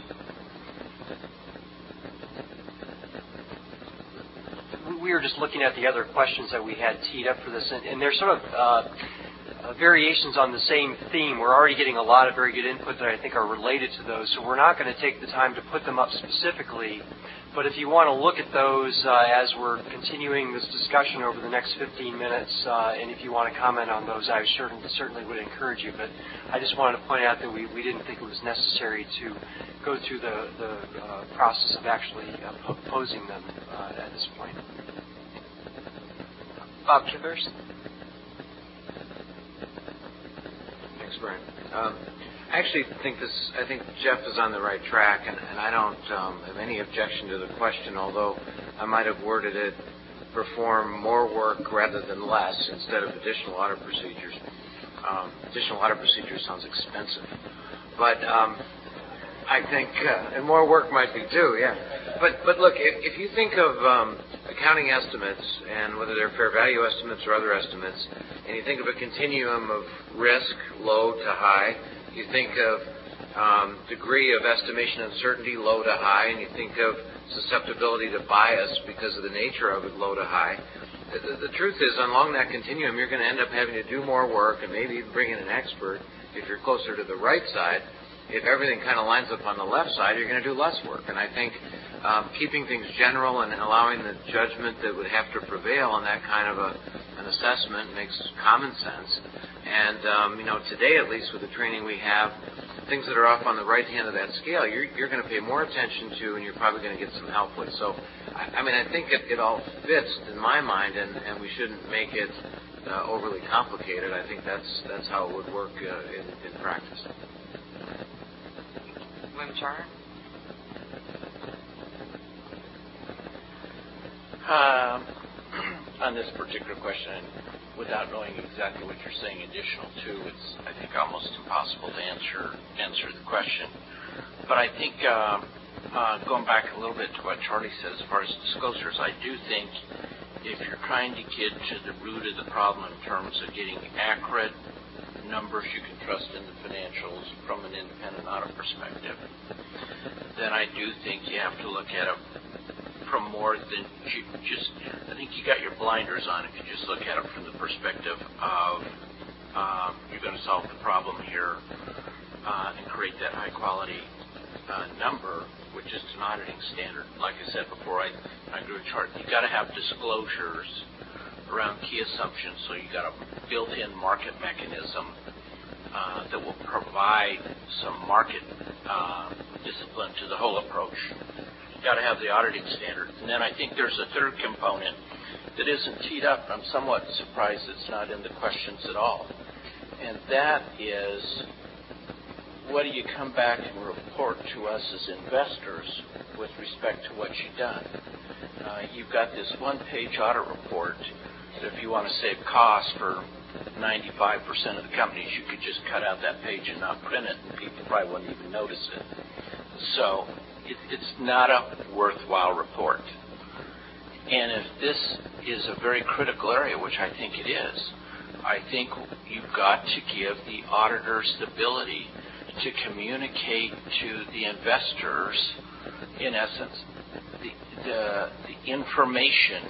We were just looking at the other questions that we had teed up for this, and, and they're sort of uh, uh, variations on the same theme. We're already getting a lot of very good input that I think are related to those, so we're not going to take the time to put them up specifically. But if you want to look at those uh, as we're continuing this discussion over the next fifteen minutes, uh, and if you want to comment on those, I certainly, certainly would encourage you. But I just wanted to point out that we, we didn't think it was necessary to go through the, the uh, process of actually uh, posing them uh, at this point. Bob Kimbers. Thanks, Brian. Um, I actually think this. I think Jeff is on the right track, and, and I don't um, have any objection to the question. Although I might have worded it: perform more work rather than less instead of additional audit procedures. Um, additional audit procedures sounds expensive, but um, I think uh, and more work might be too. Yeah, but but look, if, if you think of um, accounting estimates, and whether they're fair value estimates or other estimates, and you think of a continuum of risk, low to high, you think of um, degree of estimation uncertainty, low to high, and you think of susceptibility to bias because of the nature of it, low to high. The, the, the truth is, along that continuum, you're going to end up having to do more work and maybe even bring in an expert if you're closer to the right side. If everything kind of lines up on the left side, you're going to do less work. And I think um, keeping things general and allowing the judgment that would have to prevail on that kind of a, an assessment makes common sense. And, um, you know, today at least with the training we have, things that are off on the right hand of that scale, you're, you're going to pay more attention to, and you're probably going to get some help with. So, I, I mean, I think it, it all fits in my mind, and, and we shouldn't make it uh, overly complicated. I think that's that's how it would work uh, in, in practice. William Turner. Um, on this particular question, without knowing exactly what you're saying additional to, it's, I think, almost impossible to answer answer the question. But I think, uh, uh, going back a little bit to what Charlie says as far as disclosures, I do think if you're trying to get to the root of the problem in terms of getting accurate numbers you can trust in the financials from an independent audit perspective, then I do think you have to look at it from more than just, I think you got your blinders on if you just look at it from the perspective of um, you're going to solve the problem here uh, and create that high quality uh, number with just an auditing standard. Like I said before, I, I drew a chart. You got to have disclosures around key assumptions, so you got a built-in market mechanism uh, that will provide some market uh, discipline to the whole approach. You got to have the auditing standard. And then I think there's a third component that isn't teed up. I'm somewhat surprised it's not in the questions at all. And that is, what do you come back and report to us as investors with respect to what you've done? Uh, you've got this one-page audit report that if you want to save costs for ninety-five percent of the companies, you could just cut out that page and not print it, and people probably wouldn't even notice it. So it, it's not a worthwhile report. And if this is a very critical area, which I think it is, I think you've got to give the auditors the ability to communicate to the investors, in essence, the, the, the information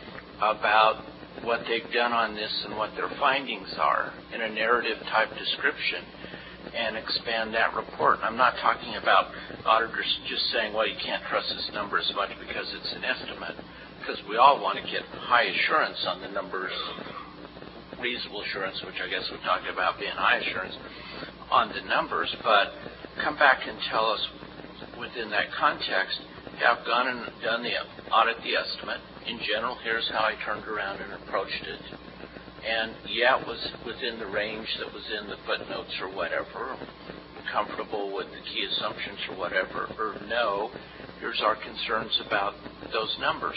about what they've done on this and what their findings are in a narrative type description and expand that report. I'm not talking about auditors just saying, well, you can't trust this number as much because it's an estimate, because we all want to get high assurance on the numbers, reasonable assurance, which I guess we talked about being high assurance on the numbers, but come back and tell us within that context, have gone and done the audit, the estimate. In general, here's how I turned around and approached it. And yeah, it was within the range that was in the footnotes or whatever, comfortable with the key assumptions or whatever, or no, here's our concerns about those numbers.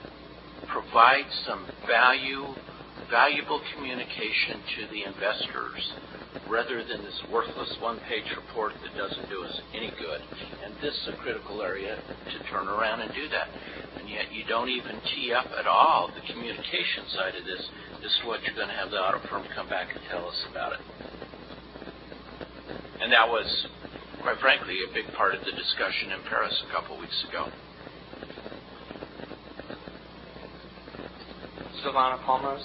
Provide some value, valuable communication to the investors rather than this worthless one-page report that doesn't do us any good. And this is a critical area to turn around and do that. And yet you don't even tee up at all the communication side of this. This is what you're going to have the audit firm come back and tell us about it. And that was, quite frankly, a big part of the discussion in Paris a couple weeks ago. Silvana Palmos.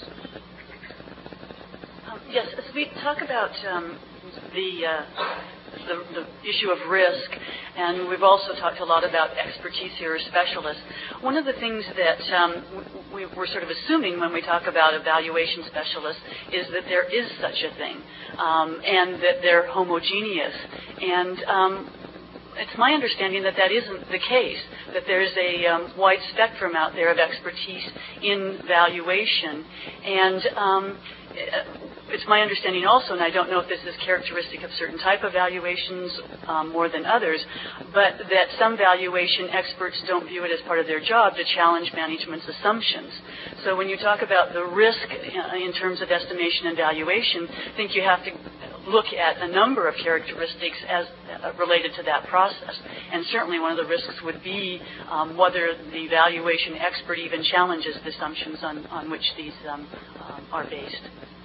Um, yes, as we talk about um, the, uh, the the issue of risk, and we've also talked a lot about expertise here or specialists. One of the things that um, we, we're sort of assuming when we talk about evaluation specialists is that there is such a thing, um, and that they're homogeneous. And um, it's my understanding that that isn't the case, that there's a um, wide spectrum out there of expertise in valuation. And um, it's my understanding also, and I don't know if this is characteristic of certain type of valuations um, more than others, but that some valuation experts don't view it as part of their job to challenge management's assumptions. So when you talk about the risk in terms of estimation and valuation, I think you have to look at a number of characteristics as uh, related to that process. And certainly one of the risks would be um, whether the valuation expert even challenges the assumptions on, on which these um, um, are based.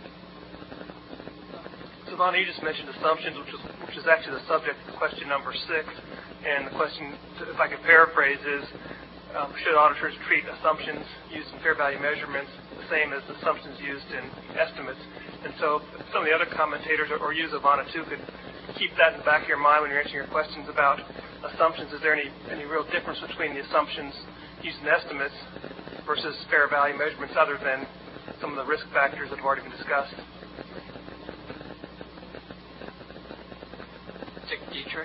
Savannah, you just mentioned assumptions, which is, which is actually the subject of question number six. And the question, if I could paraphrase, is um, should auditors treat assumptions used in fair value measurements the same as assumptions used in estimates? And so some of the other commentators, or, or you, Savannah, too, could keep that in the back of your mind when you're answering your questions about assumptions. Is there any, any real difference between the assumptions used in estimates versus fair value measurements other than some of the risk factors that have already been discussed? Dick Dietrich.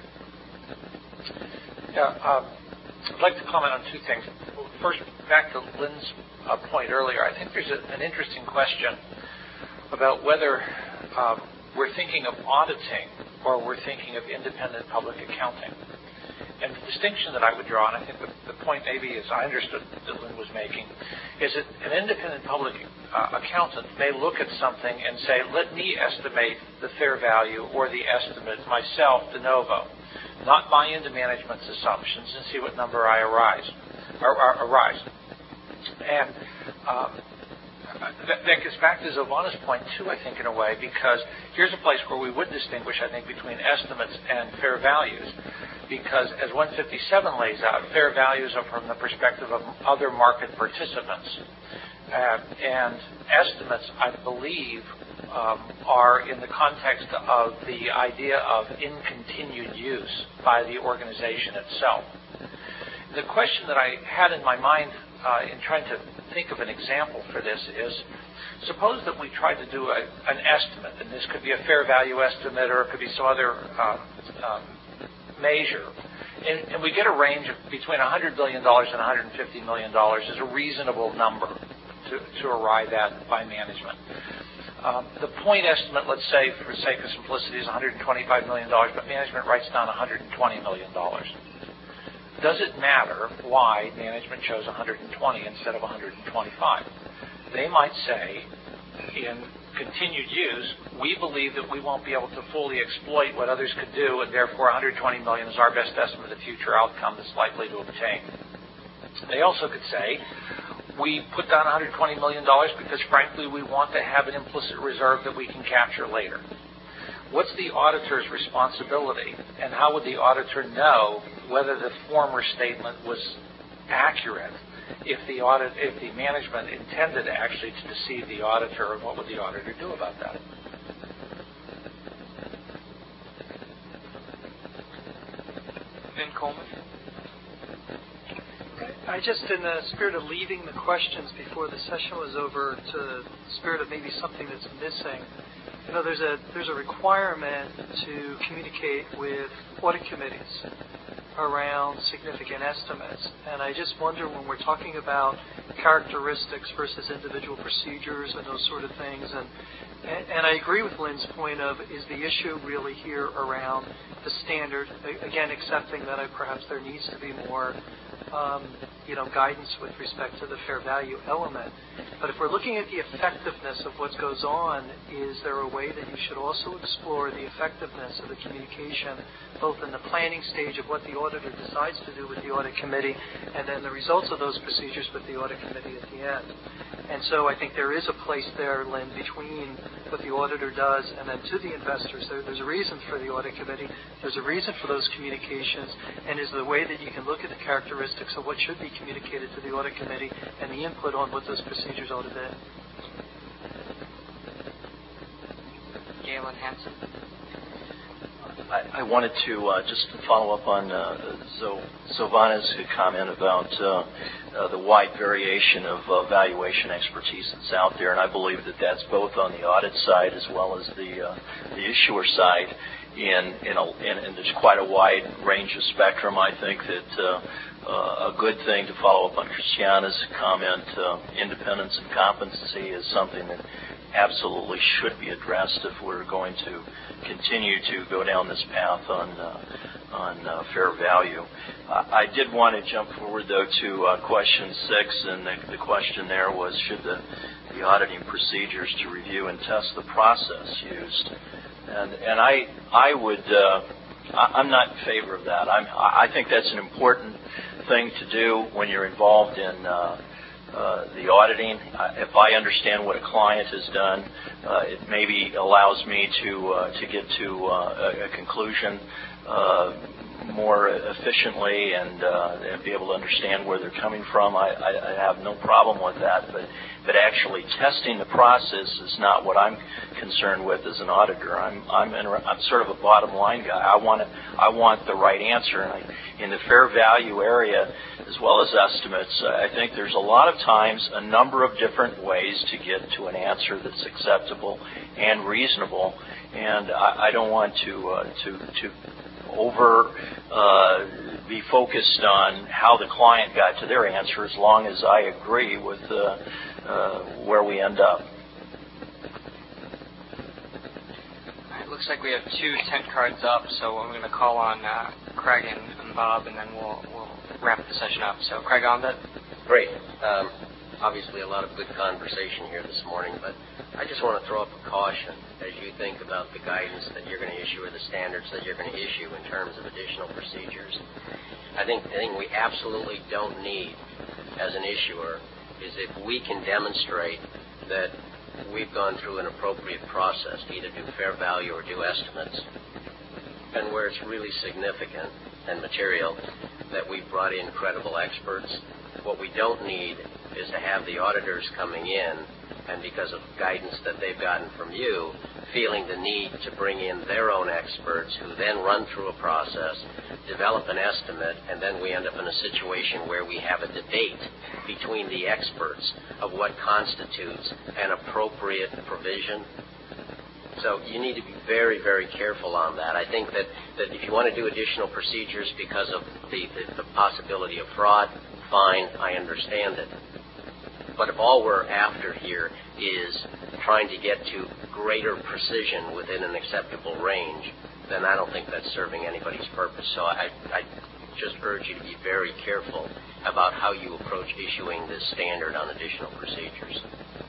Yeah, um, I'd like to comment on two things. First, back to Lynn's uh, point earlier, I think there's a, an interesting question about whether um, we're thinking of auditing or we're thinking of independent public accounting. And the distinction that I would draw, and I think the, the point maybe as I understood that Lynn was making, is that an independent public uh, accountant may look at something and say, let me estimate the fair value or the estimate myself de novo, not buy into management's assumptions and see what number I arise, or, or arise. And um, that, that gets back to Zovanna's point, too, I think, in a way, because here's a place where we would distinguish, I think, between estimates and fair values. Because as one fifty-seven lays out, fair values are from the perspective of other market participants. Uh, and estimates, I believe, um, are in the context of the idea of in continued use by the organization itself. The question that I had in my mind uh, in trying to think of an example for this is, suppose that we tried to do a, an estimate, and this could be a fair value estimate or it could be some other uh, um, measure, and, and we get a range of between one hundred billion dollars and one hundred fifty million dollars is a reasonable number to, to arrive at by management. Um, the point estimate, let's say, for sake of simplicity, is one hundred twenty-five million dollars, but management writes down one hundred twenty million dollars. Does it matter why management chose one hundred twenty instead of one hundred twenty-five? They might say, in continued use, we believe that we won't be able to fully exploit what others could do, and therefore one hundred twenty million dollars is our best estimate of future outcome that's likely to obtain. They also could say, we put down one hundred twenty million dollars because, frankly, we want to have an implicit reserve that we can capture later. What's the auditor's responsibility, and how would the auditor know whether the former statement was accurate if the audit, if the management intended actually to deceive the auditor, and what would the auditor do about that? Ben Coleman. I just, in the spirit of leaving the questions before the session was over, to the spirit of maybe something that's missing. You know, there's a there's a requirement to communicate with audit committees around significant estimates. And I just wonder, when we're talking about characteristics versus individual procedures and those sort of things, and, and, and I agree with Lynn's point of, is the issue really here around the standard, again, accepting that I, perhaps there needs to be more um, you know, guidance with respect to the fair value element. But if we're looking at the effectiveness of what goes on, is there a way that you should also explore the effectiveness of the communication, both in the planning stage of what the auditor decides to do with the audit committee, and then the results of those procedures with the audit committee at the end? And so I think there is a place there, Lynn, between what the auditor does and then to the investors. There, there's a reason for the audit committee. There's a reason for those communications, and is the way that you can look at the characteristics of what should be communicated to the audit committee and the input on what those procedures ought to be. Galen Hansen. I, I wanted to uh, just follow up on uh, Zovanna's comment about uh, uh, the wide variation of uh, valuation expertise that's out there, and I believe that that's both on the audit side as well as the uh, the issuer side. In, in, a, in, and there's quite a wide range of spectrum. I think that uh, uh, a good thing to follow up on Christiana's comment, uh, independence and competency, is something that absolutely should be addressed if we're going to continue to go down this path on uh, on uh, fair value. Uh, I did want to jump forward, though, to uh, question six, and the, the question there was, should the, the auditing procedures to review and test the process used and and I I would uh, I, I'm not in favor of that. I'm I think that's an important thing to do when you're involved in uh, uh, the auditing. If I understand what a client has done, uh, it maybe allows me to uh, to get to uh, a, a conclusion uh, more efficiently and, uh, and be able to understand where they're coming from. I, I, I have no problem with that, but but actually testing the process is not what I'm concerned with as an auditor. I'm I'm, inter- I'm sort of a bottom line guy. I want it, I want the right answer, and I, in the fair value area as well as estimates, I think there's a lot of times a number of different ways to get to an answer that's acceptable and reasonable, and I, I don't want to uh, to to over uh, be focused on how the client got to their answer, as long as I agree with uh, uh, where we end up. It looks like we have two tent cards up, so I'm going to call on uh, Craig and, and Bob, and then we'll, we'll wrap the session up. So, Craig Omdet. Great. Um, obviously, a lot of good conversation here this morning, but I just want to throw up a caution as you think about the guidance that you're going to issue or the standards that you're going to issue in terms of additional procedures. I think the thing we absolutely don't need as an issuer is if we can demonstrate that we've gone through an appropriate process to either do fair value or do estimates, and where it's really significant and material that we've brought in credible experts. What we don't need is to have the auditors coming in and because of guidance that they've gotten from you, feeling the need to bring in their own experts who then run through a process, develop an estimate, and then we end up in a situation where we have a debate between the experts of what constitutes an appropriate provision. So you need to be very, very careful on that. I think that, that if you want to do additional procedures because of the, the, the possibility of fraud, fine, I understand it. But if all we're after here is trying to get to greater precision within an acceptable range, then I don't think that's serving anybody's purpose. So I, I just urge you to be very careful about how you approach issuing this standard on additional procedures.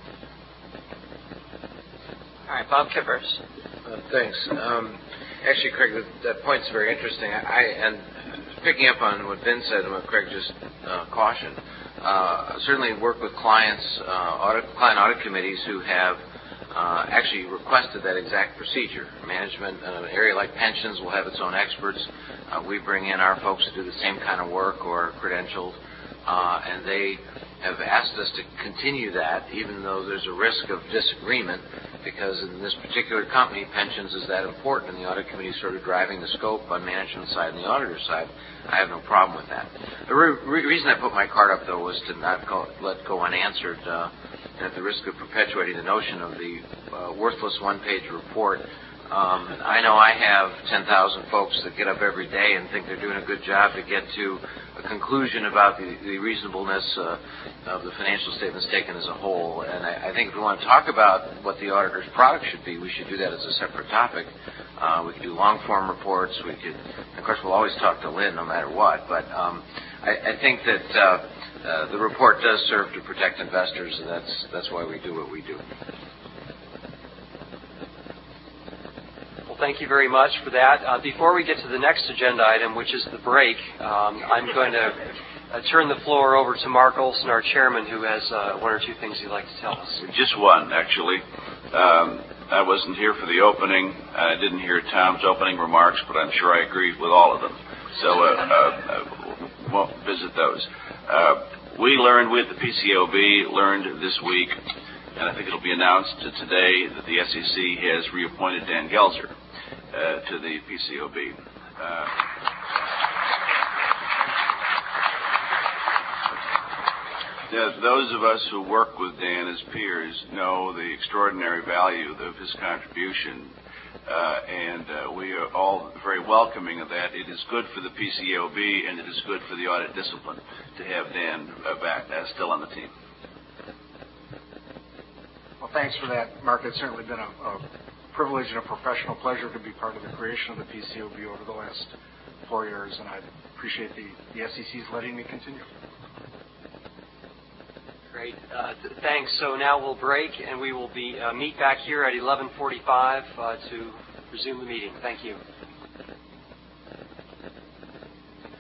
All right, Bob Kippers. Uh, thanks. Um, actually, Craig, that, that point's very interesting. I, and picking up on what Vin said and what Craig just uh, cautioned, Uh, certainly work with clients, uh, audit, client audit committees who have uh, actually requested that exact procedure. Management, uh, an area like pensions will have its own experts. Uh, we bring in our folks to do the same kind of work or credentialed, uh, and they have asked us to continue that even though there's a risk of disagreement because in this particular company, pensions is that important, and the audit committee is sort of driving the scope on management side and the auditor side. I have no problem with that. The re- re- reason I put my card up, though, was to not go, let go unanswered, uh, and at the risk of perpetuating the notion of the uh, worthless one-page report. Um, I know I have ten thousand folks that get up every day and think they're doing a good job to get to a conclusion about the, the reasonableness uh, of the financial statements taken as a whole. And I, I think if we want to talk about what the auditor's product should be, we should do that as a separate topic. Uh, we could do long-form reports. We could, of course, we'll always talk to Lynn no matter what. But um, I, I think that uh, uh, the report does serve to protect investors, and that's that's why we do what we do. Thank you very much for that. Uh, before we get to the next agenda item, which is the break, um, I'm going to uh, turn the floor over to Mark Olson, our chairman, who has uh, one or two things he'd like to tell us. Just one, actually. Um, I wasn't here for the opening. I didn't hear Tom's opening remarks, but I'm sure I agreed with all of them. So uh, uh, won't visit those. Uh, we learned, we at the P C O B learned this week, and I think it'll be announced today, that the S E C has reappointed Dan Gelzer Uh, to the P C O B. Uh, those of us who work with Dan as peers know the extraordinary value of his contribution, uh, and uh, we are all very welcoming of that. It is good for the P C O B, and it is good for the audit discipline to have Dan uh, back uh, still on the team. Well, thanks for that, Mark. It's certainly been a, a privilege and a professional pleasure to be part of the creation of the P C O B over the last four years, and I appreciate the, the S E C's letting me continue. Great. Uh, th- thanks. So now we'll break, and we will be uh, meet back here at eleven forty-five uh, to resume the meeting. Thank you.